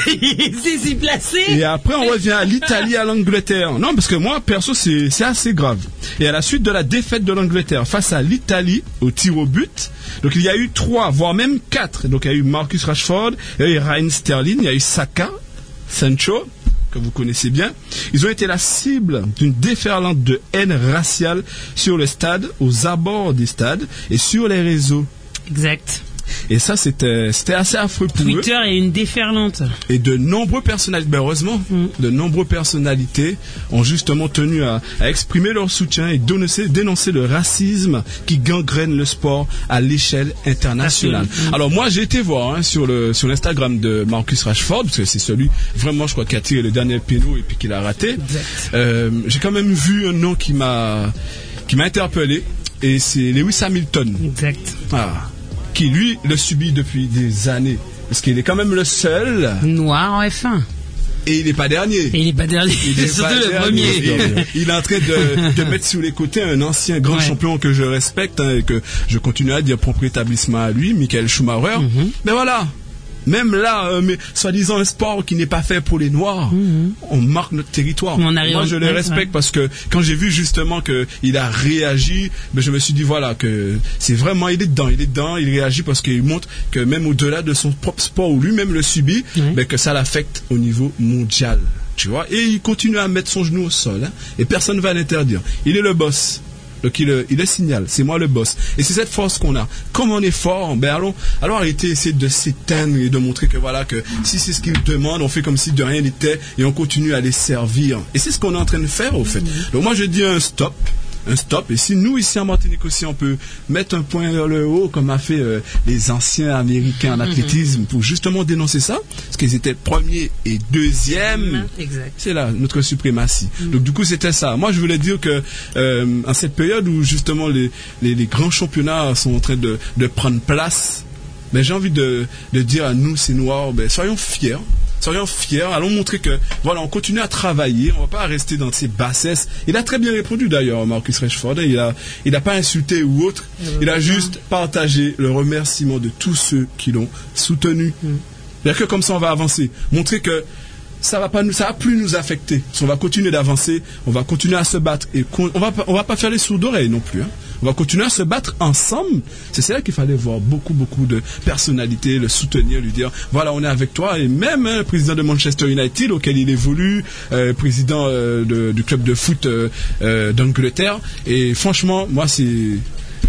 Speaker 3: Si placé.
Speaker 4: Et après on revient à l'Italie, à l'Angleterre. Non, parce que moi perso c'est, c'est assez grave. Et à la suite de la défaite de l'Angleterre face à l'Italie au tir au but, donc il y a eu trois, voire même quatre. Donc il y a eu Marcus Rashford, il y a eu Raheem Sterling, il y a eu Saka, Sancho, que vous connaissez bien. Ils ont été la cible d'une déferlante de haine raciale sur le stade, aux abords des stades et sur les réseaux.
Speaker 3: Exact.
Speaker 4: Et ça, c'était, c'était assez affreux pour
Speaker 3: Twitter
Speaker 4: eux.
Speaker 3: Twitter est une déferlante.
Speaker 4: Et de nombreux personnalités, ben heureusement, mm. de nombreuses personnalités ont justement tenu à, à exprimer leur soutien et dénoncer, dénoncer le racisme qui gangrène le sport à l'échelle internationale. Mm. Alors moi, j'ai été voir hein, sur le sur l'Instagram de Marcus Rashford, parce que c'est celui vraiment, je crois, qui a tiré le dernier péno et puis qui l'a raté. Euh, j'ai quand même vu un nom qui m'a qui m'a interpellé, et c'est Lewis Hamilton.
Speaker 3: Exact.
Speaker 4: Ah. Qui lui le subit depuis des années, parce qu'il est quand même le seul
Speaker 3: noir en F un.
Speaker 4: Et il n'est pas dernier.
Speaker 3: Et il n'est pas dernier.
Speaker 4: Il est surtout le premier. Il, il est en train de, de mettre sur les côtés un ancien grand ouais. champion que je respecte hein, et que je continue à dire propre établissement à lui, Michael Schumacher. Mm-hmm. Mais voilà. Même là, euh, mais soi-disant un sport qui n'est pas fait pour les Noirs, mmh. on marque notre territoire.
Speaker 3: On
Speaker 4: Moi, je le respecte ouais. parce que quand j'ai vu justement que il a réagi, ben, je me suis dit voilà que c'est vraiment il est dedans, il est dedans, il réagit parce qu'il montre que même au-delà de son propre sport où lui-même le subit, mmh. ben, que ça l'affecte au niveau mondial, tu vois. Et il continue à mettre son genou au sol hein, et personne ne va l'interdire. Il est le boss. Donc il le, il le signale, c'est moi le boss. Et c'est cette force qu'on a. Comme on est fort, ben allons, allons arrêter essayer de s'éteindre et de montrer que voilà, que si c'est ce qu'ils demandent, on fait comme si de rien n'était et on continue à les servir. Et c'est ce qu'on est en train de faire au fait. Donc moi je dis un stop. Un stop. Et si nous, ici en Martinique aussi, on peut mettre un point vers le haut, comme a fait euh, les anciens Américains en athlétisme, pour justement dénoncer ça, parce qu'ils étaient premiers et deuxièmes.
Speaker 3: Exact.
Speaker 4: C'est là, notre suprématie. Mm. Donc du coup, c'était ça. Moi, je voulais dire que euh, en cette période où justement les, les, les grands championnats sont en train de, de prendre place, ben, j'ai envie de, de dire à nous, ces Noirs, ben, soyons fiers. Soyons fiers, allons montrer que voilà, on continue à travailler, on va pas rester dans ces bassesses. Il a très bien répondu d'ailleurs, Marcus Rashford. Il a, il a pas insulté ou autre. Il a juste partagé le remerciement de tous ceux qui l'ont soutenu. Mm. C'est-à-dire que comme ça, on va avancer, montrer que ça va pas nous, ça va plus nous affecter. Si on va continuer d'avancer, on va continuer à se battre et on va, on va pas faire les sourds d'oreilles non plus. Hein. On va continuer à se battre ensemble. C'est là qu'il fallait voir beaucoup, beaucoup de personnalités, le soutenir, lui dire, voilà, on est avec toi. Et même hein, le président de Manchester United, auquel il évolue, euh, président euh, de, du club de foot euh, euh, d'Angleterre. Et franchement, moi, c'est...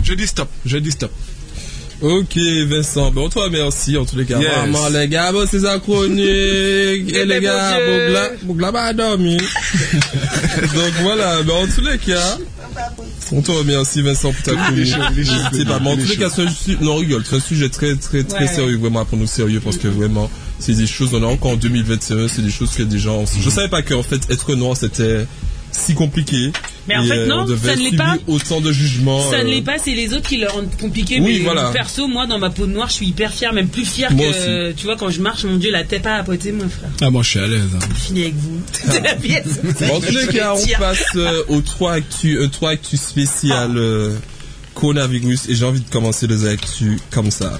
Speaker 4: Je dis stop, je dis stop.
Speaker 2: Ok, Vincent. Bon, toi, merci en tous les cas.
Speaker 4: Yes.
Speaker 2: Vraiment, les gars, bon, c'est sa chronique. Et les gars, Bougla, Bougla va dormir. Donc voilà, ben, en tous les cas, on te remercie, Vincent, pour ta chronique. C'est pas, mais en tous les cas, c'est un sujet, non, rigole, c'est un sujet très, très, très
Speaker 3: Ouais.
Speaker 2: sérieux, vraiment, pour nous sérieux, parce que vraiment, c'est des choses, on est encore en deux mille vingt et un, c'est des choses que des gens, je savais pas qu'en fait, être noir, c'était si compliqué.
Speaker 3: Mais en
Speaker 2: Et,
Speaker 3: fait,
Speaker 2: euh,
Speaker 3: non,
Speaker 2: on devait
Speaker 3: ça ne l'est
Speaker 2: subir
Speaker 3: pas.
Speaker 2: autant de jugements.
Speaker 3: Ça ne
Speaker 2: euh,
Speaker 3: l'est pas, c'est les autres qui le rendent compliqué.
Speaker 2: Oui,
Speaker 3: mais
Speaker 2: voilà.
Speaker 3: perso, moi, dans ma peau noire, je suis hyper fière, même plus fière
Speaker 2: Moi
Speaker 3: que, tu vois, quand je marche, mon Dieu, la tête pas à poter, mon frère.
Speaker 4: Ah, moi, je suis à l'aise. Hein.
Speaker 3: Fini avec vous. C'est la pièce.
Speaker 2: Bon, en tous les cas, on passe euh, aux trois actus, euh, trois actus spéciales euh, coronavirus, et j'ai envie de commencer les actus comme ça.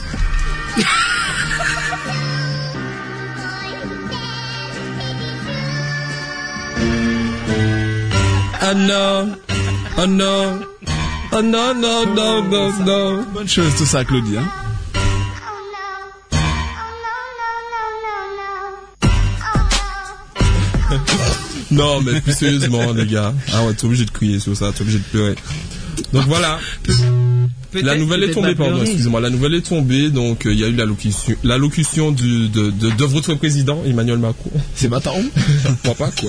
Speaker 2: Oh non, oh non, oh non, non, non, non, non.
Speaker 4: Bonne chose tout ça, Claudie. Hein.
Speaker 2: Non, mais plus sérieusement, les gars. Ah ouais, t'es obligé de crier sur ça, t'es obligé de pleurer. Donc voilà.
Speaker 3: Peut-être-
Speaker 2: La nouvelle est
Speaker 3: peut-être
Speaker 2: tombée,
Speaker 3: pas
Speaker 2: pardon,
Speaker 3: pleurer.
Speaker 2: excusez-moi. La nouvelle est tombée, donc euh, il y a eu l'allocution, l'allocution du, de, de, de votre président, Emmanuel Macron.
Speaker 4: C'est Bataron.
Speaker 2: Je crois pas, quoi.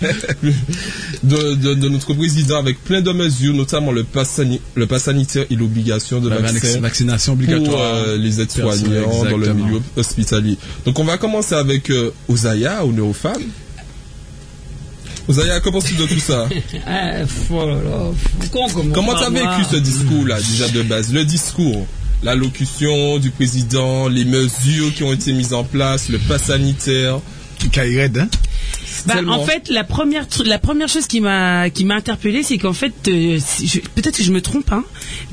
Speaker 2: De, de, de notre président avec plein de mesures, notamment le pass, sani- le pass sanitaire et l'obligation de
Speaker 4: La
Speaker 2: vaccin
Speaker 4: vaccination obligatoire.
Speaker 2: pour euh, les aides-soignants dans le
Speaker 4: Exactement.
Speaker 2: milieu hospitalier. Donc on va commencer avec euh, Ozaya, ou Néophane. Ozaya, qu'en penses-tu de tout ça?
Speaker 3: Ah, oh là là, pourquoi on commence
Speaker 2: Comment
Speaker 3: par
Speaker 2: t'as
Speaker 3: moi
Speaker 2: vécu ce discours-là, déjà de base? Le discours, l'allocution du président, les mesures qui ont été mises en place, le pass sanitaire.
Speaker 4: Kaired, hein?
Speaker 3: Bah,
Speaker 2: Tellement.
Speaker 3: en fait, la première, tru- la première chose qui m'a, qui m'a interpellée, c'est qu'en fait, euh, si je- peut-être que je me trompe, hein,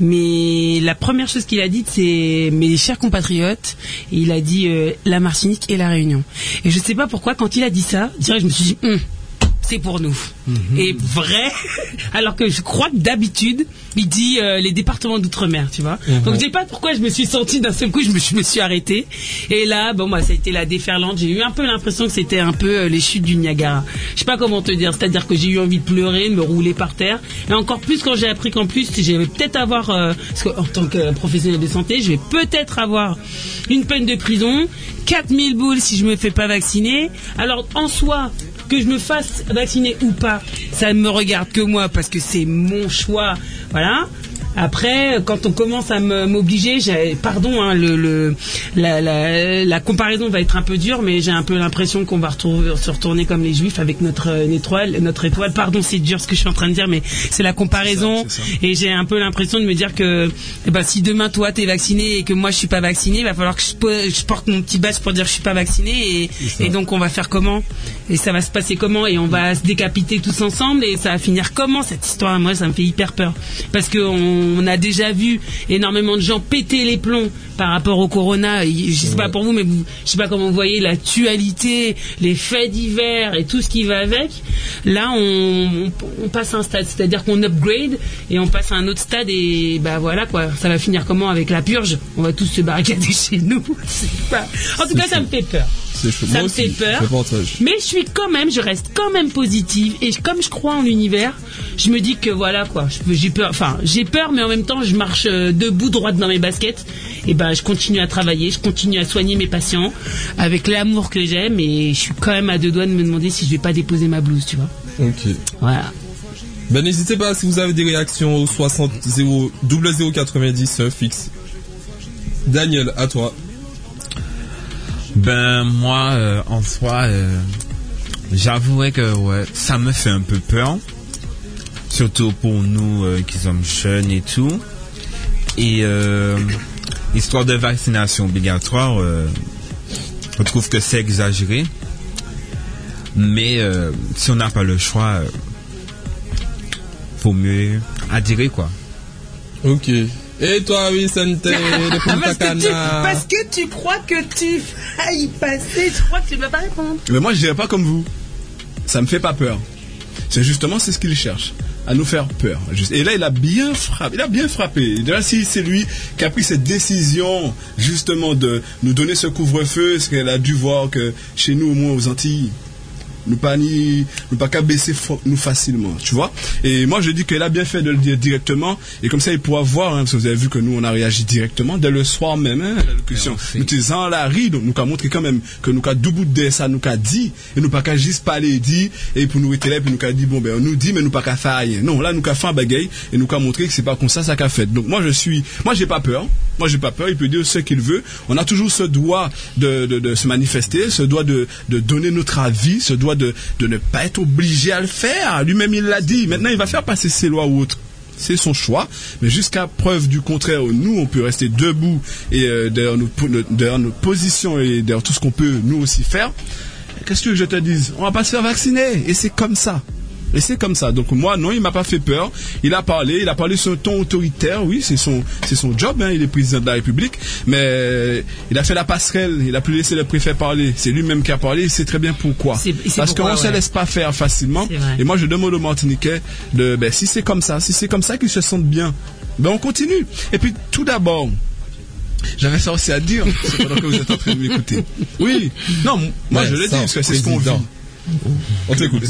Speaker 3: mais la première chose qu'il a dite, c'est mes chers compatriotes, et il a dit euh, la Martinique et la Réunion. Et je sais pas pourquoi, quand il a dit ça, direct, je me suis dit, Hum, c'est pour nous. Et vrai, alors que je crois que d'habitude, il dit euh, les départements d'outre-mer, tu vois.
Speaker 2: Mhm.
Speaker 3: Donc je sais pas pourquoi je me suis sentie d'un seul coup, je me, je me suis arrêtée. Et là, bon, moi, ça a été la déferlante. J'ai eu un peu l'impression que c'était un peu euh, les chutes du Niagara. Je sais pas comment te dire, c'est-à-dire que j'ai eu envie de pleurer, de me rouler par terre. Et encore plus quand j'ai appris qu'en plus, je vais peut-être avoir, euh, parce qu'en tant que professionnel de santé, je vais peut-être avoir une peine de prison, quatre mille boules si je me fais pas vacciner. Alors en soi, que je me fasse vacciner ou pas, ça ne me regarde que moi parce que c'est mon choix, voilà. Après, quand on commence à me- m'obliger, j'ai, pardon, hein, le, le, la, la, la comparaison va être un peu dure, mais j'ai un peu l'impression qu'on va retrouver, se retourner comme les Juifs avec notre euh, étoile, notre étoile. Pardon, c'est dur ce que je suis en train de dire, mais c'est la comparaison.
Speaker 4: C'est ça, c'est ça.
Speaker 3: Et j'ai un peu l'impression de me dire que, eh ben, si demain toi t'es vacciné et que moi je suis pas vacciné, il va falloir que je, po- je porte mon petit badge pour dire que je suis pas vacciné. Et, et donc on va faire comment? Et ça va se passer comment? Et on va se décapiter tous ensemble et ça va finir comment cette histoire? Moi ça me fait hyper peur parce que on, on a déjà vu énormément de gens péter les plombs par rapport au corona. Et je sais pas pour vous, mais vous, je sais pas comment vous voyez l'actualité, les faits divers et tout ce qui va avec. Là on, on, on passe à un stade, c'est-à-dire qu'on upgrade et on passe à un autre stade et bah voilà quoi. Ça va finir comment avec la purge? On va tous se barricader chez nous. C'est pas... En tout cas ça me fait peur.
Speaker 2: C'est chaud.
Speaker 3: Ça
Speaker 2: Moi
Speaker 3: me
Speaker 2: aussi,
Speaker 3: fait peur.
Speaker 2: je partage.
Speaker 3: Mais je suis quand même, je reste quand même positive. Et comme je crois en l'univers, je me dis que voilà quoi. je peux- J'ai peur, enfin, j'ai peur, mais en même temps, je marche euh, debout, droite dans mes baskets. Et ben, je continue à travailler, je continue à soigner mes patients avec l'amour que j'aime. Et je suis quand même à deux doigts de me demander si je vais pas déposer ma blouse, tu vois.
Speaker 2: Ok.
Speaker 3: Voilà.
Speaker 2: Ben n'hésitez pas si vous avez des réactions au soixante zéro zéro zéro quatre-vingt-dix euh, fixe. Daniel, à toi.
Speaker 5: Ben moi, euh, en soi, euh, j'avouerais que ouais, ça me fait un peu peur, surtout pour nous euh, qui sommes jeunes et tout. Et euh, histoire de vaccination obligatoire, euh, je trouve que c'est exagéré. Mais euh, si on n'a pas le choix, euh, faut mieux adhérer quoi.
Speaker 2: Ok. Et toi, Vicente, de Punta
Speaker 3: parce, que tu,
Speaker 2: Cana.
Speaker 3: parce que tu crois que tu vas y passer, je crois que tu ne vas pas répondre.
Speaker 4: Mais moi, je dirais pas comme vous. Ça me fait pas peur. C'est justement, c'est ce qu'il cherche. À nous faire peur. Juste. Et là, il a bien frappé. Il a bien frappé. Déjà, si c'est lui qui a pris cette décision, justement, de nous donner ce couvre-feu, c'est qu'elle a dû voir que chez nous, au moins aux Antilles, nous pas ni nous pas qu'à baisser nous facilement, tu vois. Et moi je dis qu'elle a bien fait de le dire directement, et comme ça il pourra voir, hein, parce que vous avez vu que nous on a réagi directement dès le soir même, hein, à l'allocution. Nous disons la ri, donc nous qu'a montré quand même que nous qu'a double de ça, nous qu'a dit, et nous pas qu'à juste parler dit, et pour nous être là, puis nous qu'a dit bon ben on nous dit mais nous pas qu'à faire rien. Non, là nous qu'a fait un bagaille, et nous qu'a montré que c'est pas comme ça ça qu'a fait. Donc moi je suis, moi j'ai pas peur, moi j'ai pas peur, il peut dire ce qu'il veut. On a toujours ce droit de, de, de se manifester, ce droit de, de donner notre avis, ce droit de, de ne pas être obligé à le faire. Lui-même il l'a dit. Maintenant il va faire passer ses lois ou autres. C'est son choix, mais jusqu'à preuve du contraire, nous on peut rester debout et euh, derrière, nos, derrière nos positions et derrière tout ce qu'on peut nous aussi faire. Qu'est-ce que je te dise? On va pas se faire vacciner, et c'est comme ça. Et c'est comme ça. Donc moi, non, il m'a pas fait peur. Il a parlé, il a parlé sur un ton autoritaire. Oui, c'est son, c'est son job. Hein, il est président de la République, mais il a fait la passerelle. Il a plus laissé le préfet parler. C'est lui-même qui a parlé. Il sait très bien pourquoi. C'est, c'est Parce qu'on ne ouais. se laisse pas faire facilement. Et moi, je demande aux Martiniquais de, ben, si c'est comme ça, si c'est comme ça qu'ils se sentent bien, ben on continue. Et puis tout d'abord. J'avais ça aussi à dire, c'est pendant que vous êtes en train de m'écouter. Oui, non, moi ouais, je le dis, parce que c'est ce qu'on vit. On t'écoute.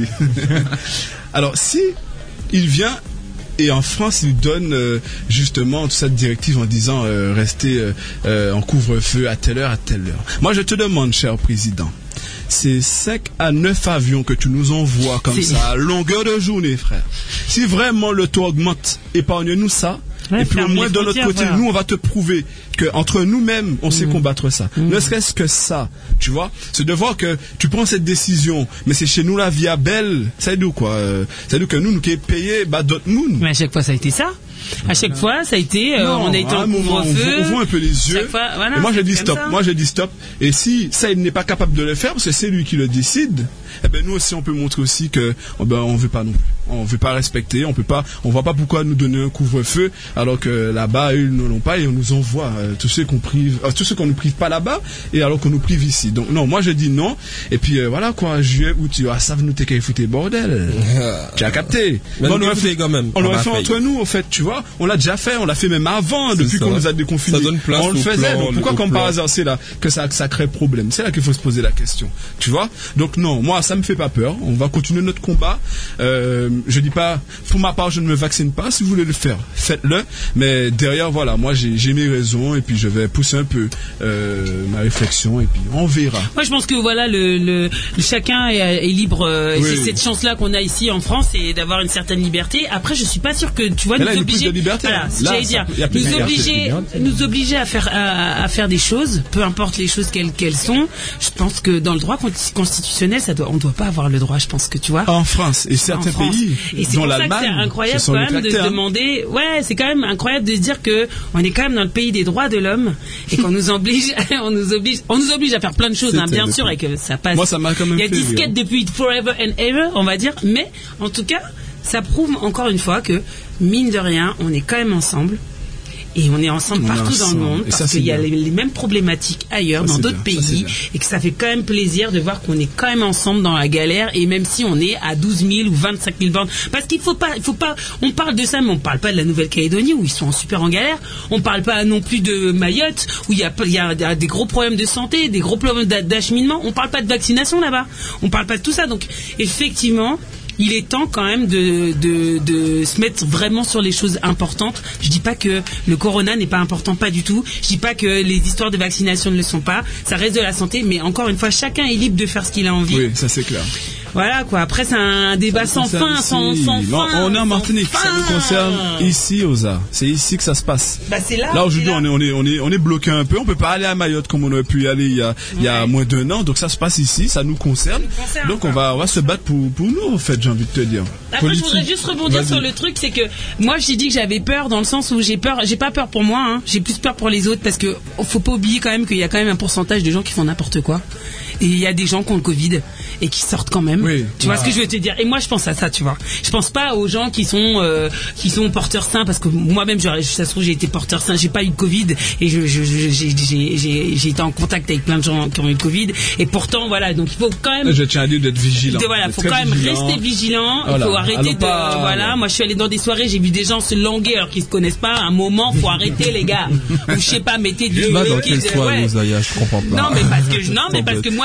Speaker 4: Alors, si il vient et en France, il donne euh, justement toute cette directive en disant euh, restez euh, euh, en couvre-feu à telle heure, à telle heure. Moi, je te demande, cher président, c'est cinq à neuf avions que tu nous envoies comme c'est... ça à longueur de journée, frère. Si vraiment le taux augmente, épargne-nous ça. Ouais, et puis au moins de notre côté, voilà. Nous on va te prouver que entre nous-mêmes on mmh. sait combattre ça. Mmh. Ne serait-ce que ça, tu vois. C'est de voir que tu prends cette décision, mais c'est chez nous la vie à belle. Ça dit quoi euh, Ça dit que nous nous qui payé bah d'autres monde.
Speaker 3: Mais à chaque fois ça a été ça. À chaque fois, ça a été, euh, non, on a été en couvre-feu.
Speaker 4: On voit un peu les yeux. Fois, voilà, et moi, je dis stop. Ça. Moi, je dis stop. Et si ça, il n'est pas capable de le faire, parce que c'est lui qui le décide, eh ben, nous aussi, on peut montrer aussi que, oh ben, on veut pas non plus. On veut pas respecter, on peut pas, on voit pas pourquoi nous donner un couvre-feu, alors que là-bas, ils ne l'ont pas et on nous envoie, euh, tous ceux qu'on prive, euh, tous ceux qu'on ne prive pas là-bas, et alors qu'on nous prive ici. Donc, non, moi, je dis non. Et puis, euh, voilà, quoi, juillet, août, tu, ah, ça nous t'es qu'à foutre bordel. Tu as capté.
Speaker 2: Mais on l'aurait fait quand même.
Speaker 4: On l'aurait fait entre nous, en fait, tu vois. On l'a déjà fait, on l'a fait même avant, c'est depuis ça. Qu'on nous a déconfinés.
Speaker 2: Ça donne place
Speaker 4: on le faisait.
Speaker 2: Plan,
Speaker 4: donc pourquoi, comme plan. Par hasard, c'est là que ça, ça crée problème. C'est là qu'il faut se poser la question. Tu vois. Donc non, moi, ça me fait pas peur. On va continuer notre combat. Euh, je dis pas, pour ma part, je ne me vaccine pas. Si vous voulez le faire, faites-le. Mais derrière, voilà, moi, j'ai, j'ai mes raisons et puis je vais pousser un peu euh, ma réflexion et puis on verra.
Speaker 3: Moi, je pense que voilà, le, le, le chacun est, est libre. Euh, oui. C'est cette chance-là qu'on a ici en France, c'est d'avoir une certaine liberté. Après, je suis pas sûr que tu vois
Speaker 4: mais
Speaker 3: nous
Speaker 4: là,
Speaker 3: obliger.
Speaker 4: De liberté,
Speaker 3: voilà,
Speaker 4: là,
Speaker 3: j'allais dire, nous obliger, nous obliger à faire à, à faire des choses, peu importe les choses quelles qu'elles sont. Je pense que dans le droit constitutionnel, ça doit, on doit pas avoir le droit. Je pense que tu vois.
Speaker 4: En France et certains
Speaker 3: France.
Speaker 4: pays,
Speaker 3: et c'est
Speaker 4: dont
Speaker 3: pour ça
Speaker 4: l'Allemagne,
Speaker 3: que c'est incroyable quand même de se demander. Ouais, c'est quand même incroyable de se dire que on est quand même dans le pays des droits de l'homme et qu'on nous oblige, on nous oblige, on nous oblige à faire plein de choses, hein, bien sûr, et que ça passe.
Speaker 4: Moi, ça m'a quand même.
Speaker 3: Il y a disquette hein. depuis forever and ever, on va dire, mais en tout cas, ça prouve encore une fois que mine de rien, on est quand même ensemble. Et on est ensemble on partout est ensemble. Dans le monde, parce qu'il y a les, les mêmes problématiques ailleurs, ça dans d'autres bien. Pays, et que ça fait quand même plaisir de voir qu'on est quand même ensemble dans la galère, et même si on est à douze mille ou vingt-cinq mille bornes. Parce qu'il faut pas, il faut pas, on parle de ça, mais on parle pas de la Nouvelle-Calédonie, où ils sont super en galère. On parle pas non plus de Mayotte, où il y a, il y a des gros problèmes de santé, des gros problèmes d'acheminement. On parle pas de vaccination là-bas. On parle pas de tout ça. Donc, effectivement, il est temps quand même de, de, de se mettre vraiment sur les choses importantes. Je dis pas que le corona n'est pas important, pas du tout. Je dis pas que les histoires de vaccination ne le sont pas. Ça reste de la santé, mais encore une fois, chacun est libre de faire ce qu'il a envie.
Speaker 4: Oui, ça c'est clair.
Speaker 3: Voilà quoi. Après c'est un débat sans fin, sans, sans
Speaker 4: non,
Speaker 3: fin.
Speaker 4: On est en Martinique, ça nous concerne ici, Osa. C'est ici que ça se passe.
Speaker 3: Bah c'est là.
Speaker 4: Là aujourd'hui on est on est on est on est bloqué un peu. On peut pas aller à Mayotte comme on aurait pu y aller il y a ouais. il y a moins d'un an. Donc ça se passe ici, ça nous concerne. Ça nous concerne donc on va on va se battre pour pour nous en fait. J'ai envie de te dire.
Speaker 3: Après Politique. Je voudrais juste rebondir Vas-y. Sur le truc, c'est que moi j'ai dit que j'avais peur dans le sens où j'ai peur. J'ai pas peur pour moi. Hein. J'ai plus peur pour les autres parce que faut pas oublier quand même qu'il y a quand même un pourcentage de gens qui font n'importe quoi. Et il y a des gens qui ont le Covid et qui sortent quand même. Oui, tu vois ah. ce que je veux te dire. Et moi, je pense à ça, tu vois. Je pense pas aux gens qui sont euh, qui sont porteurs sains, parce que moi-même, je, ça se trouve, j'ai été porteur sain. J'ai pas eu de Covid et je, je, je, j'ai, j'ai, j'ai, j'ai été en contact avec plein de gens qui ont eu le Covid. Et pourtant, voilà. Donc, il faut quand même.
Speaker 4: Je tiens à dire d'être vigilant.
Speaker 3: De, voilà, faut quand même vigilant. Rester vigilant. Voilà. Il faut arrêter alors de. Pas... Voilà. Moi, je suis allé dans des soirées, j'ai vu des gens se languer alors qu'ils se connaissent pas. À un moment, faut arrêter, les gars. Ou je sais pas, mettez du.
Speaker 2: Bah, dans quelle soirée, ouais. Zaya, je comprends pas.
Speaker 3: Non, mais parce que non, mais parce que moi,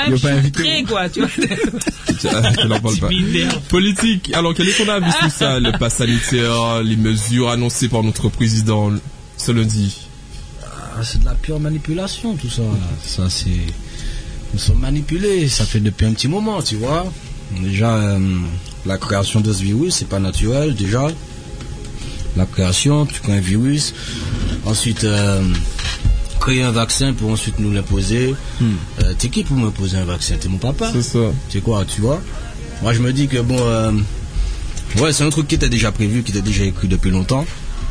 Speaker 3: je suis prêt, quoi, tu vois.
Speaker 2: Je n'en parle pas. Politique. Alors, quel est ton avis sur ça, le pass sanitaire, les mesures annoncées par notre président ce lundi?
Speaker 6: Ah, c'est de la pure manipulation, tout ça. Ça, c'est, nous sommes manipulés. Ça fait depuis un petit moment, tu vois. Déjà, euh, la création de ce virus, c'est pas naturel, déjà. La création, tu crées un virus. Ensuite, euh, créer un vaccin pour ensuite nous l'imposer. Hmm. Euh, t'es qui pour m'imposer un vaccin? T'es mon papa?
Speaker 2: C'est ça.
Speaker 6: C'est quoi, tu vois? Moi, je me dis que bon, euh, ouais, c'est un truc qui était déjà prévu, qui était déjà écrit depuis longtemps.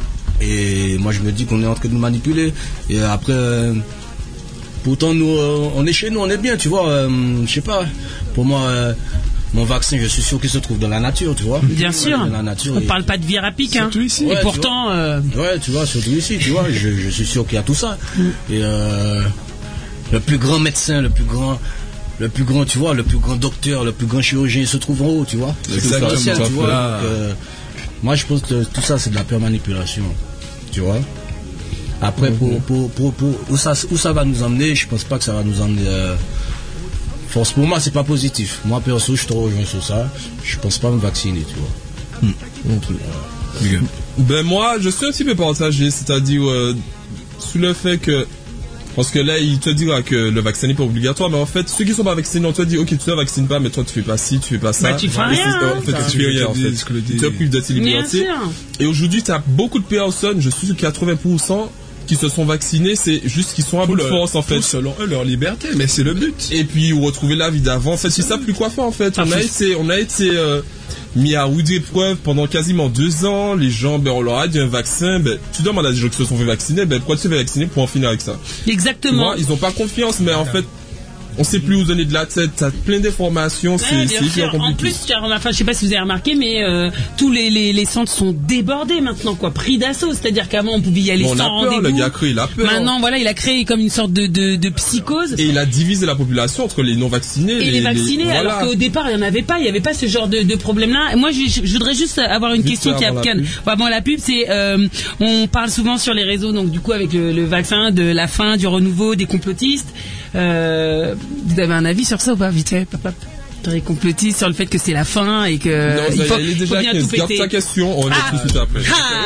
Speaker 6: Et moi, je me dis qu'on est en train de nous manipuler. Et après, euh, pourtant, nous, euh, on est chez nous, on est bien, tu vois. Euh, je sais pas. Pour moi, euh, mon vaccin, je suis sûr qu'il se trouve dans la nature, tu vois.
Speaker 3: Bien sûr.
Speaker 6: Dans la nature.
Speaker 3: On
Speaker 6: et...
Speaker 3: parle pas de vie rapide, hein.
Speaker 4: Surtout ici.
Speaker 3: Et
Speaker 6: Ouais,
Speaker 3: pourtant.
Speaker 6: Tu
Speaker 3: euh...
Speaker 6: Ouais, tu vois, surtout ici, tu vois. Je, je suis sûr qu'il y a tout ça. Et euh, le plus grand médecin, le plus grand, le plus grand, tu vois, le plus grand docteur, le plus grand chirurgien, il se trouve en haut, tu vois.
Speaker 2: Exactement.
Speaker 6: C'est tu vois.
Speaker 2: Là.
Speaker 6: Donc, euh, moi, je pense que tout ça, c'est de la pure manipulation, tu vois. Après, pour, pour, pour, pour, où, ça, où ça va nous emmener, je pense pas que ça va nous emmener. Euh, force pour moi, c'est pas positif. Moi, perso, je te rejoins sur ça. Je pense pas me vacciner, tu vois.
Speaker 2: Hmm. Okay. Ben moi, je suis un petit peu partagé, c'est-à-dire euh, sur le fait que, parce que là, il te dira que le vaccin n'est pas obligatoire, mais en fait, ceux qui sont pas vaccinés, on te dit, ok, tu ne vaccines pas, mais toi, tu fais pas ci, tu fais pas ça.
Speaker 3: Bah, tu fais rien.
Speaker 2: En fait, tu fais rien, en fait. Tu te prives de tes libertés. Et aujourd'hui, tu as beaucoup de personnes, je suis sûr quatre-vingts pour cent qui se sont vaccinés, c'est juste qu'ils sont à bout de force, en fait.
Speaker 4: Selon eux, leur liberté, mais c'est le but.
Speaker 2: Et puis, retrouver la vie d'avant. En fait, c'est ça plus quoi faire, en fait. On a été, on a été, euh, mis à rude épreuve pendant quasiment deux ans. Les gens, ben, on leur a dit un vaccin, ben, tu demandes à des gens qui se sont fait vacciner, ben, pourquoi tu te fais vacciner pour en finir avec ça?
Speaker 3: Exactement.
Speaker 2: Tu vois, ils n'ont pas confiance, mais en fait, on sait plus où donner de la tête, t'as plein d'informations,
Speaker 3: ouais,
Speaker 2: c'est hyper compliqué.
Speaker 3: En plus, enfin, je sais pas si vous avez remarqué, mais euh, tous les, les, les centres sont débordés maintenant, quoi, pris d'assaut. C'est-à-dire qu'avant, on pouvait y aller
Speaker 2: bon,
Speaker 3: sans rendez-vous.
Speaker 2: Le gars a créé, il a peur.
Speaker 3: Maintenant, voilà, il a créé comme une sorte de, de, de psychose.
Speaker 2: Et il a divisé la population entre les non-vaccinés
Speaker 3: et les, les vaccinés, les... alors voilà. Qu'au départ, il n'y en avait pas, il n'y avait pas ce genre de, de problème-là. Moi, je, je voudrais juste avoir une
Speaker 2: juste
Speaker 3: question qui a avant la pub, c'est euh, on parle souvent sur les réseaux, donc du coup, avec le, le vaccin, de la fin, du renouveau, des complotistes. Euh, vous avez un avis sur ça ou pas, vite fait, papa? Des complotistes sur le fait que c'est la fin et que
Speaker 2: non,
Speaker 3: il faut,
Speaker 2: il est déjà
Speaker 3: faut bien tout péter.
Speaker 2: Garde ta question, on est ah. tout de suite après.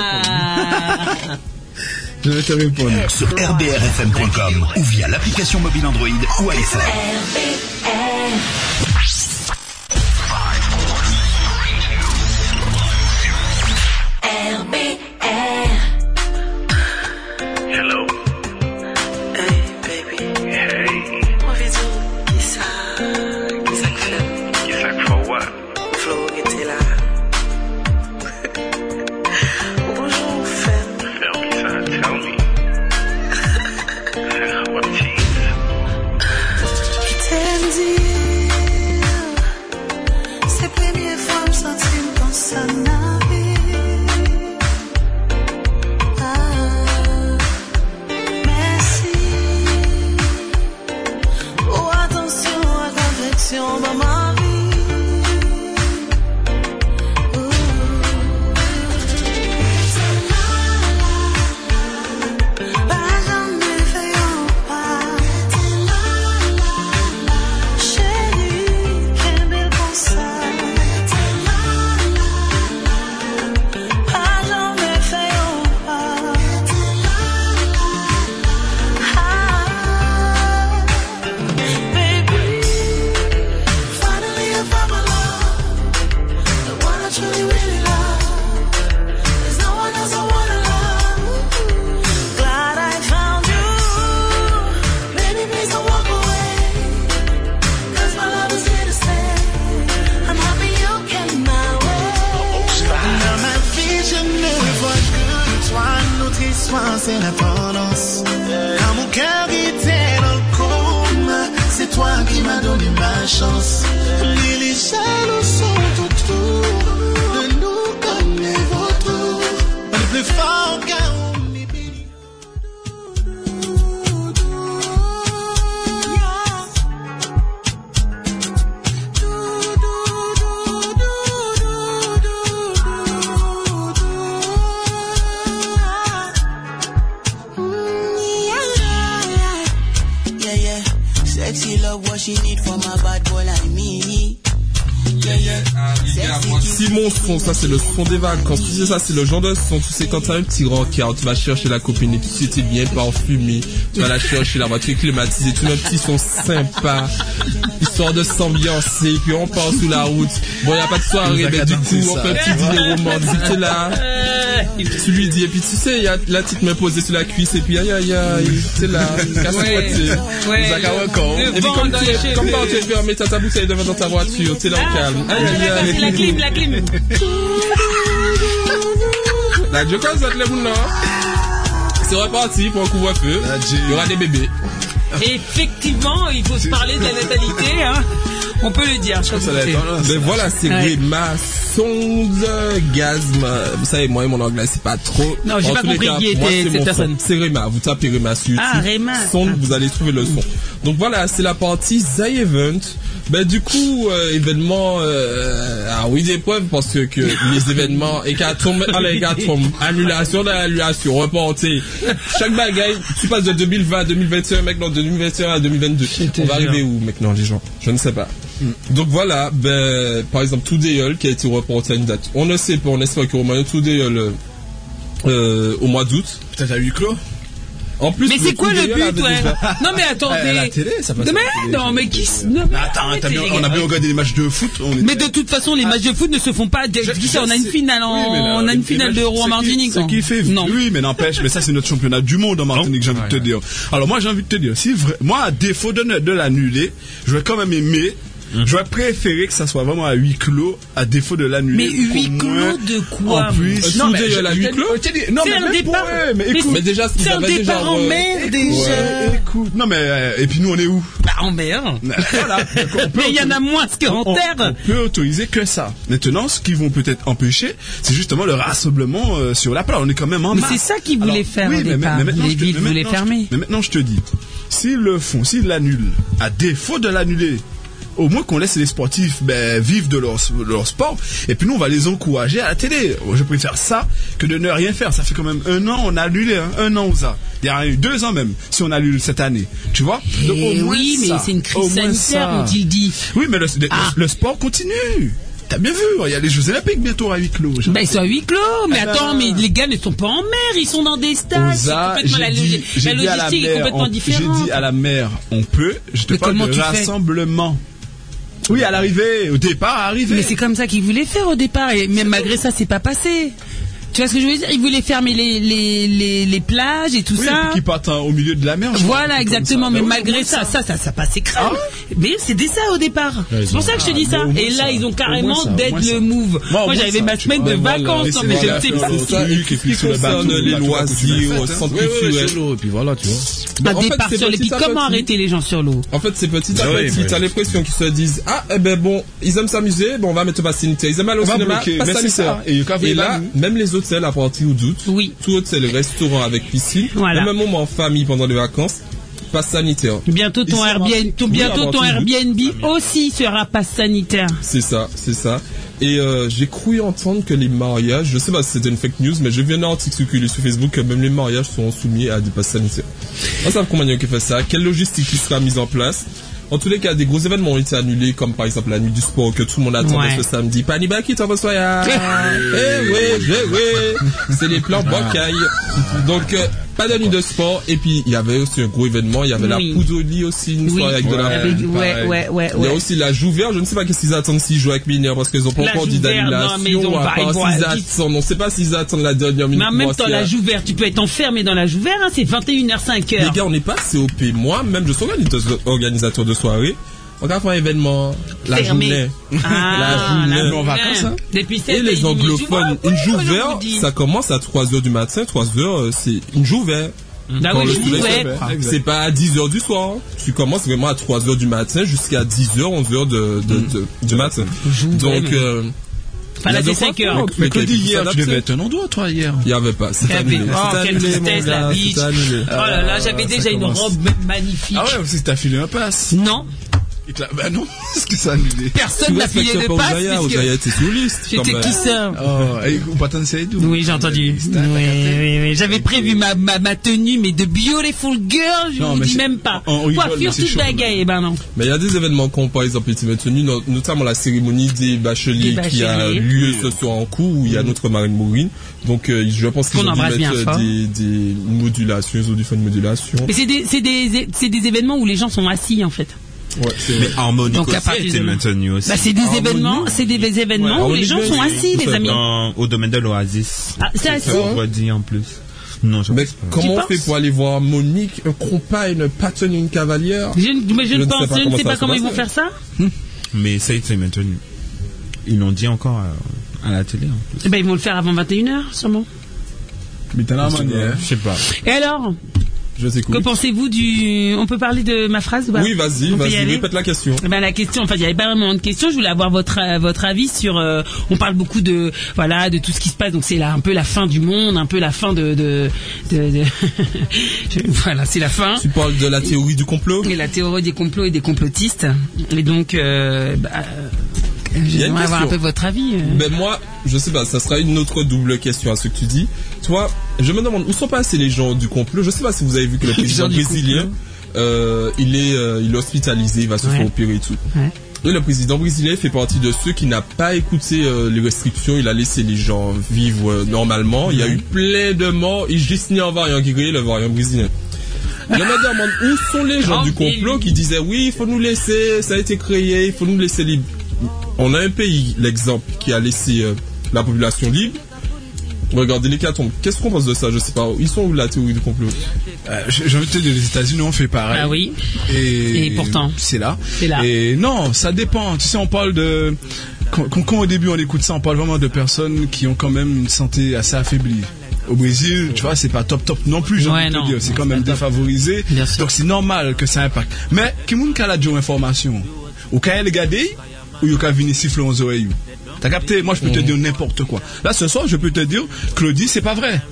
Speaker 3: Ah.
Speaker 4: Je vais te répondre.
Speaker 8: Sur r b r f m point com ou via l'application mobile Android ou iPhone.
Speaker 9: R B R.
Speaker 1: Hello.
Speaker 9: Hey baby.
Speaker 1: Hey.
Speaker 9: Mon visou, qui ça, qui ça que fait?
Speaker 1: Qui ça que fait what?
Speaker 9: Flo qui était là. Bonjour Femme.
Speaker 1: Femme qui ça, tell me. What tease?
Speaker 9: Je t'aime dire, c'est première fois me sentir dans sa navire. Dans ma vie, ooh. Pas jamais fait en pas, chérie, quel bel concert. Pas jamais fait en pas, ah, baby. Truly really love. There's no one else I wanna love. Glad I found you. Baby, please don't walk away. Cause my love is here to stay. I'm happy you came my way.
Speaker 14: Dans ma vie, je ne vois que toi. Notre histoire, c'est la tendance. Quand mon cœur était dans le coma, c'est toi qui m'as donné ma chance. Les jaloux sont autour. Le fort car on est béni.
Speaker 9: Yeah, yeah, sexy love.
Speaker 14: love what she need from a bad boy like me. Yeah, yeah.
Speaker 2: Simon son, ça c'est le son des vacances. Tu sais, ça c'est le genre de son. Tu sais, quand t'as un petit rencard, tu vas chercher la copine et puis tu sais, t'es bien parfumé. Tu vas la chercher, la voiture climatisée, tout un petit son sympa. Histoire de s'ambiancer, puis on part sous la route. Bon, y a pas de soirée, mais du coup, on fait un petit dîner romantique, t'es là. Tu lui dis, et puis tu sais, y a la petite main posée sur la cuisse, et puis aïe aïe aïe, t'es là, casse-toi,
Speaker 3: Ouais.
Speaker 2: et puis comme tu es, comme quand tu es fermé, t'as ta bouteille de vin dans ta voiture, t'es là au calme. Aïe aïe aïe.
Speaker 3: La clim, la clim.
Speaker 2: La Joker, ça te lève non? C'est reparti pour un couvre-feu. Il y aura des bébés.
Speaker 3: Effectivement, il faut se parler de la natalité, hein. On peut le dire, je crois que c'est.
Speaker 2: Mais voilà, c'est
Speaker 3: Ouais.
Speaker 2: Rema, sonde, gasme. Vous savez, moi et mon anglais, c'est pas trop.
Speaker 3: Non, j'ai
Speaker 2: En
Speaker 3: pas
Speaker 2: tous les
Speaker 3: compris
Speaker 2: cas,
Speaker 3: qui
Speaker 2: moi,
Speaker 3: était
Speaker 2: c'est
Speaker 3: cette
Speaker 2: mon
Speaker 3: personne.
Speaker 2: son. C'est Rema. Vous tapez Rema sur YouTube.
Speaker 3: Ah, Rema.
Speaker 2: Sonde, vous allez trouver le son. Donc voilà, c'est la partie Zay Event. Ben du coup, euh, événement, euh, ah oui, des preuves parce que, que les événements, hécatombe, ah les hécatombe, annulation de l'annulation, reporté. Chaque bagaille, tu passes de deux mille vingt à deux mille vingt et un, maintenant de deux mille vingt et un à deux mille vingt-deux. On va arriver où maintenant les gens? Je ne sais pas. Donc voilà, ben, par exemple, Toudéol qui a été reporté à une date. On ne sait pas, on espère qu'il y aura un Toudéol euh, euh, au mois d'août.
Speaker 4: Peut-être à huis clos.
Speaker 2: En plus,
Speaker 3: Mais c'est quoi le but, ouais? Non, mais attendez.
Speaker 4: À la télé, ça passe.
Speaker 3: Non, mais,
Speaker 4: à la télé.
Speaker 3: non, mais qui, s- non, mais
Speaker 4: Attends,
Speaker 3: arrêtez,
Speaker 4: t'as bien-
Speaker 3: les
Speaker 4: on a
Speaker 3: gars.
Speaker 4: bien regardé des matchs de foot. On était-
Speaker 3: Mais de toute façon, les matchs de foot ne se font pas. dès- Qui sait, on a une finale en,
Speaker 4: Oui, mais là,
Speaker 3: on a une
Speaker 4: les
Speaker 3: finale
Speaker 4: matchs,
Speaker 3: d'Euro en
Speaker 4: c'est qui-
Speaker 3: Martinique.
Speaker 4: C'est qui fait.
Speaker 3: Non.
Speaker 4: Oui, mais n'empêche, mais ça c'est notre championnat du monde en Martinique, j'ai envie de te dire. Alors moi j'ai envie de te dire, si vrai- moi à défaut de, ne- de l'annuler, je vais quand même aimer. Je vais préférer que ça soit vraiment à huis clos, à défaut de l'annuler.
Speaker 3: Mais huis
Speaker 4: qu'au
Speaker 3: clos
Speaker 4: moins,
Speaker 3: de quoi?
Speaker 4: En plus,
Speaker 2: Non, mais
Speaker 4: je-
Speaker 2: à
Speaker 4: je
Speaker 2: huis
Speaker 4: t'ai dit-
Speaker 2: clos
Speaker 4: je t'ai dit- non,
Speaker 3: C'est
Speaker 4: mais
Speaker 3: un
Speaker 4: même
Speaker 3: départ.
Speaker 4: pour eux, mais
Speaker 3: Mais
Speaker 4: écoute.
Speaker 2: Mais déjà,
Speaker 3: C'est un
Speaker 2: déjà,
Speaker 3: départ en
Speaker 2: euh,
Speaker 3: mer,
Speaker 4: Écoute,
Speaker 3: déjà.
Speaker 4: écoute. Non mais euh, et puis nous on est où?
Speaker 3: Bah, en mer.
Speaker 4: Voilà. On peut
Speaker 3: Mais il y en a moins qu'en
Speaker 4: on,
Speaker 3: terre.
Speaker 4: on peut autoriser que ça. Maintenant, ce qu'ils vont peut-être empêcher, c'est justement le rassemblement euh, sur la plage. On est quand même en
Speaker 3: Mais
Speaker 4: masse.
Speaker 3: c'est ça qu'ils voulaient
Speaker 4: Alors,
Speaker 3: faire
Speaker 4: oui,
Speaker 3: au
Speaker 4: mais-
Speaker 3: départ.
Speaker 4: mais maintenant,
Speaker 3: Les
Speaker 4: je te-
Speaker 3: villes
Speaker 4: mais
Speaker 3: voulaient
Speaker 4: maintenant, je te-
Speaker 3: fermer.
Speaker 4: Mais maintenant, je te dis, s'ils le font, s'ils l'annulent, à défaut de l'annuler, au moins qu'on laisse les sportifs ben, vivre de leur, de leur sport, et puis nous on va les encourager à la télé. Je préfère ça que de ne rien faire. Ça fait quand même un an on a annulé, hein, un an ou ça. Il y a eu deux ans même si on annule cette année. Tu vois? Donc, au
Speaker 3: Eh
Speaker 4: moins
Speaker 3: oui, mais
Speaker 4: ça.
Speaker 3: c'est une
Speaker 4: Au
Speaker 3: crise
Speaker 4: moins
Speaker 3: sanitaire,
Speaker 4: ça.
Speaker 3: ont-ils dit.
Speaker 4: Oui, mais le, le-
Speaker 3: Ah.
Speaker 4: le sport continue. T'as bien vu, il y a les Jeux Olympiques bientôt à huis clos.
Speaker 3: Bah, ils sont à huis clos, mais
Speaker 4: Eh ben,
Speaker 3: attends, mais les gars ne sont pas en mer, ils sont dans des stades. C'est
Speaker 4: Osa,
Speaker 3: complètement la,
Speaker 4: j'ai
Speaker 3: logi-
Speaker 4: dit, j'ai
Speaker 3: la
Speaker 4: dit à la
Speaker 3: logistique est
Speaker 4: mer,
Speaker 3: complètement
Speaker 4: on-
Speaker 3: différente.
Speaker 4: j'ai dit à la mer, on peut. Je te
Speaker 3: Mais
Speaker 4: parle
Speaker 3: comment
Speaker 4: de
Speaker 3: tu fais
Speaker 4: rassemblement. Oui, à l'arrivée, au départ, à l'arrivée.
Speaker 3: Mais c'est comme ça qu'ils voulaient faire au départ, et même malgré ça, c'est pas passé. Tu vois ce que je veux dire? Ils voulaient fermer les, les, les, les plages et tout
Speaker 4: Oui,
Speaker 3: ça.
Speaker 4: et puis qui partent hein, au milieu de la mer. je crois,
Speaker 3: Voilà,
Speaker 4: comme
Speaker 3: exactement.
Speaker 4: ça.
Speaker 3: Mais
Speaker 4: Ben oui,
Speaker 3: malgré
Speaker 4: au moins
Speaker 3: ça, ça, ça, ça passait crème. Mais c'était ça au départ.
Speaker 4: Ouais,
Speaker 3: C'est pour
Speaker 4: ils
Speaker 3: ça que je te
Speaker 4: ont-
Speaker 3: dis
Speaker 4: ah,
Speaker 3: ça.
Speaker 4: mais au moins
Speaker 3: Et là,
Speaker 4: ça.
Speaker 3: ils ont
Speaker 4: Au
Speaker 3: carrément
Speaker 4: moins ça, au
Speaker 3: d'être
Speaker 4: moins
Speaker 3: le
Speaker 4: ça.
Speaker 3: move.
Speaker 4: Moi, au
Speaker 3: Moi,
Speaker 4: moins
Speaker 3: j'avais
Speaker 4: ça,
Speaker 3: ma
Speaker 4: tu
Speaker 3: semaine
Speaker 4: vois.
Speaker 3: de
Speaker 4: Ben voilà.
Speaker 3: vacances,
Speaker 4: Et
Speaker 3: non,
Speaker 4: c'est
Speaker 3: mais je
Speaker 4: voilà,
Speaker 3: le sais.
Speaker 4: faire le-
Speaker 3: c'est-
Speaker 4: ça, Hugues, et puis sur le bateau,
Speaker 2: concerne les
Speaker 4: là, tu vois, quand tu
Speaker 2: loisirs,
Speaker 4: fais la fête,
Speaker 2: centres
Speaker 6: Oui, oui, oui,
Speaker 2: culturels.
Speaker 6: sur l'eau, et puis voilà, tu vois.
Speaker 2: Ben,
Speaker 3: Un
Speaker 2: en fait,
Speaker 3: départ
Speaker 2: c'est
Speaker 3: sur les
Speaker 2: petit
Speaker 3: pieds.
Speaker 2: à
Speaker 3: Comment
Speaker 2: petit.
Speaker 3: arrêter les gens sur l'eau?
Speaker 2: En fait, c'est petit à
Speaker 6: Ah oui,
Speaker 2: petit.
Speaker 6: oui.
Speaker 2: T'as l'impression qu'ils se disent, ah, eh ben bon, ils aiment s'amuser, bon, on va mettre le pass sanitaire. Ils aiment aller au
Speaker 4: On va
Speaker 2: cinéma,
Speaker 4: bloquer.
Speaker 2: pass
Speaker 4: Mais c'est
Speaker 2: sanitaire.
Speaker 4: ça. Et le café
Speaker 2: Et
Speaker 4: est
Speaker 2: là,
Speaker 4: banni.
Speaker 2: même les hôtels à partir d'août,
Speaker 3: Oui.
Speaker 2: tout hôtel, restaurant avec piscine,
Speaker 3: Voilà.
Speaker 2: même un moment en famille pendant les vacances, pass sanitaire.
Speaker 3: Bientôt ton
Speaker 2: Ils sont
Speaker 3: Airbnb,
Speaker 2: marqués.
Speaker 3: ton,
Speaker 2: Oui,
Speaker 3: bientôt
Speaker 2: à
Speaker 3: ton
Speaker 2: partir d'août.
Speaker 3: Airbnb aussi sera passe sanitaire.
Speaker 2: C'est ça, c'est ça. Et euh, j'ai cru entendre que les mariages, je sais pas si c'était une fake news, mais j'ai vu un article circuler sur Facebook que même les mariages sont soumis à des passes sanitaires. On sait comment il y a qui fait ça, quelle logistique qui sera mise en place. En tous les cas, des gros événements ont été annulés, comme par exemple la nuit du sport que tout le monde attendait
Speaker 3: Ouais.
Speaker 2: ce samedi. Panibaki, t'en reçois ya. Eh oui, eh oui. C'est les plans bancailles. Donc, euh, pas de nuit de sport. Et puis, il y avait aussi un gros événement. Il y avait
Speaker 3: Oui.
Speaker 2: la poudre au lit aussi, une
Speaker 3: Oui.
Speaker 2: soirée avec de la
Speaker 3: Ouais,
Speaker 2: poudre.
Speaker 3: ouais,
Speaker 2: pareil.
Speaker 3: ouais, ouais,
Speaker 2: Il y a
Speaker 3: ouais.
Speaker 2: aussi la Jouvert. Je ne sais pas qu'est-ce qu'ils attendent s'ils jouent avec Mineur parce qu'ils ont pas
Speaker 3: La
Speaker 2: encore dit
Speaker 3: Jouvert, non, mais ils
Speaker 2: d'annulation.
Speaker 3: ont
Speaker 2: À
Speaker 3: pas- ils
Speaker 2: part
Speaker 3: vont-
Speaker 2: s'ils
Speaker 3: ils-
Speaker 2: attendent. On ne sait pas s'ils attendent la dernière minute.
Speaker 3: Mais en même
Speaker 2: Moi,
Speaker 3: temps,
Speaker 2: c'est
Speaker 3: la
Speaker 2: à-
Speaker 3: Jouvert, tu peux être enfermé dans la Jouvert, hein, c'est vingt et une heures cinq
Speaker 2: Les
Speaker 3: heures.
Speaker 2: gars, on n'est pas C O P. Moi, même, je suis organisateur- organisateur de soirée. On va faire un événement. La
Speaker 3: Fermé.
Speaker 2: journée.
Speaker 3: Ah,
Speaker 2: la journée.
Speaker 3: la
Speaker 2: en vacances, hein.
Speaker 3: Depuis sept
Speaker 2: Et les
Speaker 3: et demi,
Speaker 2: anglophones,
Speaker 3: je vois,
Speaker 2: une
Speaker 3: oui,
Speaker 2: jouvert,
Speaker 3: je vous dis.
Speaker 2: ça commence à trois heures du matin. trois heures, euh, c'est une jouvert.
Speaker 3: Bah
Speaker 2: Quand
Speaker 3: oui,
Speaker 2: le
Speaker 3: je
Speaker 2: soleil se
Speaker 3: disais.
Speaker 2: lève. C'est pas à dix heures du soir. Tu commences vraiment à trois heures du matin jusqu'à dix heures, onze heures de, de, de- du matin. Donc,
Speaker 3: mais-
Speaker 2: euh,
Speaker 3: Enfin, là,
Speaker 2: il y a
Speaker 3: c'est
Speaker 2: de
Speaker 3: cinq
Speaker 2: quoi
Speaker 3: heures.
Speaker 2: faire.
Speaker 4: Mais
Speaker 2: Mais
Speaker 4: Claudie,
Speaker 2: qu'il faut
Speaker 4: hier, tu
Speaker 2: s'adapter.
Speaker 4: devais être un endroit, toi, hier.
Speaker 2: Il y avait pas. C'est
Speaker 3: Eh
Speaker 2: annulé.
Speaker 3: ben, oh,
Speaker 2: C'est
Speaker 3: quelle
Speaker 2: annulé, mon
Speaker 3: tristesse, la
Speaker 2: gars.
Speaker 3: bitch.
Speaker 2: C'est annulé.
Speaker 3: Oh là là, j'avais
Speaker 4: ça
Speaker 3: déjà une
Speaker 4: commence.
Speaker 3: robe magnifique.
Speaker 4: Ah ouais, aussi, t'as filé un pass.
Speaker 3: Non.
Speaker 4: Bah non, qu'est-ce que ça annulé?
Speaker 3: Personne n'a filé de passe.
Speaker 2: Ozaya, Ozaya était sous liste.
Speaker 3: J'étais qui ça?
Speaker 4: Oh, et ou pas tant c'est doux.
Speaker 3: Oui, j'ai entendu. Oui, oui, oui. J'avais prévu ma, ma, ma tenue, mais de beautiful girl, je
Speaker 2: Non,
Speaker 3: vous
Speaker 2: mais
Speaker 3: dis
Speaker 2: c'est-
Speaker 3: même pas.
Speaker 2: on- on rigole,
Speaker 3: Coiffure
Speaker 2: mais c'est
Speaker 3: toute
Speaker 2: chaud,
Speaker 3: bagaille, eh ben non.
Speaker 2: Mais il y a des événements qui ont par exemple été maintenus, no- notamment la cérémonie des bacheliers,
Speaker 3: Des
Speaker 2: qui a
Speaker 3: bacheliers.
Speaker 2: lieu ce soir en cours où il y a notre marine Maureen. Donc euh, je pense qu'ils
Speaker 3: Qu'on
Speaker 2: ont dû
Speaker 3: embrasse bien
Speaker 2: mettre
Speaker 3: fort.
Speaker 2: euh, des, des modulations, ils ont dû faire une modulation.
Speaker 3: Mais c'est des, c'est des, c'est des événements où les gens sont assis, en fait.
Speaker 2: Ouais, c'est
Speaker 5: Mais Harmonique
Speaker 3: Donc, à
Speaker 5: aussi a
Speaker 3: partir
Speaker 5: été
Speaker 3: de-
Speaker 5: maintenu aussi.
Speaker 3: Bah, c'est des événements, c'est des événements où les gens sont assis, les amis.
Speaker 5: Dans- au domaine de l'Oasis.
Speaker 3: Ah, c'est assis.
Speaker 5: Vendredi en plus. Non, je
Speaker 2: Mais
Speaker 5: pense pas.
Speaker 2: comment on
Speaker 3: penses
Speaker 2: fait pour aller voir Monique, un compas, une Patton, une cavalière?
Speaker 3: Je, ne- mais je, ne
Speaker 2: sais
Speaker 3: pense,
Speaker 2: pas
Speaker 3: je ne
Speaker 2: comment
Speaker 3: sais
Speaker 2: ça
Speaker 3: pas
Speaker 2: va
Speaker 3: comment
Speaker 2: se
Speaker 3: ils vont
Speaker 2: passer.
Speaker 3: faire ça.
Speaker 5: Mais ça a été maintenu. Ils l'ont dit encore à, à la télé. En plus.
Speaker 3: Eh ben, ils vont le faire avant vingt et une heures, sûrement.
Speaker 4: Mais t'as la
Speaker 5: Je sais
Speaker 4: manière.
Speaker 5: pas. Je sais pas.
Speaker 3: Et alors,
Speaker 2: Je t'écoute.
Speaker 3: que pensez-vous du... On peut parler de ma phrase ou pas?
Speaker 2: Oui, vas-y,
Speaker 3: On peut y
Speaker 2: vas-y,
Speaker 3: aller
Speaker 2: répète la question.
Speaker 3: Eh ben, la question, enfin, il n'y avait pas vraiment de question. Je voulais avoir votre euh, votre avis sur. euh, on parle beaucoup de voilà de tout ce qui se passe. Donc c'est là un peu la fin du monde, un peu la fin de de. de, de- Je- voilà, c'est la fin.
Speaker 2: Tu parles de la théorie du complot?
Speaker 3: Et la théorie des complots et des complotistes. Et donc, euh, bah, euh,
Speaker 2: Il y a une
Speaker 3: j'aimerais avoir un
Speaker 2: question.
Speaker 3: peu votre avis. euh.
Speaker 2: Ben moi, je sais pas, ça sera une autre double question à ce que tu dis. Toi, je me demande où sont passés les gens du complot. Je sais pas si vous avez vu que le
Speaker 3: Les
Speaker 2: président
Speaker 3: gens du
Speaker 2: brésilien, euh, il est, euh, il est hospitalisé, il va se
Speaker 3: Ouais.
Speaker 2: faire opérer et tout.
Speaker 3: Ouais.
Speaker 2: Et le président brésilien fait partie de ceux qui n'a pas écouté euh, les restrictions. Il a laissé les gens vivre euh, normalement. Il y a eu plein de morts. Il juste ni un variant qui créé le variant brésilien. Je me demande où sont les gens du complot qui disaient oui, il faut nous laisser, ça a été créé, il faut nous laisser libre. On a un pays, l'exemple, qui a laissé euh, la population libre. Regardez l'hécatombe. Qu'est-ce qu'on pense de ça? Je sais pas. Ils sont où la théorie du complot?
Speaker 4: Euh, je- J'ai envie de te dire, les États-Unis ont fait pareil.
Speaker 3: Ah oui.
Speaker 4: Et,
Speaker 3: Et pourtant.
Speaker 4: c'est là.
Speaker 3: C'est là.
Speaker 4: Et non, ça dépend. Tu sais, on parle de quand, quand- quand au début on écoute ça, on parle vraiment de personnes qui ont quand même une santé assez affaiblie. Au Brésil, tu vois, c'est pas top top non plus, j'ai
Speaker 3: Ouais,
Speaker 4: envie de te
Speaker 3: non.
Speaker 4: dire. C'est quand
Speaker 3: C'est
Speaker 4: même
Speaker 3: pas top.
Speaker 4: défavorisé.
Speaker 3: Bien sûr.
Speaker 4: Donc c'est normal que ça impacte. Mais qui moun ka la djo information? Ou ka elle regarder ou yo ka venir siffler aux oreilles? T'as capté? Moi je peux te dire n'importe quoi. Là ce soir, je peux te dire, Claudie, c'est pas vrai.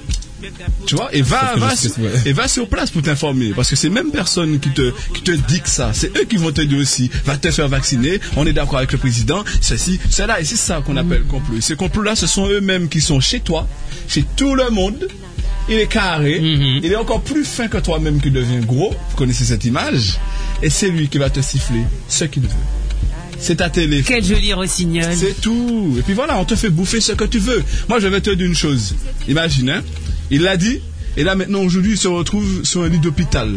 Speaker 4: Tu vois, et va,
Speaker 2: Sauf que
Speaker 4: va,
Speaker 2: je sais que c'est vrai.
Speaker 4: et va sur place pour t'informer. Parce que ces mêmes personnes qui te, qui te dictent ça, c'est eux qui vont te dire aussi, va te faire vacciner, on est d'accord avec le président, ceci, cela, et c'est ça qu'on appelle complot. Et ces complots-là, ce sont eux-mêmes qui sont chez toi, chez tout le monde. Il est carré,
Speaker 3: Mhm.
Speaker 4: il est encore plus fin que toi-même qui devient gros. Vous connaissez cette image? Et c'est lui qui va te siffler ce qu'il veut. C'est ta télé.
Speaker 3: Quel joli rossignol.
Speaker 4: C'est tout. Et puis voilà, on te fait bouffer ce que tu veux. Moi, je vais te dire une chose. Imagine, hein, il l'a dit, et là maintenant, aujourd'hui, il se retrouve sur un lit d'hôpital.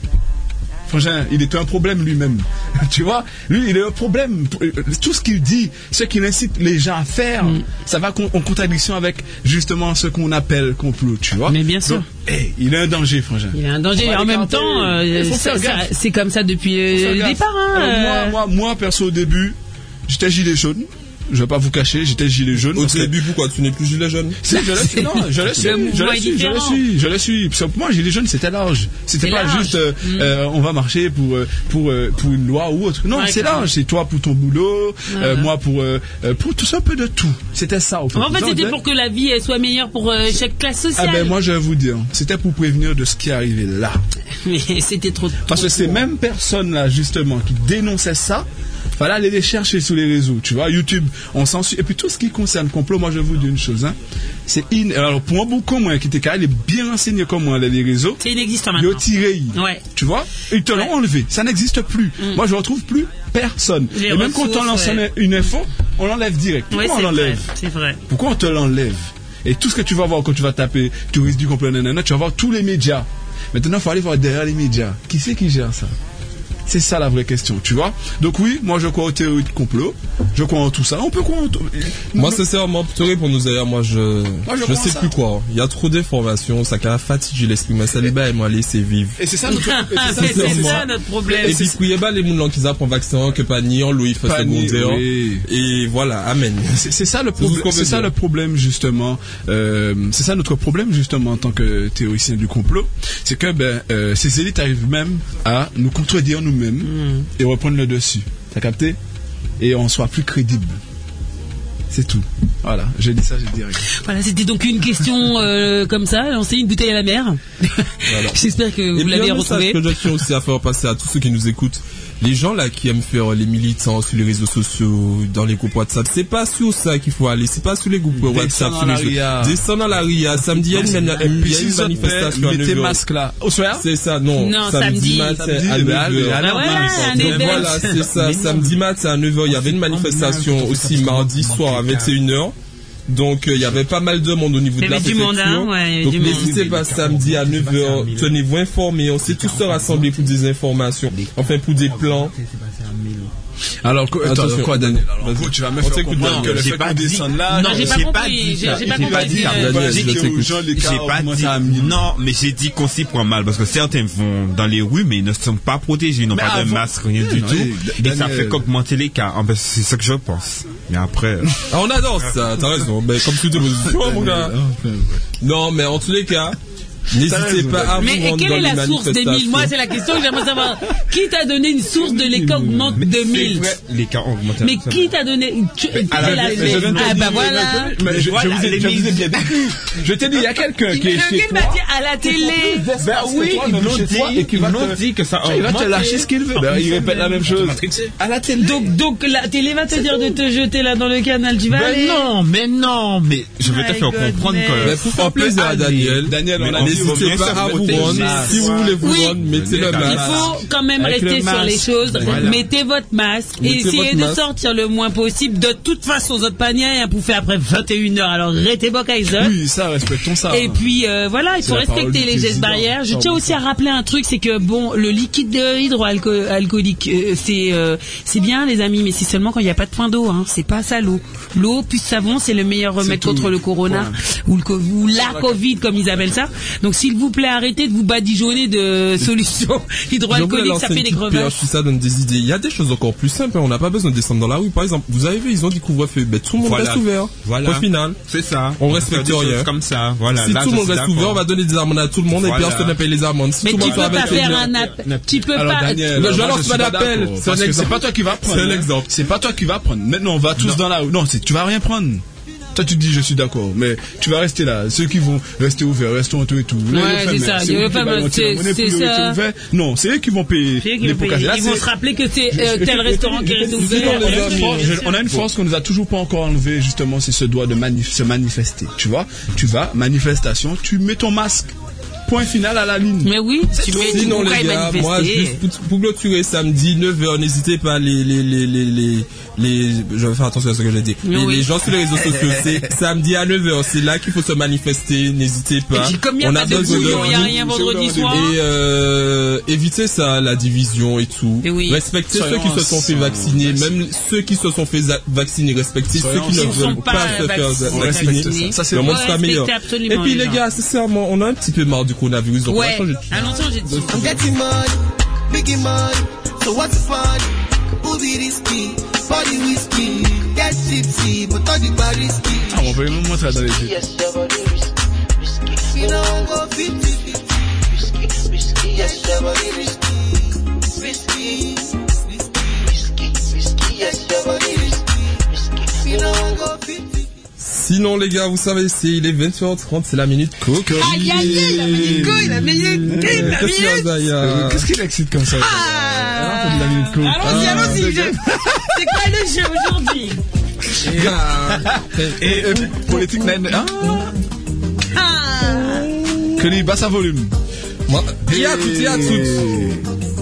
Speaker 4: Frangin, il est un problème lui-même. Tu vois, lui, il est un problème. Tout ce qu'il dit, ce qu'il incite les gens à faire,
Speaker 3: Mm.
Speaker 4: ça va con- en contradiction avec justement ce qu'on appelle complot, tu vois.
Speaker 3: Mais bien sûr.
Speaker 4: Donc, hey, il est un danger, Frangin.
Speaker 3: Il y a un danger.
Speaker 4: On va
Speaker 3: En même
Speaker 4: l'écarter.
Speaker 3: temps, euh,
Speaker 4: Il faut
Speaker 3: ça-
Speaker 4: faire
Speaker 3: ça-
Speaker 4: gaffe.
Speaker 3: c'est comme ça depuis
Speaker 4: Faut
Speaker 3: euh,
Speaker 4: faire
Speaker 3: le
Speaker 4: gaffe.
Speaker 3: départ. Hein,
Speaker 4: Alors,
Speaker 3: euh.
Speaker 4: moi, moi, moi, perso, au début, j'étais gilet jaune. Je vais pas vous cacher, j'étais gilet jaune.
Speaker 2: Au
Speaker 4: parce que-
Speaker 2: début, pourquoi tu n'es plus gilet jaune?
Speaker 4: Si, je le suis, non, je le suis,
Speaker 3: Le mouvement
Speaker 4: je le
Speaker 3: est
Speaker 4: suis, je le
Speaker 3: différent.
Speaker 4: suis, je le suis. Parce que pour moi, gilet jaune, c'était large. C'était
Speaker 3: C'est
Speaker 4: pas
Speaker 3: large.
Speaker 4: juste, euh,
Speaker 3: Mm.
Speaker 4: euh, on va marcher pour, euh, pour, euh, pour une loi ou autre. Non,
Speaker 3: Ouais,
Speaker 4: c'est
Speaker 3: clairement.
Speaker 4: large. C'est toi pour ton boulot,
Speaker 3: Ouais,
Speaker 4: euh,
Speaker 3: ouais.
Speaker 4: moi pour, euh, euh, pour tout ça, un peu de tout. C'était ça, au fait.
Speaker 3: En fait,
Speaker 4: Non,
Speaker 3: c'était
Speaker 4: mais-
Speaker 3: pour que la vie elle soit meilleure pour euh, chaque classe
Speaker 4: Ah
Speaker 3: sociale.
Speaker 4: ben, moi, je vais vous dire, c'était pour prévenir de ce qui arrivait là.
Speaker 3: Mais c'était trop.
Speaker 4: Parce que ces mêmes personnes-là, justement, qui dénonçaient ça, fallait aller les chercher sur les réseaux, tu vois, YouTube, on s'en suit. Et puis tout ce qui concerne complot, moi je vais vous dire une chose, hein, c'est in... Alors pour un bout comme moi, qui était carré, il est bien renseigné comme moi, les réseaux,
Speaker 3: C'est inexistant
Speaker 4: il
Speaker 3: maintenant.
Speaker 4: a tiré,
Speaker 3: Ouais.
Speaker 4: tu vois, ils te l'ont enlevé, ça n'existe plus. Moi je retrouve plus personne.
Speaker 3: Les
Speaker 4: Et même quand on
Speaker 3: ressources,
Speaker 4: lance
Speaker 3: ouais.
Speaker 4: une info, on l'enlève direct. Pourquoi
Speaker 3: Ouais,
Speaker 4: on
Speaker 3: c'est vrai.
Speaker 4: l'enlève?
Speaker 3: C'est vrai.
Speaker 4: Pourquoi on te l'enlève? Et tout ce que tu vas voir quand tu vas taper touriste du complot, nanana, tu vas voir tous les médias. Maintenant, il faut aller voir derrière les médias. Qui c'est qui gère ça? C'est ça la vraie question, tu vois. Donc oui, moi je crois aux théories de complot. Je crois en tout ça. On peut croire en tout.
Speaker 2: Moi, sincèrement, pour te répondre, nous d'ailleurs, moi, je,
Speaker 4: Moi, je
Speaker 2: je
Speaker 4: crois
Speaker 2: sais
Speaker 4: ça.
Speaker 2: plus quoi. Il y a trop d'informations, ça a fatigué l'esprit. Mais ça, les bas, et moi, laisser vivre.
Speaker 4: Et c'est ça notre, et
Speaker 3: Ah,
Speaker 4: c'est
Speaker 3: mais
Speaker 4: ça,
Speaker 3: c'est
Speaker 4: moi.
Speaker 3: ça notre problème.
Speaker 2: Et puis, il y a pas les gens qui apprennent vaccin, que pas ni en Louis fait
Speaker 4: Pas ni,
Speaker 2: secondaire.
Speaker 4: oui.
Speaker 2: Et voilà, amen.
Speaker 4: C'est c'est ça le
Speaker 2: C'est tout ce
Speaker 4: problème.
Speaker 2: qu'on
Speaker 4: C'est
Speaker 2: veut
Speaker 4: ça
Speaker 2: dire.
Speaker 4: le problème justement. Euh, c'est ça notre problème justement en tant que théoricien du complot, c'est que ben euh, ces élites arrivent même à nous contredire nous-mêmes et reprendre le dessus. T'as capté? Et on soit plus crédible. C'est tout. Voilà. J'ai dit ça, j'ai dit rien.
Speaker 3: Voilà, c'était donc une question euh, comme ça, lancer une bouteille à la mer. J'espère que
Speaker 2: Et
Speaker 3: vous
Speaker 2: puis,
Speaker 3: l'avez
Speaker 2: un message
Speaker 3: retrouvée.
Speaker 2: que je tiens aussi à faire passer à tous ceux qui nous écoutent. les gens là qui aiment faire les militants sur les réseaux sociaux, dans les groupes WhatsApp, c'est pas sur ça qu'il faut aller, c'est pas sur les groupes WhatsApp. Sur les descends dans la ria. Samedi, il y a une, il y a une manifestation à neuf heures.
Speaker 4: Mettez masque là. Au soir?
Speaker 2: C'est ça, non.
Speaker 3: Non,
Speaker 2: samedi matin à neuf heures. Voilà, c'est ça. Samedi matin à neuf heures, il y avait une manifestation aussi mardi soir à vingt et une heures. Donc il euh, y avait pas mal de monde au niveau
Speaker 3: il
Speaker 2: de la préfecture. Monde, hein, ouais, donc n'hésitez pas samedi à neuf heures, tenez-vous informés, on s'est tous se rassembler pour des informations, enfin pour des plans.
Speaker 4: Alors attends, quoi Daniel? Alors vous, tu vas me faire comprendre que le fait qu'on descende là,
Speaker 3: non, j'ai pas compris, j'ai pas compris.
Speaker 5: J'ai pas dit non, mais j'ai dit qu'on s'y prend mal parce que certains vont dans les rues mais ils ne sont pas protégés, ils n'ont pas de masque, rien du tout, et ça fait qu'augmenter les cas. C'est ça que je pense. Mais après,
Speaker 2: ah, on adore ça, t'as raison, mais comme tu dis, mon gars. Non, mais en tous les cas, n'hésitez pas à vous
Speaker 3: mais
Speaker 2: rendre
Speaker 3: quelle
Speaker 2: dans
Speaker 3: est
Speaker 2: les
Speaker 3: la source des mille? Moi, c'est la question que j'aimerais savoir. Qui t'a donné une source de les cas augmentent de mille?
Speaker 5: Les cas augmentent.
Speaker 3: Mais qui t'a donné? Tu l'as fait. Ah bah voilà.
Speaker 4: Mais je vous ai bien vécu. Je t'ai dit, il y a quelqu'un qui est chez
Speaker 3: Quelqu'un m'a dit à la télé.
Speaker 4: Ben oui, ils l'ont dit et qui va te
Speaker 5: dit que ça
Speaker 4: il va te lâcher ce qu'il veut. Il répète la même chose.
Speaker 3: À la télé. Donc donc la télé va te dire de te jeter là dans le canal du Valais.
Speaker 5: Non, mais non, mais je vais te faire comprendre que
Speaker 2: pour faire plaisir à Daniel.
Speaker 4: Daniel, on a
Speaker 2: n'hésitez pas à vous rendre. Si vous voulez vous rendre, mettez le masque.
Speaker 3: Il faut quand même rester sur les choses. Mettez votre masque et essayez de sortir le moins possible. De toute façon, votre panier est bouffé après vingt et une heures. Alors, restez Bocaiser.
Speaker 4: Oui, ça, respectons ça.
Speaker 3: Et puis, euh, voilà, il faut respecter les gestes barrières. Je tiens aussi à rappeler un truc, c'est que, bon, le liquide hydroalcoolique, euh, c'est euh, c'est bien, les amis, mais c'est seulement quand il n'y a pas de point d'eau. Hein. C'est pas ça, l'eau. L'eau plus savon, c'est le meilleur remède contre le corona ou, le, ou la Covid, comme ils appellent ça. Donc, s'il vous plaît, arrêtez de vous badigeonner de solutions hydroalcooliques, ça fait des crevasses.
Speaker 2: Ça donne des idées. Il y a des choses encore plus simples. On n'a pas besoin de descendre dans la rue. Par exemple, vous avez vu, ils ont dit couvre-feu. Ben, tout le monde
Speaker 5: voilà.
Speaker 2: reste ouvert.
Speaker 5: Voilà.
Speaker 2: Au final,
Speaker 5: c'est ça.
Speaker 2: On respecte rien.
Speaker 5: Comme ça. Voilà.
Speaker 2: Si
Speaker 5: là,
Speaker 2: tout le monde reste ouvert, on va donner des amendes à tout le monde voilà. Et puis personne ne paye les amendes. Si
Speaker 3: mais
Speaker 2: tout
Speaker 3: tu
Speaker 2: le monde
Speaker 3: peux pas faire un appel. Tu peux
Speaker 4: Alors,
Speaker 3: pas.
Speaker 4: Daniel,
Speaker 2: je lance pas d'appel.
Speaker 4: C'est pas toi qui vas prendre.
Speaker 2: C'est l'exemple.
Speaker 4: C'est pas toi qui vas prendre. Maintenant, on va tous dans la rue. Non, tu vas rien prendre. Toi, tu dis, je suis d'accord, mais tu vas rester là. Ceux qui vont rester ouverts, restons tout et tout.
Speaker 3: Ouais, c'est ça. Le fameux, c'est ça.
Speaker 4: Non, c'est eux qui vont payer les pots cassés.
Speaker 3: Ils vont se rappeler que c'est tel restaurant qui reste ouvert.
Speaker 4: On a une force qu'on nous a toujours pas encore enlevée, justement, c'est ce droit de se manifester. Tu vois, tu vas, manifestation, tu mets ton masque. Point final à la ligne.
Speaker 3: Mais oui,
Speaker 2: tu mets sinon les gars, moi juste pour, pour clôturer samedi neuf heures, n'hésitez pas les les les les les les je vais faire attention à ce que je dis. Les, oui. les gens sur les réseaux sociaux, c'est samedi à neuf heures, c'est là qu'il faut se manifester, n'hésitez pas.
Speaker 3: On a besoin de il y a rien vendredi soir.
Speaker 2: Et euh, évitez ça, la division et tout.
Speaker 3: Et oui.
Speaker 2: Respectez ceux qui se sont fait vacciner, même ceux qui se sont fait vacciner, respectez ceux qui ne veulent pas se faire vacciner. Ça c'est le monde sera meilleur. Et puis les gars, sincèrement, on a un petit peu marre du coronavirus, donc
Speaker 3: ouais, à longtemps j'ai dit.
Speaker 14: I'm getting money, biggie money, so what's the fun? Booty risky, body whiskey, get tipsy, but all the body risky.
Speaker 4: Ah, on peut même montrer dans les yeux.
Speaker 14: Yes, your body risky. You know I'm go fifty fifty. Risky, risky, yes, your body risky. Risky, risky, risky, yes, your body risky. You know I'm go fifty.
Speaker 2: Sinon les gars, vous savez, c'est il est vingt heures trente, c'est la minute coco.
Speaker 3: Aïe aïe aïe, la minute coco, la minute coco, la minute.
Speaker 4: Qu'est-ce qui l'excite comme ça?
Speaker 3: Ah, la minute coco. Allons-y, allons-y. C'est quoi le jeu aujourd'hui?
Speaker 4: Et politique nine. Ah. Que lui basse à volume.
Speaker 2: Moi, il y a tout, il y a tout.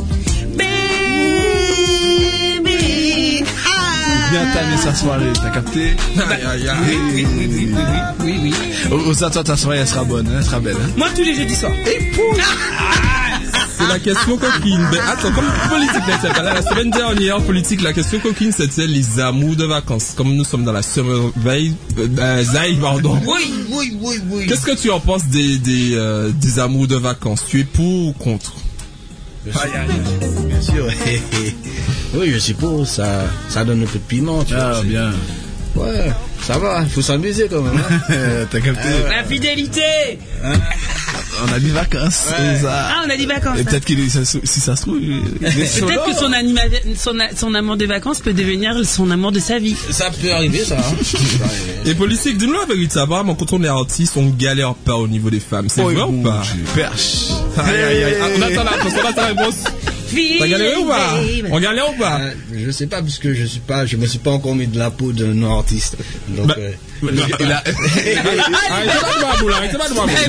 Speaker 4: Bien tanné sa soirée, t'as capté?
Speaker 2: Aïe, aïe, aïe.
Speaker 3: Oui, oui, oui, oui, oui, oui, oui.
Speaker 4: Aux attentes, ta soirée, elle sera bonne, elle sera belle. Hein?
Speaker 3: Moi, tous les jeudis soirs.
Speaker 2: Et pour... C'est la question coquine. Ben, attends, comme politique, là, la semaine dernière, politique, la question coquine, c'était les amours de vacances. Comme nous sommes dans la summer vibe, euh, vibe, pardon.
Speaker 3: Oui, oui, oui, oui.
Speaker 2: Qu'est-ce que tu en penses des, des, euh, des amours de vacances? Tu es pour ou contre?
Speaker 6: Bien sûr, bien sûr. Oui, je suis pour, ça, ça donne un peu de piment, tu
Speaker 4: ah,
Speaker 6: vois.
Speaker 4: Bien.
Speaker 6: Ouais, ça va, il faut s'amuser quand même. Hein.
Speaker 4: T'as capté?
Speaker 3: La fidélité.
Speaker 4: Hein? On a dit vacances.
Speaker 3: Ouais. Ah, on a dit vacances.
Speaker 4: Et peut-être qu'il est, si ça se trouve,
Speaker 3: peut-être que son, anima, son, son amour de vacances peut devenir son amour de sa vie.
Speaker 6: Ça peut arriver, ça. Hein.
Speaker 2: Et politique, dis-nous la vérité, apparemment, quand on est artiste, on galère pas au niveau des femmes. C'est oh, vrai ou pas?
Speaker 4: Perche.
Speaker 2: Aïe, aïe, aïe. On attend la réponse, on attend la réponse. T'as galéré ou pas? On galère ou pas?
Speaker 6: Euh, je sais pas, parce que je suis pas, je me suis pas encore mis de la peau d'un non-artiste. Donc,
Speaker 2: bah,
Speaker 6: euh,
Speaker 2: il a... Arrêtez pas de voir, boule, arrêtez pas de voir.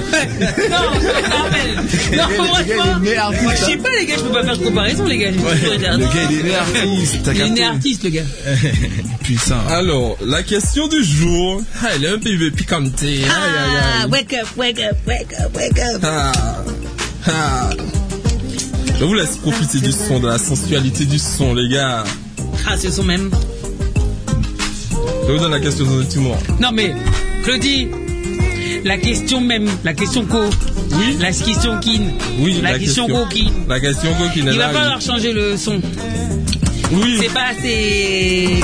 Speaker 3: Non, franchement, moi, je sais pas, les gars, je peux pas faire de comparaison, les gars.
Speaker 4: Le gars, il est né artiste.
Speaker 3: Il est né artiste, le gars.
Speaker 2: Puissant. Alors, la question du jour. Ah, il est un peu piquante. Aïe, aïe, aïe.
Speaker 3: Wake up, wake up, wake up, wake up.
Speaker 2: Ah, ah. Je vous laisse profiter du son, de la sensualité du son, les gars.
Speaker 3: Ah, c'est le son même.
Speaker 2: Je vous donne la question dans un petit moment.
Speaker 3: Non, mais, Claudie, la question même, la question co.
Speaker 2: Oui.
Speaker 3: La question kin.
Speaker 2: Oui,
Speaker 3: la, la question coquine.
Speaker 2: La question coquine.
Speaker 3: Il va falloir changer le son.
Speaker 2: Oui.
Speaker 3: C'est pas assez.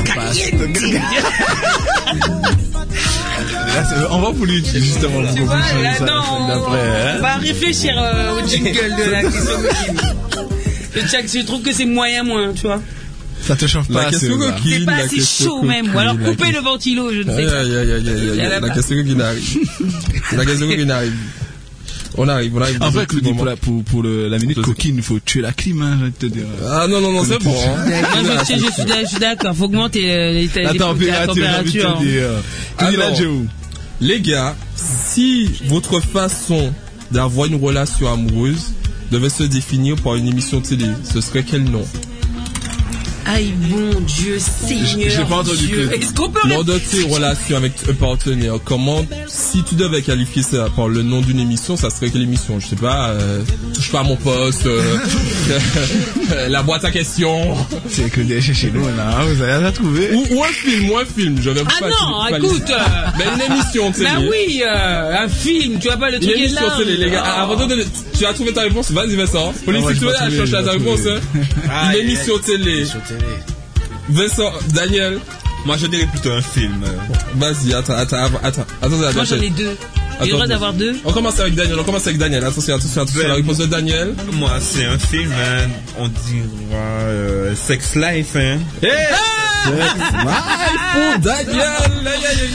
Speaker 4: On va pour lui, justement.
Speaker 3: Tu vois, là, non. On va réfléchir euh, au jingle de la question coquine. Le tchak, je trouve que c'est moyen moins, tu vois.
Speaker 4: Ça te chauffe pas.
Speaker 2: La question coquine.
Speaker 3: C'est pas assez chaud même. Ou alors couper le ventilo, je ne sais pas.
Speaker 2: Aïe, aïe, aïe, aïe, aïe. La question coquine arrive. La question coquine arrive. On arrive, on arrive.
Speaker 4: En fait, Claudie, pour la, pour, pour le, la minute coquine, il faut tuer la clim, hein, je vais te dire.
Speaker 2: Ah non, non, non, c'est bon. Hein.
Speaker 3: Moi, je, je, suis, je suis d'accord, faut augmenter euh,
Speaker 4: la, la température. La température.
Speaker 2: Alors, les gars, si votre façon d'avoir une relation amoureuse devait se définir par une émission télé, ce serait quel nom?
Speaker 3: Aïe, bon Dieu, Seigneur.
Speaker 4: J'ai pas entendu
Speaker 3: Dieu.
Speaker 4: que...
Speaker 3: Est-ce qu'on peut...
Speaker 2: Lors de tes relations avec un partenaire, comment, si tu devais qualifier ça par le nom d'une émission, ça serait quelle émission? Je sais pas, euh, touche pas à mon poste, euh, la boîte à questions.
Speaker 4: C'est que des chez nous, là, vous avez rien à trouver.
Speaker 2: Ou, ou un film, ou un film, je vais
Speaker 3: Ah
Speaker 2: pas
Speaker 3: non,
Speaker 2: pas
Speaker 3: écoute.
Speaker 2: Euh, mais une émission télé.
Speaker 3: Bah oui, euh, un film, tu vois pas le truc
Speaker 2: une
Speaker 3: est
Speaker 2: émission
Speaker 3: là.
Speaker 2: télé, les gars. Oh. Avant de, tu as trouvé ta réponse, vas-y Vincent. Police, tu vas chercher ta réponse, hein.
Speaker 6: Ah,
Speaker 2: une émission télé. Vincent, Daniel.
Speaker 5: Moi, je dirais plutôt un film.
Speaker 2: Vas-y, attends, attends, attends, attends. attends
Speaker 3: Moi, j'en ai deux. J'ai le droit d'avoir deux.
Speaker 2: On commence avec Daniel, on commence avec Daniel. Attention, attention, attention. La réponse de Daniel.
Speaker 5: Moi, c'est un film, hein. On dira euh, Sex Life, hein.
Speaker 2: Hey Sex Life pour Daniel.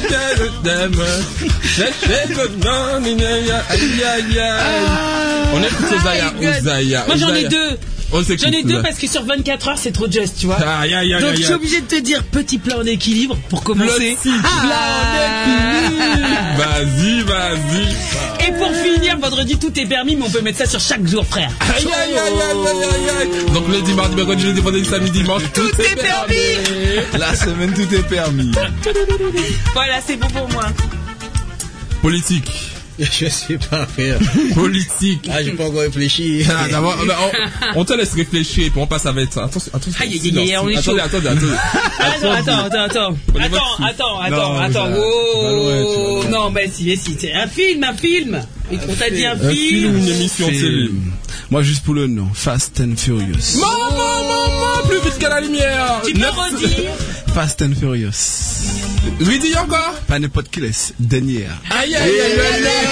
Speaker 2: On est plutôt Zaya ou Zaya.
Speaker 3: Moi, j'en ai deux. J'en ai deux
Speaker 2: là.
Speaker 3: parce que sur vingt-quatre heures c'est trop juste, tu vois.
Speaker 2: Aïe, aïe, aïe,
Speaker 3: donc
Speaker 2: aïe,
Speaker 3: je suis obligé de te dire petit plat en équilibre pour commencer.
Speaker 2: Petit plat en équilibre. Vas-y, vas-y.
Speaker 3: Et pour finir, vendredi tout est permis, mais on peut mettre ça sur chaque jour, frère.
Speaker 2: Aïe, aïe, aïe, aïe, aïe, aïe. Donc le dimanche, mercredi, jeudi, vendredi, samedi, dimanche, tout, tout est, est permis. permis.
Speaker 4: La semaine, tout est permis.
Speaker 3: Voilà, c'est bon pour moi.
Speaker 6: Politique. Je sais pas faire.
Speaker 2: Politique.
Speaker 6: Ah, j'ai pas encore réfléchi.
Speaker 2: Ah, d'abord, on, on te laisse réfléchir et puis on passe avec ça. Attention, attention.
Speaker 3: Aïe, aïe, aïe, on est chaud.
Speaker 2: Attendez, attendez, attendez.
Speaker 3: Attends, attends, attends. Attends, attends, attends, attends. Oh, non, mais si, mais si. C'est un film, un film. On t'a dit un film.
Speaker 2: Un film ou une émission télé.
Speaker 4: Moi, juste pour le nom. Fast and Furious.
Speaker 2: Maman, maman, plus vite qu'à la lumière.
Speaker 3: Tu peux redire?
Speaker 4: Fast and Furious.
Speaker 2: Lui dis encore?
Speaker 4: Pas n'importe qui laisse. Daniel.
Speaker 2: Aïe, aïe, aïe, aïe, aïe.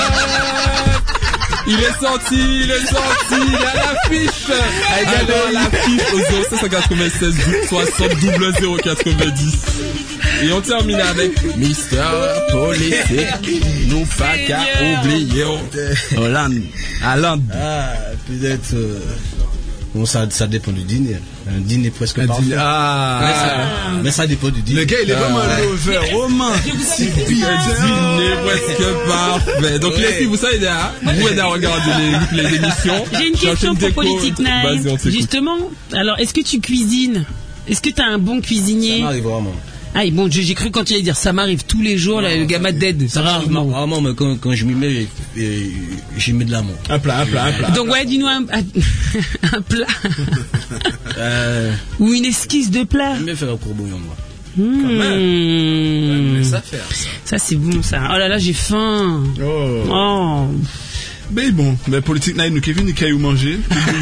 Speaker 2: Il est sorti, il est sorti, il a l'affiche. Alors, l'affiche au zéro sept quatre-vingt-seize soixante zéro quatre-vingt-dix. Et on termine avec Mister Politique. Nous pas qu'à oublier.
Speaker 4: Hollande. Hollande.
Speaker 6: Ah, peut-être. Euh... Bon, ça, ça dépend du dîner. Un dîner presque parfait.
Speaker 4: Dîner, ah,
Speaker 6: mais, ça, mais ça dépend du dîner.
Speaker 4: Le gars, il est vraiment mauvais, romain.
Speaker 2: Un dîner presque parfait. Donc, les filles, vous savez, déjà, vous aidez à regarder les, les émissions.
Speaker 3: J'ai une question pour Politique Night. Justement, alors, est-ce que tu cuisines? Est-ce que tu as un bon cuisinier?
Speaker 6: Ça m'arrive vraiment.
Speaker 3: Ah, bon, j'ai cru quand il allait dire ça m'arrive tous les jours, non, là, le gamin d'aide, c'est rarement.
Speaker 6: Rarement, mais quand, quand je m'y mets, j'y mets de l'amour.
Speaker 4: Un plat, un plat, un plat.
Speaker 3: Donc, ouais, dis-nous un, un plat.
Speaker 6: euh,
Speaker 3: Ou une esquisse de plat.
Speaker 6: J'aime bien faire un courbouillon, moi.
Speaker 3: Mmh.
Speaker 4: Quand même. Ouais, ça faire, ça.
Speaker 3: Ça, c'est bon, ça. Oh là là, j'ai faim.
Speaker 4: Oh.
Speaker 3: Oh.
Speaker 4: Mais bon, mais Politique Night, nous, Kevin, il caille ou manger.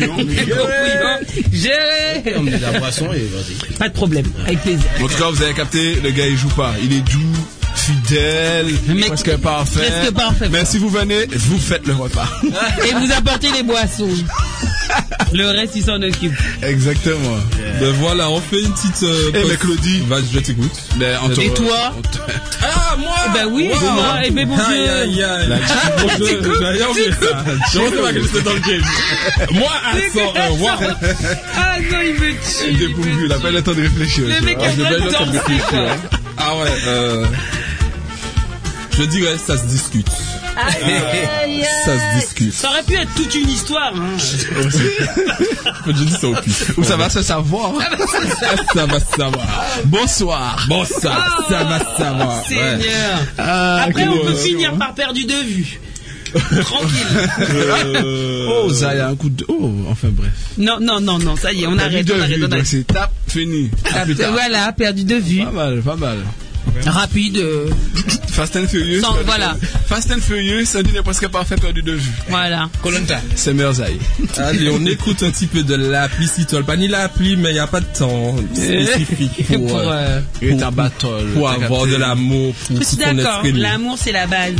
Speaker 3: Géré.
Speaker 6: On met de la boisson et vas-y.
Speaker 3: Pas de problème, avec plaisir.
Speaker 4: En tout cas, vous avez capté, le gars, il joue pas. Il est doux, fidèle, mec, presque parfait.
Speaker 3: Presque parfait.
Speaker 4: Mais si vous venez, vous faites le repas.
Speaker 3: Et vous apportez les boissons. Le reste, il s'en occupe.
Speaker 4: Exactement.
Speaker 3: Yeah.
Speaker 2: Ben voilà, on fait une petite. Euh,
Speaker 4: Eh, mais Claudie.
Speaker 2: Vas-y, je t'écoute.
Speaker 4: Mais on te-
Speaker 3: Et toi?
Speaker 4: on te-
Speaker 2: Ah, moi
Speaker 3: Ben oui,
Speaker 2: Wow.
Speaker 3: moi, et ben mon
Speaker 2: Aïe,
Speaker 3: Dieu.
Speaker 2: aïe, aïe.
Speaker 3: La-
Speaker 2: Bon, je-
Speaker 3: T'écoutes,
Speaker 2: j'ai rien oublié ça. Je sais pas que j'étais dans le game. Moi, à cent un, wow.
Speaker 3: Ah non, il me tue.
Speaker 4: Dépourvu, il a pas eu le temps de réfléchir.
Speaker 3: Le
Speaker 4: tu
Speaker 3: mec
Speaker 4: vois.
Speaker 3: a
Speaker 2: J'ai pas eu le temps de
Speaker 3: danser,
Speaker 2: réfléchir,
Speaker 3: quoi.
Speaker 2: hein. Ah ouais, euh... je dirais ça se discute.
Speaker 3: Aïe, aïe,
Speaker 2: Ça
Speaker 3: aïe.
Speaker 2: se discute.
Speaker 3: Ça aurait pu être toute une histoire. Hein.
Speaker 2: Je dis ça au pif.
Speaker 4: Ou ça va se savoir.
Speaker 2: Ça va se savoir.
Speaker 4: Bonsoir.
Speaker 2: Bon, ça, ça va se savoir. Ouais.
Speaker 3: Seigneur.
Speaker 4: Ah,
Speaker 3: Après,
Speaker 4: quelle
Speaker 3: on peut
Speaker 4: émotion,
Speaker 3: finir
Speaker 4: hein.
Speaker 3: par perdu de vue. Tranquille.
Speaker 2: Euh...
Speaker 4: Oh, Zaya, un coup de. Oh, enfin bref.
Speaker 3: Non, non, non, non, ça y est, on
Speaker 4: Perdu
Speaker 3: arrête,
Speaker 4: de
Speaker 3: on arrête,
Speaker 4: vue,
Speaker 3: on
Speaker 4: donc
Speaker 3: arrête.
Speaker 4: c'est tape, fini.
Speaker 3: Ah,
Speaker 4: Plus tard.
Speaker 3: voilà, perdu de vue.
Speaker 4: Pas mal, pas mal.
Speaker 3: Rapide. euh,
Speaker 4: Fast and Furious.
Speaker 3: Sans-
Speaker 4: perdu-
Speaker 3: voilà.
Speaker 4: Fast and Furious, ça dit n'est presque parfait perdu de vue.
Speaker 3: Voilà.
Speaker 6: Colonta.
Speaker 4: C'est Merzaï.
Speaker 2: Allez, on écoute un petit peu de l'appli Citol. Pas ni l'appli, mais il n'y a pas de temps spécifique pour,
Speaker 3: Pour,
Speaker 2: euh,
Speaker 3: euh,
Speaker 4: Il est en battle.
Speaker 2: pour
Speaker 4: t'as
Speaker 2: avoir
Speaker 4: capté.
Speaker 2: de l'amour, pour,
Speaker 3: Je suis
Speaker 2: pour qu'on
Speaker 3: d'accord,
Speaker 2: exprime.
Speaker 3: l'amour c'est la base.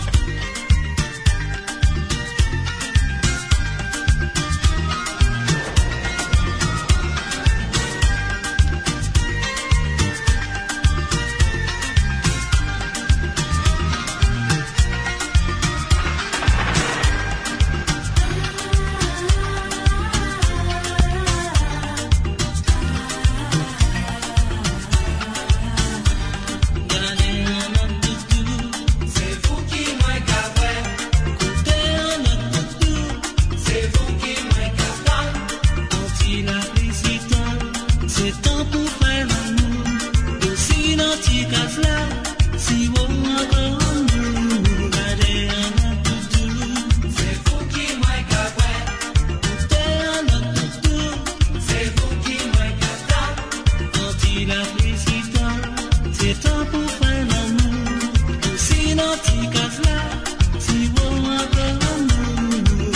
Speaker 9: C'est vous qui m'avez capé, écoutez un autre tour. C'est vous qui m'avez capé, quand il a pris si temps, c'est temps pour faire l'amour. Aussi l'antique là, si vous encore nous, regardez un autre tour. C'est vous qui m'avez capé, écoutez un autre tour. C'est vous qui m'avez capé, quand il a pris si temps, c'est temps pour faire l'amour. Si l'antique là, si vous encore nous.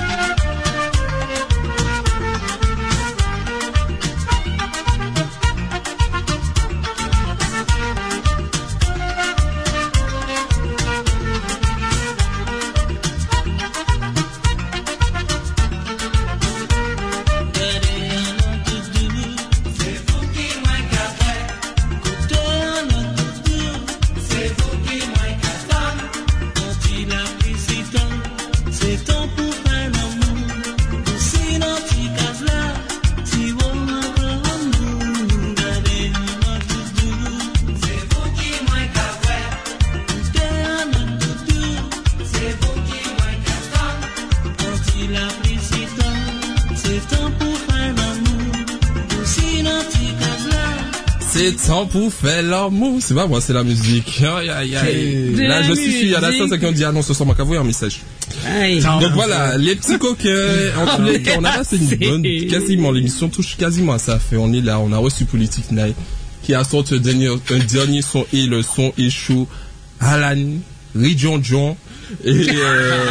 Speaker 9: C'est vous qui m'avez capé, écoutez un autre tour. C'est vous qui m'avez capé, quand il a pris si temps, c'est temps pour faire l'amour. Si l'antique là, si vous encore nous, regardez un autre tour. C'est vous qui m'avez capé, écoutez un autre tour. C'est vous qui m'avez capé, quand il a pris si temps, c'est temps pour faire l'amour. Si l'antique là.
Speaker 2: C'est temps pour faire l'amour. C'est pas moi, c'est la musique. Aïe, aïe, aïe.
Speaker 3: De
Speaker 2: Là,
Speaker 3: la
Speaker 2: je suis, il y a la
Speaker 3: musique.
Speaker 2: sens qui ont dit, ah non, ce soir, m'a qu'avoué un message.
Speaker 3: Aïe.
Speaker 2: Donc voilà, les petits coquins, en tous les cas, on a passé une bonne, quasiment, l'émission touche quasiment à sa fin. On est là, on a reçu Politique Night, qui a sorti un dernier, un dernier son, et le son est chaud. Alan, Rijon John, et euh,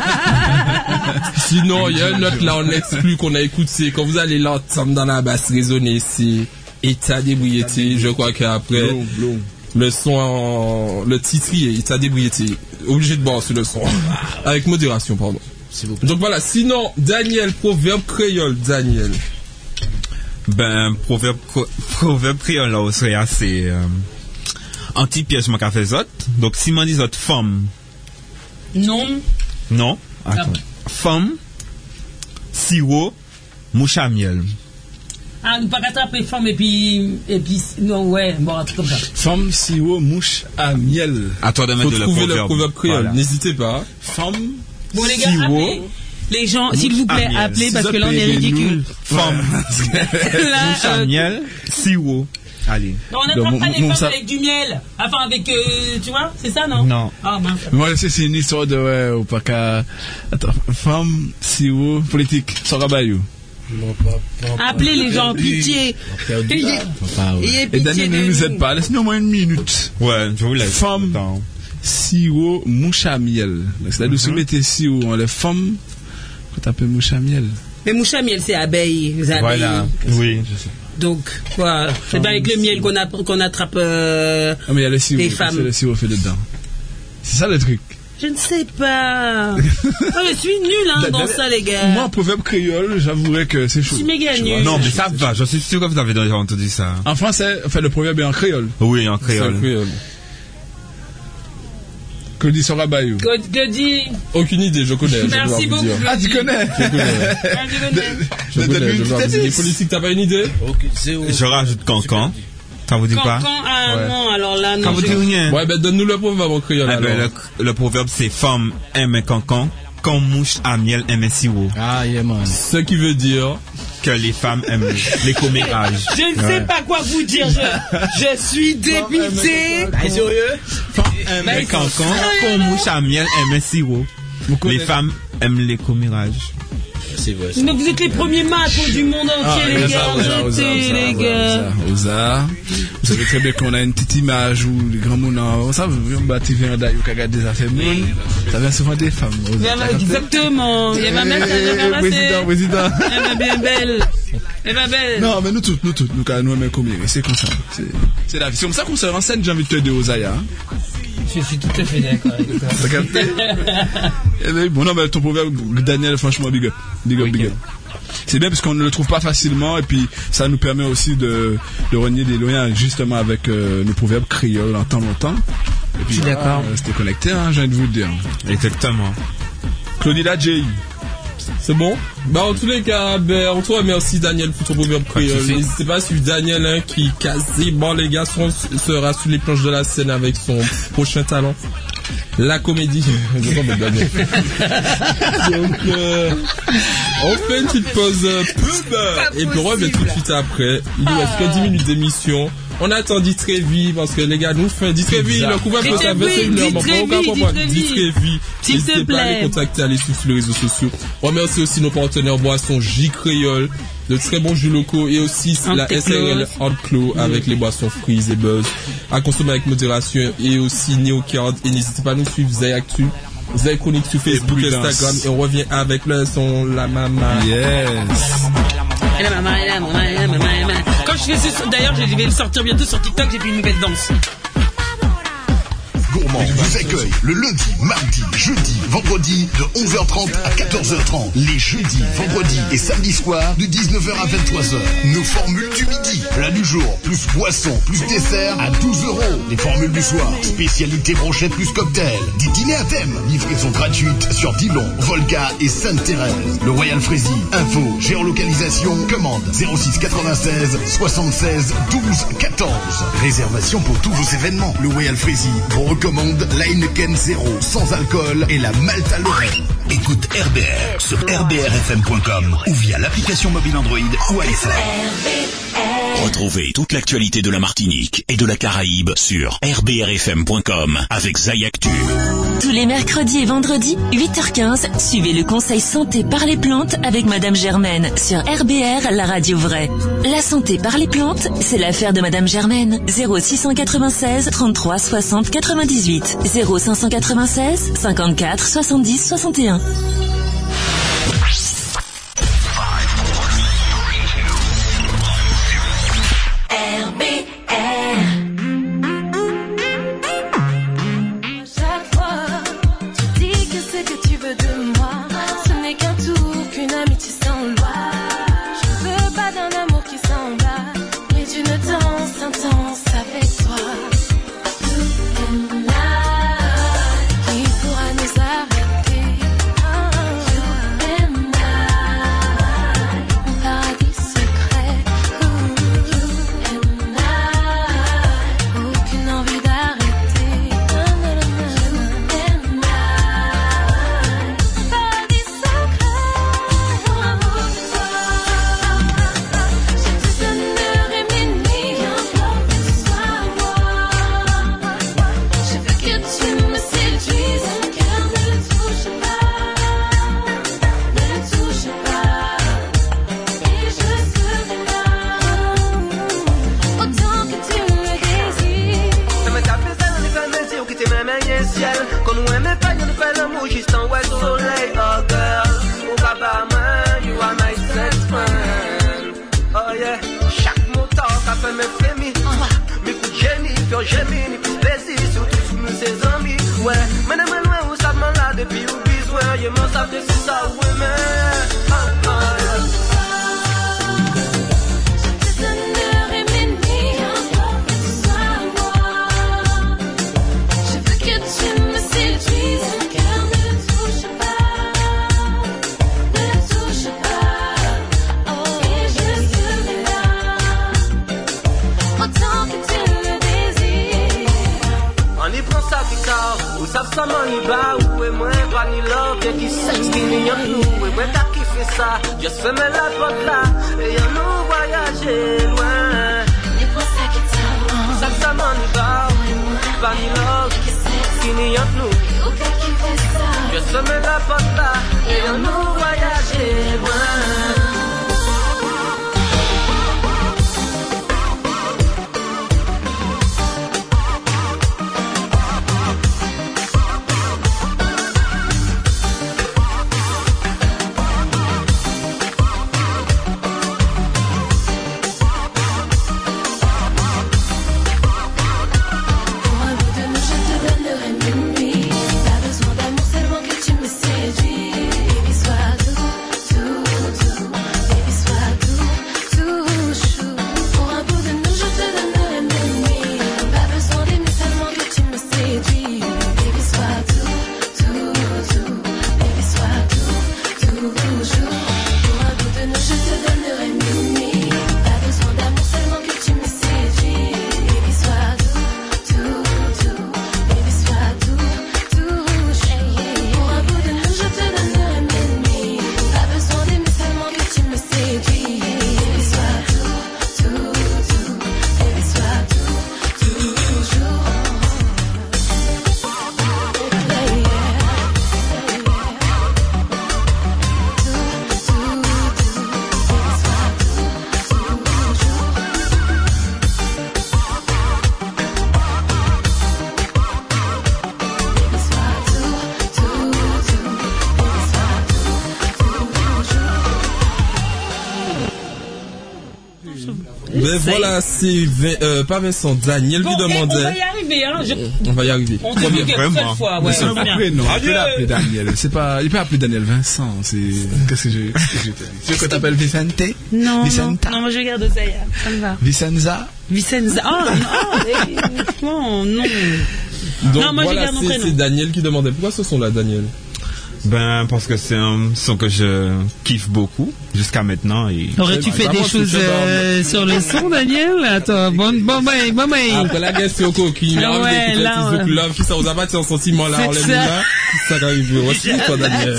Speaker 2: sinon, il y a un autre là, on exclut qu'on a écouté, quand vous allez l'entendre dans la basse résonner, c'est État d'ébriété, je crois qu'après,
Speaker 4: Blum, blum.
Speaker 2: le son, en- le titrier, État d'ébriété, obligé de boire sur le son, avec modération, pardon. Donc voilà, sinon, Daniel, proverbe créole, Daniel.
Speaker 5: Ben, proverbe, cro- proverbe créole là, on serait assez, euh, anti-piège, mon café zot. Donc, si m'en dit zot femme,
Speaker 3: Non.
Speaker 5: non, attends. Femme, sirop, mouche à miel.
Speaker 3: Ah, nous pas attraper femme et puis, et puis, non, ouais, bon, un truc comme ça.
Speaker 4: Femme, sirop, mouche à miel.
Speaker 5: À toi de
Speaker 2: Faut
Speaker 5: mettre le
Speaker 2: trouver le
Speaker 5: proverbe.
Speaker 2: proverbe créole,
Speaker 5: Voilà.
Speaker 2: n'hésitez pas.
Speaker 4: Femme,
Speaker 3: Bon, les gars,
Speaker 5: Sirop,
Speaker 3: appelez. Les gens, s'il vous plaît,
Speaker 5: à miel.
Speaker 3: appelez parce
Speaker 4: Si
Speaker 3: que là, on est
Speaker 4: appelez-nous.
Speaker 3: ridicule.
Speaker 5: Femme,
Speaker 3: Là,
Speaker 5: mouche à
Speaker 3: euh,
Speaker 5: miel, sirop. Allez.
Speaker 3: on
Speaker 4: Donc,
Speaker 3: n'attrape pas
Speaker 4: mon-
Speaker 3: les
Speaker 4: mon-
Speaker 3: femmes
Speaker 4: ça-
Speaker 3: avec du miel. Enfin, avec, euh, tu vois, c'est ça, non?
Speaker 5: Non.
Speaker 3: Ah, mince.
Speaker 4: moi, je sais, c'est une histoire de, ouais, ou pas qu'à. Attends, femme, sirop, politique, Sorabayou.
Speaker 3: Appelez les gens, pitié. Ayez, ayez
Speaker 4: Et
Speaker 3: pitié
Speaker 4: Daniel,
Speaker 3: de
Speaker 4: ne nous
Speaker 3: nous.
Speaker 4: aide pas, laisse-nous au moins une minute.
Speaker 5: Ouais, je vous laisse.
Speaker 4: Femme,
Speaker 5: Attends.
Speaker 4: sirop, mouche à miel. Donc, c'est-à-dire, si vous mettez sirop, on les femmes, vous tapez mouche à miel.
Speaker 3: Mais mouche à miel, c'est abeille, les abeilles.
Speaker 5: Voilà. Oui, je sais.
Speaker 3: Donc, quoi. C'est pas avec le miel qu'on a- qu'on attrape, euh,
Speaker 4: Ah, mais il y a le sirop,
Speaker 3: les
Speaker 4: parce que
Speaker 3: femmes.
Speaker 4: le sirop fait dedans. C'est ça le truc.
Speaker 3: Je ne sais pas. Moi, je suis nul hein, dans ça, les gars.
Speaker 4: Moi, en proverbe créole, j'avouerais que c'est chaud.
Speaker 3: Je suis méga nul.
Speaker 5: Non, mais ça va, j'en suis sûr que vous avez déjà entendu ça.
Speaker 4: En français, enfin, le proverbe est en créole.
Speaker 5: Oui, en créole.
Speaker 2: C'est créole.
Speaker 4: Claudie sera bayou.
Speaker 3: Claudie.
Speaker 2: Aucune idée, je connais.
Speaker 3: Merci beaucoup.
Speaker 4: Ah, tu connais?
Speaker 2: Je connais.
Speaker 3: Ah, je connais.
Speaker 2: Je connais, je vois. Les politiques, t'as pas une idée?
Speaker 5: Je rajoute cancan. Ça vous dit pas?
Speaker 3: Cancan, ah
Speaker 2: Ouais.
Speaker 3: non, alors là, non.
Speaker 5: Ça vous dit
Speaker 3: je-
Speaker 5: rien?
Speaker 2: Ouais, ben donne-nous le proverbe en créole.
Speaker 5: Ah, ben,
Speaker 2: alors.
Speaker 5: le, le proverbe c'est femme aime un cancan, quand mouche à miel aime un sirop.
Speaker 6: Ah, yeah, man.
Speaker 2: Ce qui veut dire
Speaker 5: que les femmes aiment les commérages.
Speaker 3: Je ne sais pas quoi vous dire. Je, je suis dépité.
Speaker 6: Ah, sérieux?
Speaker 5: Femme aime un cancan, quand mouche à miel aime un sirop. Les femmes aiment les commérages.
Speaker 6: C'est vrai.
Speaker 3: Mais vous êtes les premiers matos du monde entier, les gars. Arrêtez, les gars.
Speaker 4: Osa. Vous savez très bien qu'on a une petite image où les grands mounons, ça, on bâtit un d'ailleurs qui regarde des affaires mondes. Ça vient souvent des femmes.
Speaker 3: Exactement. Il y a ma mère, elle va
Speaker 4: Président, président.
Speaker 3: Elle va bien belle. Elle va belle.
Speaker 4: Non, mais nous toutes, nous toutes, nous, quand nous, même combien, c'est comme ça. C'est, c'est la vie. C'est comme ça qu'on se renseigne, j'ai envie de te dire aux Aya.
Speaker 3: Je suis tout à fait d'accord avec toi.
Speaker 4: T'as capté? Eh ben, bon, non, mais ton proverbe, Daniel, franchement, big up. Big up, big up. C'est bien parce qu'on ne le trouve pas facilement et puis ça nous permet aussi de, de renier des liens justement avec euh, nos proverbes créoles en temps longtemps. Et puis,
Speaker 3: Je suis d'accord.
Speaker 4: Euh, c'était connecté, hein, j'ai envie de vous le dire.
Speaker 5: Exactement.
Speaker 4: Claudie J.
Speaker 2: c'est bon? Bah, en tous les cas, ben, on te remercie, Daniel, pour ton proverbe créole. N'hésitez pas à suivre Daniel, hein, qui, quasiment, les gars, sont, sera sous les planches de la scène avec son prochain talent. La comédie. Je sais pas, Daniel. Donc, euh, on fait une petite pause euh, pub et puis on revient tout de suite après. Il nous reste que dix minutes d'émission. On attend dit très vite parce que les gars nous font dit très vite. Le couvre-feu ça vingt et une heures, mais pas aucun problème. Dit très vite. N'hésitez pas à les contacter, à les suivre sur les réseaux sociaux. On remercie aussi nos partenaires boissons J Créole, de très bons jus locaux et aussi la S R L Enclos avec les boissons Freeze et Buzz à consommer avec modération et aussi Neocard. Et n'hésitez pas à nous suivre Zay Actu, Zay Chronique sur Facebook, Instagram et on revient avec le son La Mama.
Speaker 4: Yes.
Speaker 3: Et la maman, et la maman, et la maman, et la maman. Quand je fais ce, d'ailleurs, je vais le sortir bientôt sur TikTok, j'ai fait une nouvelle danse.
Speaker 8: Gourmand vous accueille le lundi, mardi, jeudi, vendredi de onze heures trente à quatorze heures trente. Les jeudis, vendredis et samedis soirs de dix-neuf heures à vingt-trois heures. Nos formules du midi, plat du jour, plus boisson, plus dessert à douze euros. Les formules du soir, spécialité brochette plus cocktail. Des dîners à thème, livraison gratuite sur Dillon, Volga et Sainte-Thérèse. Le Royal Frézy, info, géolocalisation, commande zéro six quatre-vingt-seize soixante-seize douze quatorze. Réservation pour tous vos événements. Le Royal Frézy vous recommande l'Heineken Zéro sans alcool et la Malta Lorraine.
Speaker 15: Écoute R B R sur r b r f m point com ou via l'application mobile Android ou iPhone. Retrouvez toute l'actualité de la Martinique et de la Caraïbe sur r b r f m point com avec Zay Actu.
Speaker 10: Tous les mercredis et vendredis, huit heures quinze, suivez le conseil santé par les plantes avec Madame Germaine sur R B R, la radio vraie. La santé par les plantes, c'est l'affaire de Madame Germaine. zéro six cent quatre-vingt-seize trente-trois soixante quatre-vingt-dix-huit, zéro cinq cent quatre-vingt-seize cinquante-quatre soixante-dix soixante et un.
Speaker 9: R B R. Chaque fois, tu dis que ce que tu veux de moi, ce n'est qu'un tour, qu'une amitié sans loi. Je veux pas d'un amour qui s'en va, mais d'une danse intense avec toi. Tout est là, qui pourra nous arrêter? Ah.
Speaker 16: Moi t'as kiffé ça, juste fermer la porte là, et on nous voyager loin.
Speaker 9: Et pour ça qui t'avance,
Speaker 16: Ça que ça m'en y va, pas ni love, fini entre nous.
Speaker 9: ou t'as kiffé ça.
Speaker 16: Juste fermer la porte là, et on nous voyager loin.
Speaker 2: Ben voilà, c'est Vin- euh, pas Vincent, Daniel
Speaker 3: Bon,
Speaker 2: qui
Speaker 3: et
Speaker 2: demandait.
Speaker 3: on va y arriver, hein. Je...
Speaker 2: On va y arriver.
Speaker 3: On te dit qu'une seule fois, ouais.
Speaker 4: Mais c'est un
Speaker 3: bien.
Speaker 4: prénom.
Speaker 3: Adieu.
Speaker 4: Je peux l'appeler Daniel. C'est pas, il peut appeler Daniel Vincent. C'est, qu'est-ce que j'ai, qu'est-ce que j'ai dit? Tu veux qu'on t'appelle Vicente?
Speaker 3: Non, non,
Speaker 4: Vicenta?
Speaker 3: non, moi je garde Zaya, ça me va.
Speaker 4: Vicenza?
Speaker 3: Vicenza. Oh, non, non, non.
Speaker 2: Donc
Speaker 3: Non, moi, je
Speaker 2: voilà,
Speaker 3: garde mon
Speaker 2: c'est,
Speaker 3: prénom.
Speaker 2: c'est Daniel qui demandait. Pourquoi ce son-là, Daniel?
Speaker 5: Ben, parce que c'est un son que je kiffe beaucoup jusqu'à maintenant. Et...
Speaker 3: Aurais-tu fait des choses euh, sur le son, Daniel? Attends, bon, bon, bon, bon, bon.
Speaker 2: Après la question coquine,
Speaker 3: Ah
Speaker 2: là,
Speaker 3: ouais,
Speaker 2: on
Speaker 3: là,
Speaker 2: est
Speaker 3: ouais.
Speaker 2: des love qui ça vous a battu en sentiment là,
Speaker 3: C'est
Speaker 2: on l'aime
Speaker 3: ça.
Speaker 2: là. Ça arrive aussi, toi, Daniel.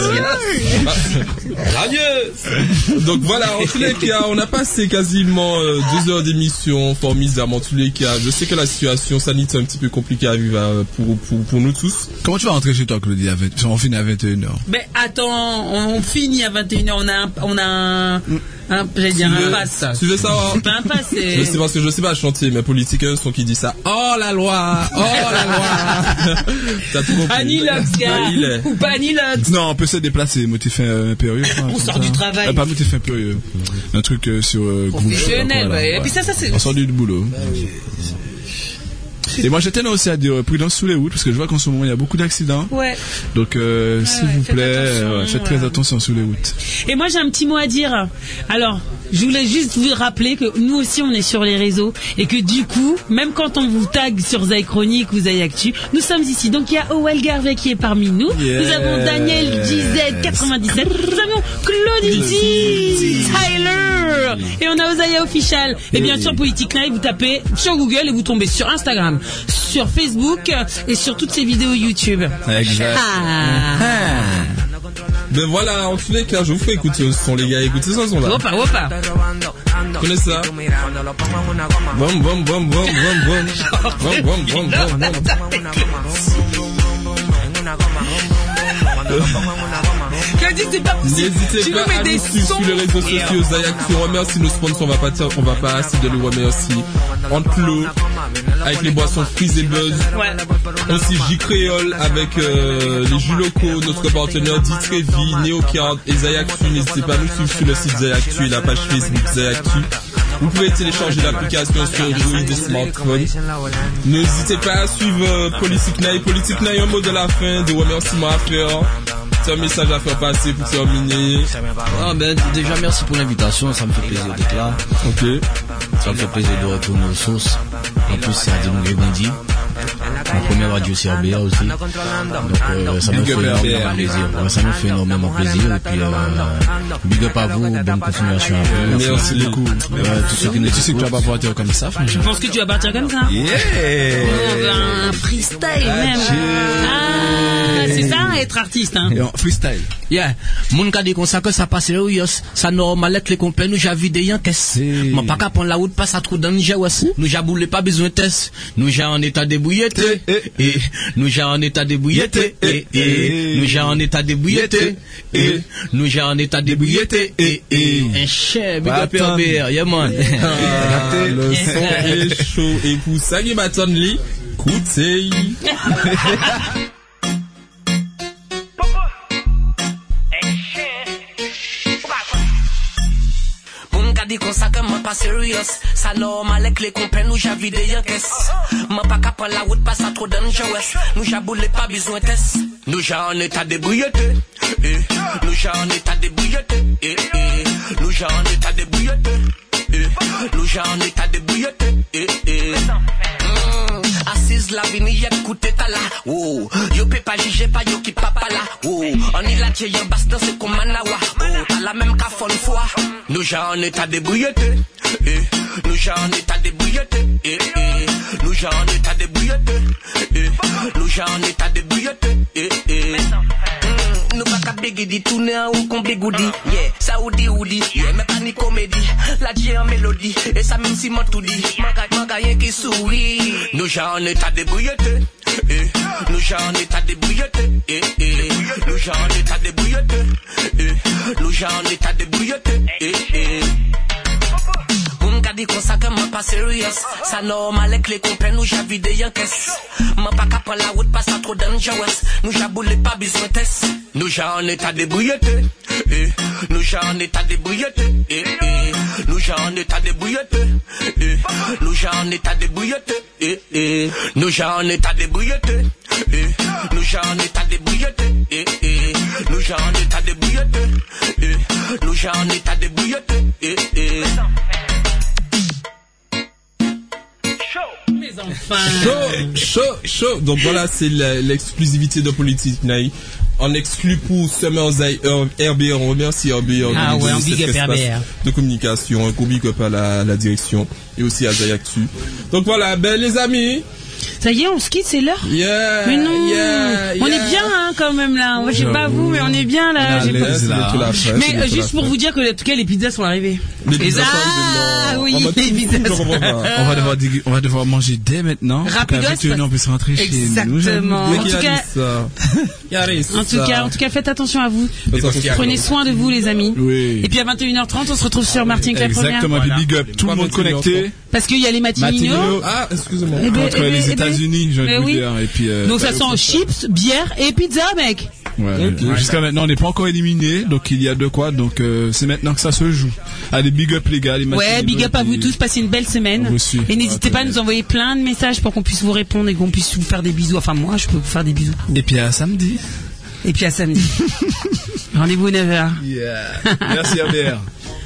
Speaker 2: Radieux! Donc voilà, en tous les cas, on a passé quasiment euh, deux heures d'émission, formidable en tous les cas. Je sais que la situation sanitaire est un petit peu compliquée à vivre euh, pour, pour, pour nous tous.
Speaker 4: Comment tu vas rentrer chez toi, Claudie, à vingt on finit à vingt et une heures?
Speaker 3: Mais attends, on finit à vingt et une heures, on a un, on a un, un j'allais dire
Speaker 2: Tu
Speaker 3: un
Speaker 2: veux-
Speaker 3: pass.
Speaker 2: Tu veux savoir?
Speaker 3: C'est pas un pass, c'est...
Speaker 2: Je sais parce que je sais pas chanter, mais politiciens sont qui dit ça. Oh la loi! Oh la loi! T'as tout compris.
Speaker 3: Anilox, gars.
Speaker 2: Ah, il est.
Speaker 3: Ou pas Anilox.
Speaker 4: Non, on peut se déplacer, motif euh, impérieux. je crois,
Speaker 3: On
Speaker 4: comme
Speaker 3: sort
Speaker 4: ça.
Speaker 3: du travail.
Speaker 4: Euh, pas motif impérieux. Un truc euh, sur euh, groupe.
Speaker 3: Professionnel,
Speaker 4: voilà,
Speaker 3: ouais. Et
Speaker 4: ouais.
Speaker 3: puis ça, ça, c'est-
Speaker 4: On sort du boulot. Et moi, je tenais aussi à dire euh, prudence sous les routes, parce que je vois qu'en ce moment, il y a beaucoup d'accidents.
Speaker 3: Ouais.
Speaker 4: Donc, euh, s'il vous
Speaker 3: faites
Speaker 4: plaît,
Speaker 3: attention,
Speaker 4: euh, faites très
Speaker 3: voilà.
Speaker 4: attention sous les routes.
Speaker 3: Et moi j'ai un petit mot à dire. Alors, je voulais juste vous rappeler que nous aussi on est sur les réseaux et que du coup, même quand on vous tag sur Zay Chronique ou Zay Actu, nous sommes ici. Donc il y a Owel Garvey qui est parmi nous.
Speaker 2: Yeah.
Speaker 3: Nous avons Daniel G Z quatre-vingt-dix-sept. Nous avons Claudie Tyler. Et on a Ozaya Official. Et bien sûr Politique Night, vous tapez sur Google et vous tombez sur Instagram, sur Facebook et sur toutes ces vidéos YouTube.
Speaker 2: Exact.
Speaker 3: Ah.
Speaker 2: Ben voilà, en tous les cas, je vous fais écouter ce son, les gars. Écoutez ce son là.
Speaker 3: Opa, opa.
Speaker 2: Vous connaissez ça? Bom, bom, bom, bom, bom, bom. Bom, bom, bom, bom,
Speaker 3: Claudie, c'est pas possible.
Speaker 2: N'hésitez
Speaker 3: Tu
Speaker 2: pas
Speaker 3: nous mets
Speaker 2: à
Speaker 3: des
Speaker 2: nous suivre
Speaker 3: sons.
Speaker 2: sur les réseaux sociaux. Zayak, on remercie nos sponsors. On va pas, dire- on va pas assez de les remercier. Enclos, avec les boissons Freeze et Buzz. Aussi J Créole avec euh, les jus locaux, notre partenaire dit Trévi, Neocard et Zayactu. N'hésitez pas à nous suivre sur le site Zayactu et la page Facebook Zayactu. Vous pouvez télécharger l'application sur Android et smartphone. N'hésitez pas à suivre euh, Politique Night. Politique Night, un mot de la fin, des remerciements à faire. C'est un message à faire passer pour terminer.
Speaker 6: Ah ben déjà merci pour l'invitation, ça me fait plaisir d'être là.
Speaker 2: Ok.
Speaker 6: Ça me fait plaisir de retourner aux sources. En plus c'est à Dénoué Bandi. la première radio C R B A aussi. Donc euh, ça nous fait énormément plaisir. Ouais, ça nous fait énormément plaisir. Et puis euh, big up à vous, bonne continuation à vous.
Speaker 4: Merci beaucoup.
Speaker 6: Ouais, tous ceux qui nous
Speaker 4: tu sais que tu vas pas partir comme ça,
Speaker 3: Je pense que tu vas partir comme ça.
Speaker 4: Yeah.
Speaker 3: Oh, un freestyle même. Ah, c'est ça, être artiste, hein.
Speaker 4: Freestyle.
Speaker 6: Yeah, moun ka dit comme ça que ça passe sérieux, ça normal que les compagnies nous ja vidé en caisse. Mon pas qu'à prendre la route passe à trop danger aussi. Nous ja boule pas besoin de test. Nous ja en état de bouillette et nous ja en état de bouillette et nous ja en état de bouillette et nous ja en état de bouillette et un chien big up R B R, yeah man.
Speaker 2: Le son est chaud et pour ça qui m'attend li, écoutez.
Speaker 1: Dit qu'on ça que moi pas sérieux, ça normal avec les compagnies nous ja vidé en caisse. Moi pas qu'à prendre la route pas ça trop dangereux. Nous ja boule pas besoin de test. Nous ja en état de bouillette et nous ja en état de bouillette et nous ja en état de bouillette et nous ja en état de bouillette et assise la vini écoute ta là. Oh, yo peut pas juger pas yo qui papa là. Oh, on est là tiens en basse dans ce comme manawa. Oh, t'as la même qu'à fond fois. Nous ja en état de bouillette et nous ja en état de bouillette et nous ja en état de bouillette et nous ja en état de bouillette et nous pas qu'à bégger dit tourner en haut qu'on bégoudi. Yeah, ça ou dit ou dit. Yeah, mais pas ni comédie. La j'ai en mélodie et ça même si moi tout dit. Manga manga rien qui sourit. Nous ja en état de bouillette et nous ja en état de bouillette et nous ja en état de bouillette et nous ja en état de bouillette et dit qu'on ça que moi pas sérieux, ça normal avec les compagnies nous ja vidé en caisse. Moi pas qu'à prendre la route pas ça trop dangereux. Nous ja boule pas besoin de test. Nous ja en état de bouillette et nous ja en état de bouillette et nous ja en état de bouillette et nous ja en état de bouillette et nous ja en état de bouillette et nous ja en état de bouillette et nous ja en état de bouillette et nous ja en état de bouillette et
Speaker 2: Chaud, chaud, chaud. Donc voilà, c'est la- l'exclusivité de Politique Naï. On exclut pour Summers R B R. On remercie R B R de
Speaker 3: Ah
Speaker 2: nous
Speaker 3: ouais,
Speaker 2: donner
Speaker 3: on big
Speaker 2: cet
Speaker 3: up R B R.
Speaker 2: espace de communication. Un gros big up à la, la direction et aussi à Zayactu. Donc voilà, ben les amis.
Speaker 3: Ça y est, on se quitte, c'est l'heure.
Speaker 2: Yeah,
Speaker 3: Mais non,
Speaker 2: yeah,
Speaker 3: on
Speaker 2: yeah.
Speaker 3: est bien hein, quand même là. Moi, je sais pas vous, mais on est bien là.
Speaker 2: On est
Speaker 3: J'ai
Speaker 2: à
Speaker 3: pas-
Speaker 2: l'aise, là. C'est la fraîche,
Speaker 3: Mais
Speaker 2: c'est
Speaker 3: euh,
Speaker 2: la
Speaker 3: juste pour
Speaker 2: fraîche.
Speaker 3: vous dire que en tout cas les pizzas sont arrivées.
Speaker 2: Les pizzas
Speaker 3: ah,
Speaker 2: sont arrivées, non.
Speaker 3: oui,
Speaker 2: On va tout-
Speaker 3: les pizzas
Speaker 2: tout
Speaker 3: sont
Speaker 2: revoir.
Speaker 4: On va devoir, dig- on va devoir manger dès maintenant.
Speaker 3: Rapidos.
Speaker 4: Pour qu'à vingt et une heures, on puisse rentrer chez nous.
Speaker 3: Exactement.
Speaker 2: Mais
Speaker 3: En
Speaker 2: qui
Speaker 3: tout
Speaker 2: a
Speaker 3: cas,
Speaker 2: dit ça?
Speaker 3: en tout cas, en tout cas, faites attention à vous. Prenez soin de vous, les amis.
Speaker 4: Oui.
Speaker 3: Et puis à vingt et une heures trente, on se retrouve sur Martin Claire Première.
Speaker 4: Exactement. Et puis big up, tout le monde connecté.
Speaker 3: Parce qu'il y a les matinaux.
Speaker 4: Matinaux.
Speaker 2: Ah, excusez-moi.
Speaker 3: Eh ben,
Speaker 4: Entre
Speaker 3: eh ben,
Speaker 4: les
Speaker 3: eh ben.
Speaker 4: États-Unis, j'ai
Speaker 3: Mais
Speaker 4: envie de
Speaker 3: oui.
Speaker 4: dire. Et puis, euh,
Speaker 3: Donc ça sent chips, bière et pizza, mec.
Speaker 4: Ouais.
Speaker 2: Ok.
Speaker 4: Jusqu'à maintenant, on n'est pas encore éliminé, donc il y a de quoi. Donc euh, c'est maintenant que ça se joue. Allez, big up les gars, les
Speaker 3: Ouais,
Speaker 4: matinaux,
Speaker 3: big up
Speaker 4: et
Speaker 3: à vous
Speaker 4: puis-
Speaker 3: tous, passez une belle semaine.
Speaker 4: Vous aussi.
Speaker 3: Et n'hésitez pas à nous envoyer plein de messages pour qu'on puisse vous répondre et qu'on puisse vous faire des bisous. Enfin, moi, je peux vous faire des bisous.
Speaker 4: Et puis à samedi.
Speaker 3: Et puis à samedi. Rendez-vous à neuf heures.
Speaker 4: Yeah. Merci R B R.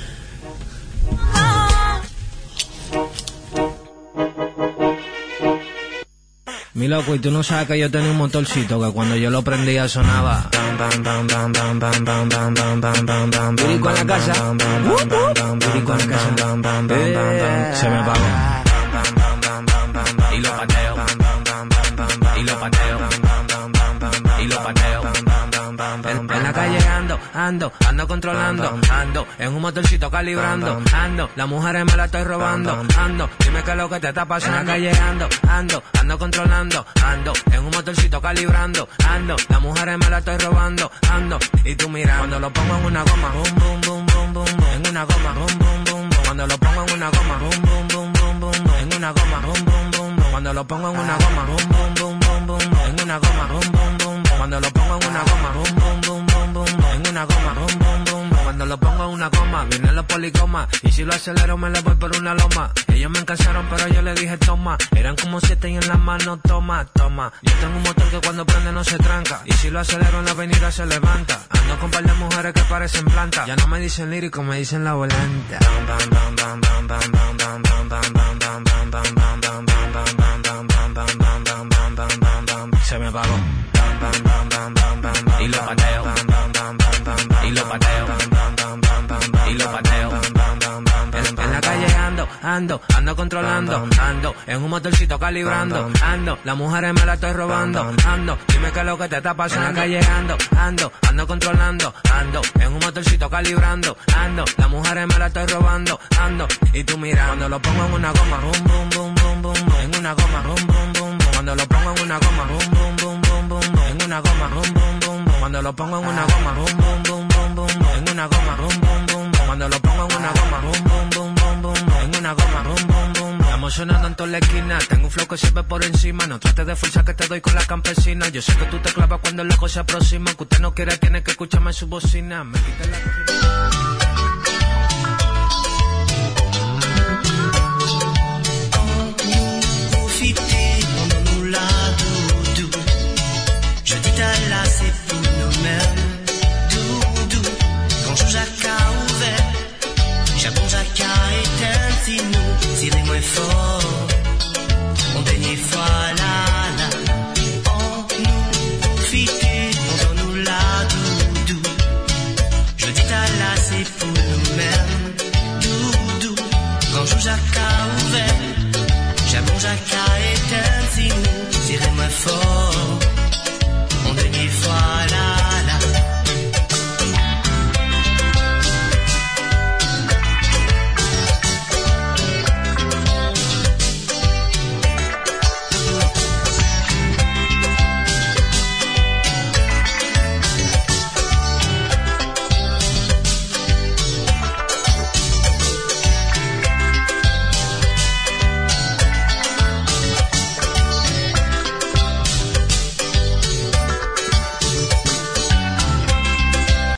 Speaker 17: Mi loco, y tú no sabes que yo tenía un motorcito que cuando yo lo prendía sonaba. Bam, bam, bam, bam, bam, bam, bam, bam, bam, bam, bam, bam. Perico en la casa. Perico en la casa. Eh, Se me apagó. Y lo pateo. Y lo pateo. Y lo pateo. En, en la calle ando, ando, ando controlando, ando, en un motorcito calibrando, ando, las mujeres me la estoy robando, ando, dime qué es lo que te está pasando. En la calle ando, ando, ando controlando, ando, en un motorcito calibrando, ando, las mujeres me la estoy robando, ando, y tú mira, cuando lo pongo en una goma, boom, boom, boom, boom, boom, boom, en una goma, boom, boom, boom, boom, cuando lo pongo en una goma, boom, boom, boom, boom, boom, boom, en una goma, boom, boom, boom, boom, cuando lo pongo en una goma, boom, boom, boom, boom, boom, boom, en una goma, boom, boom, boom, boom, cuando lo pongo en una goma, boom, boom, boom, boom, boom, boom, en una goma, boom, boom, boom, boom, cuando lo pongo en una goma, vienen los policomas, y si lo acelero me le voy por una loma, ellos me encansaron pero yo le dije toma, eran como siete y en la mano toma, toma, yo tengo un motor que cuando prende no se tranca, y si lo acelero en la avenida se levanta, ando con par de mujemujeres que parecen plantas. Ya no me dicen lírico, me dicen la volanta. pateo, y lo pateo, y lo pateo. En, en la calle ando, ando, ando controlando, ando, en un motorcito calibrando, ando, las mujeres me la estoy robando, ando, dime qué es lo que te está pasando. En la calle ando, ando, ando controlando, ando, en un motorcito calibrando, ando, las mujeres me la estoy robando, ando, y tú mirando, cuando lo pongo en una goma, boom, boom, boom, boom, boom, boom, en una goma, boom, boom, boom, boom, cuando lo pongo en una goma, boom, boom, boom, boom, boom, boom, en una goma, boom, boom, boom, boom, cuando lo pongo en una goma, boom, boom, boom, boom, boom, boom, en una goma, boom, boom, boom, boom, cuando lo pongo en una goma, boom, boom, boom, boom, boom, boom, en una goma, boom, boom, boom, boom. Estamos sonando en toda la esquina, tengo un flow que se ve por encima, no trates de fuerza que te doy con la campesina, yo sé que tú te clavas cuando el loco se aproxima, que usted no quiere, tiene que escucharme en su bocina, me quita la
Speaker 14: là c'est pour nous-mêmes. Doudou, quand je jacques ouvert, j'abonde jacques éteint, si nous, tirez moins fort.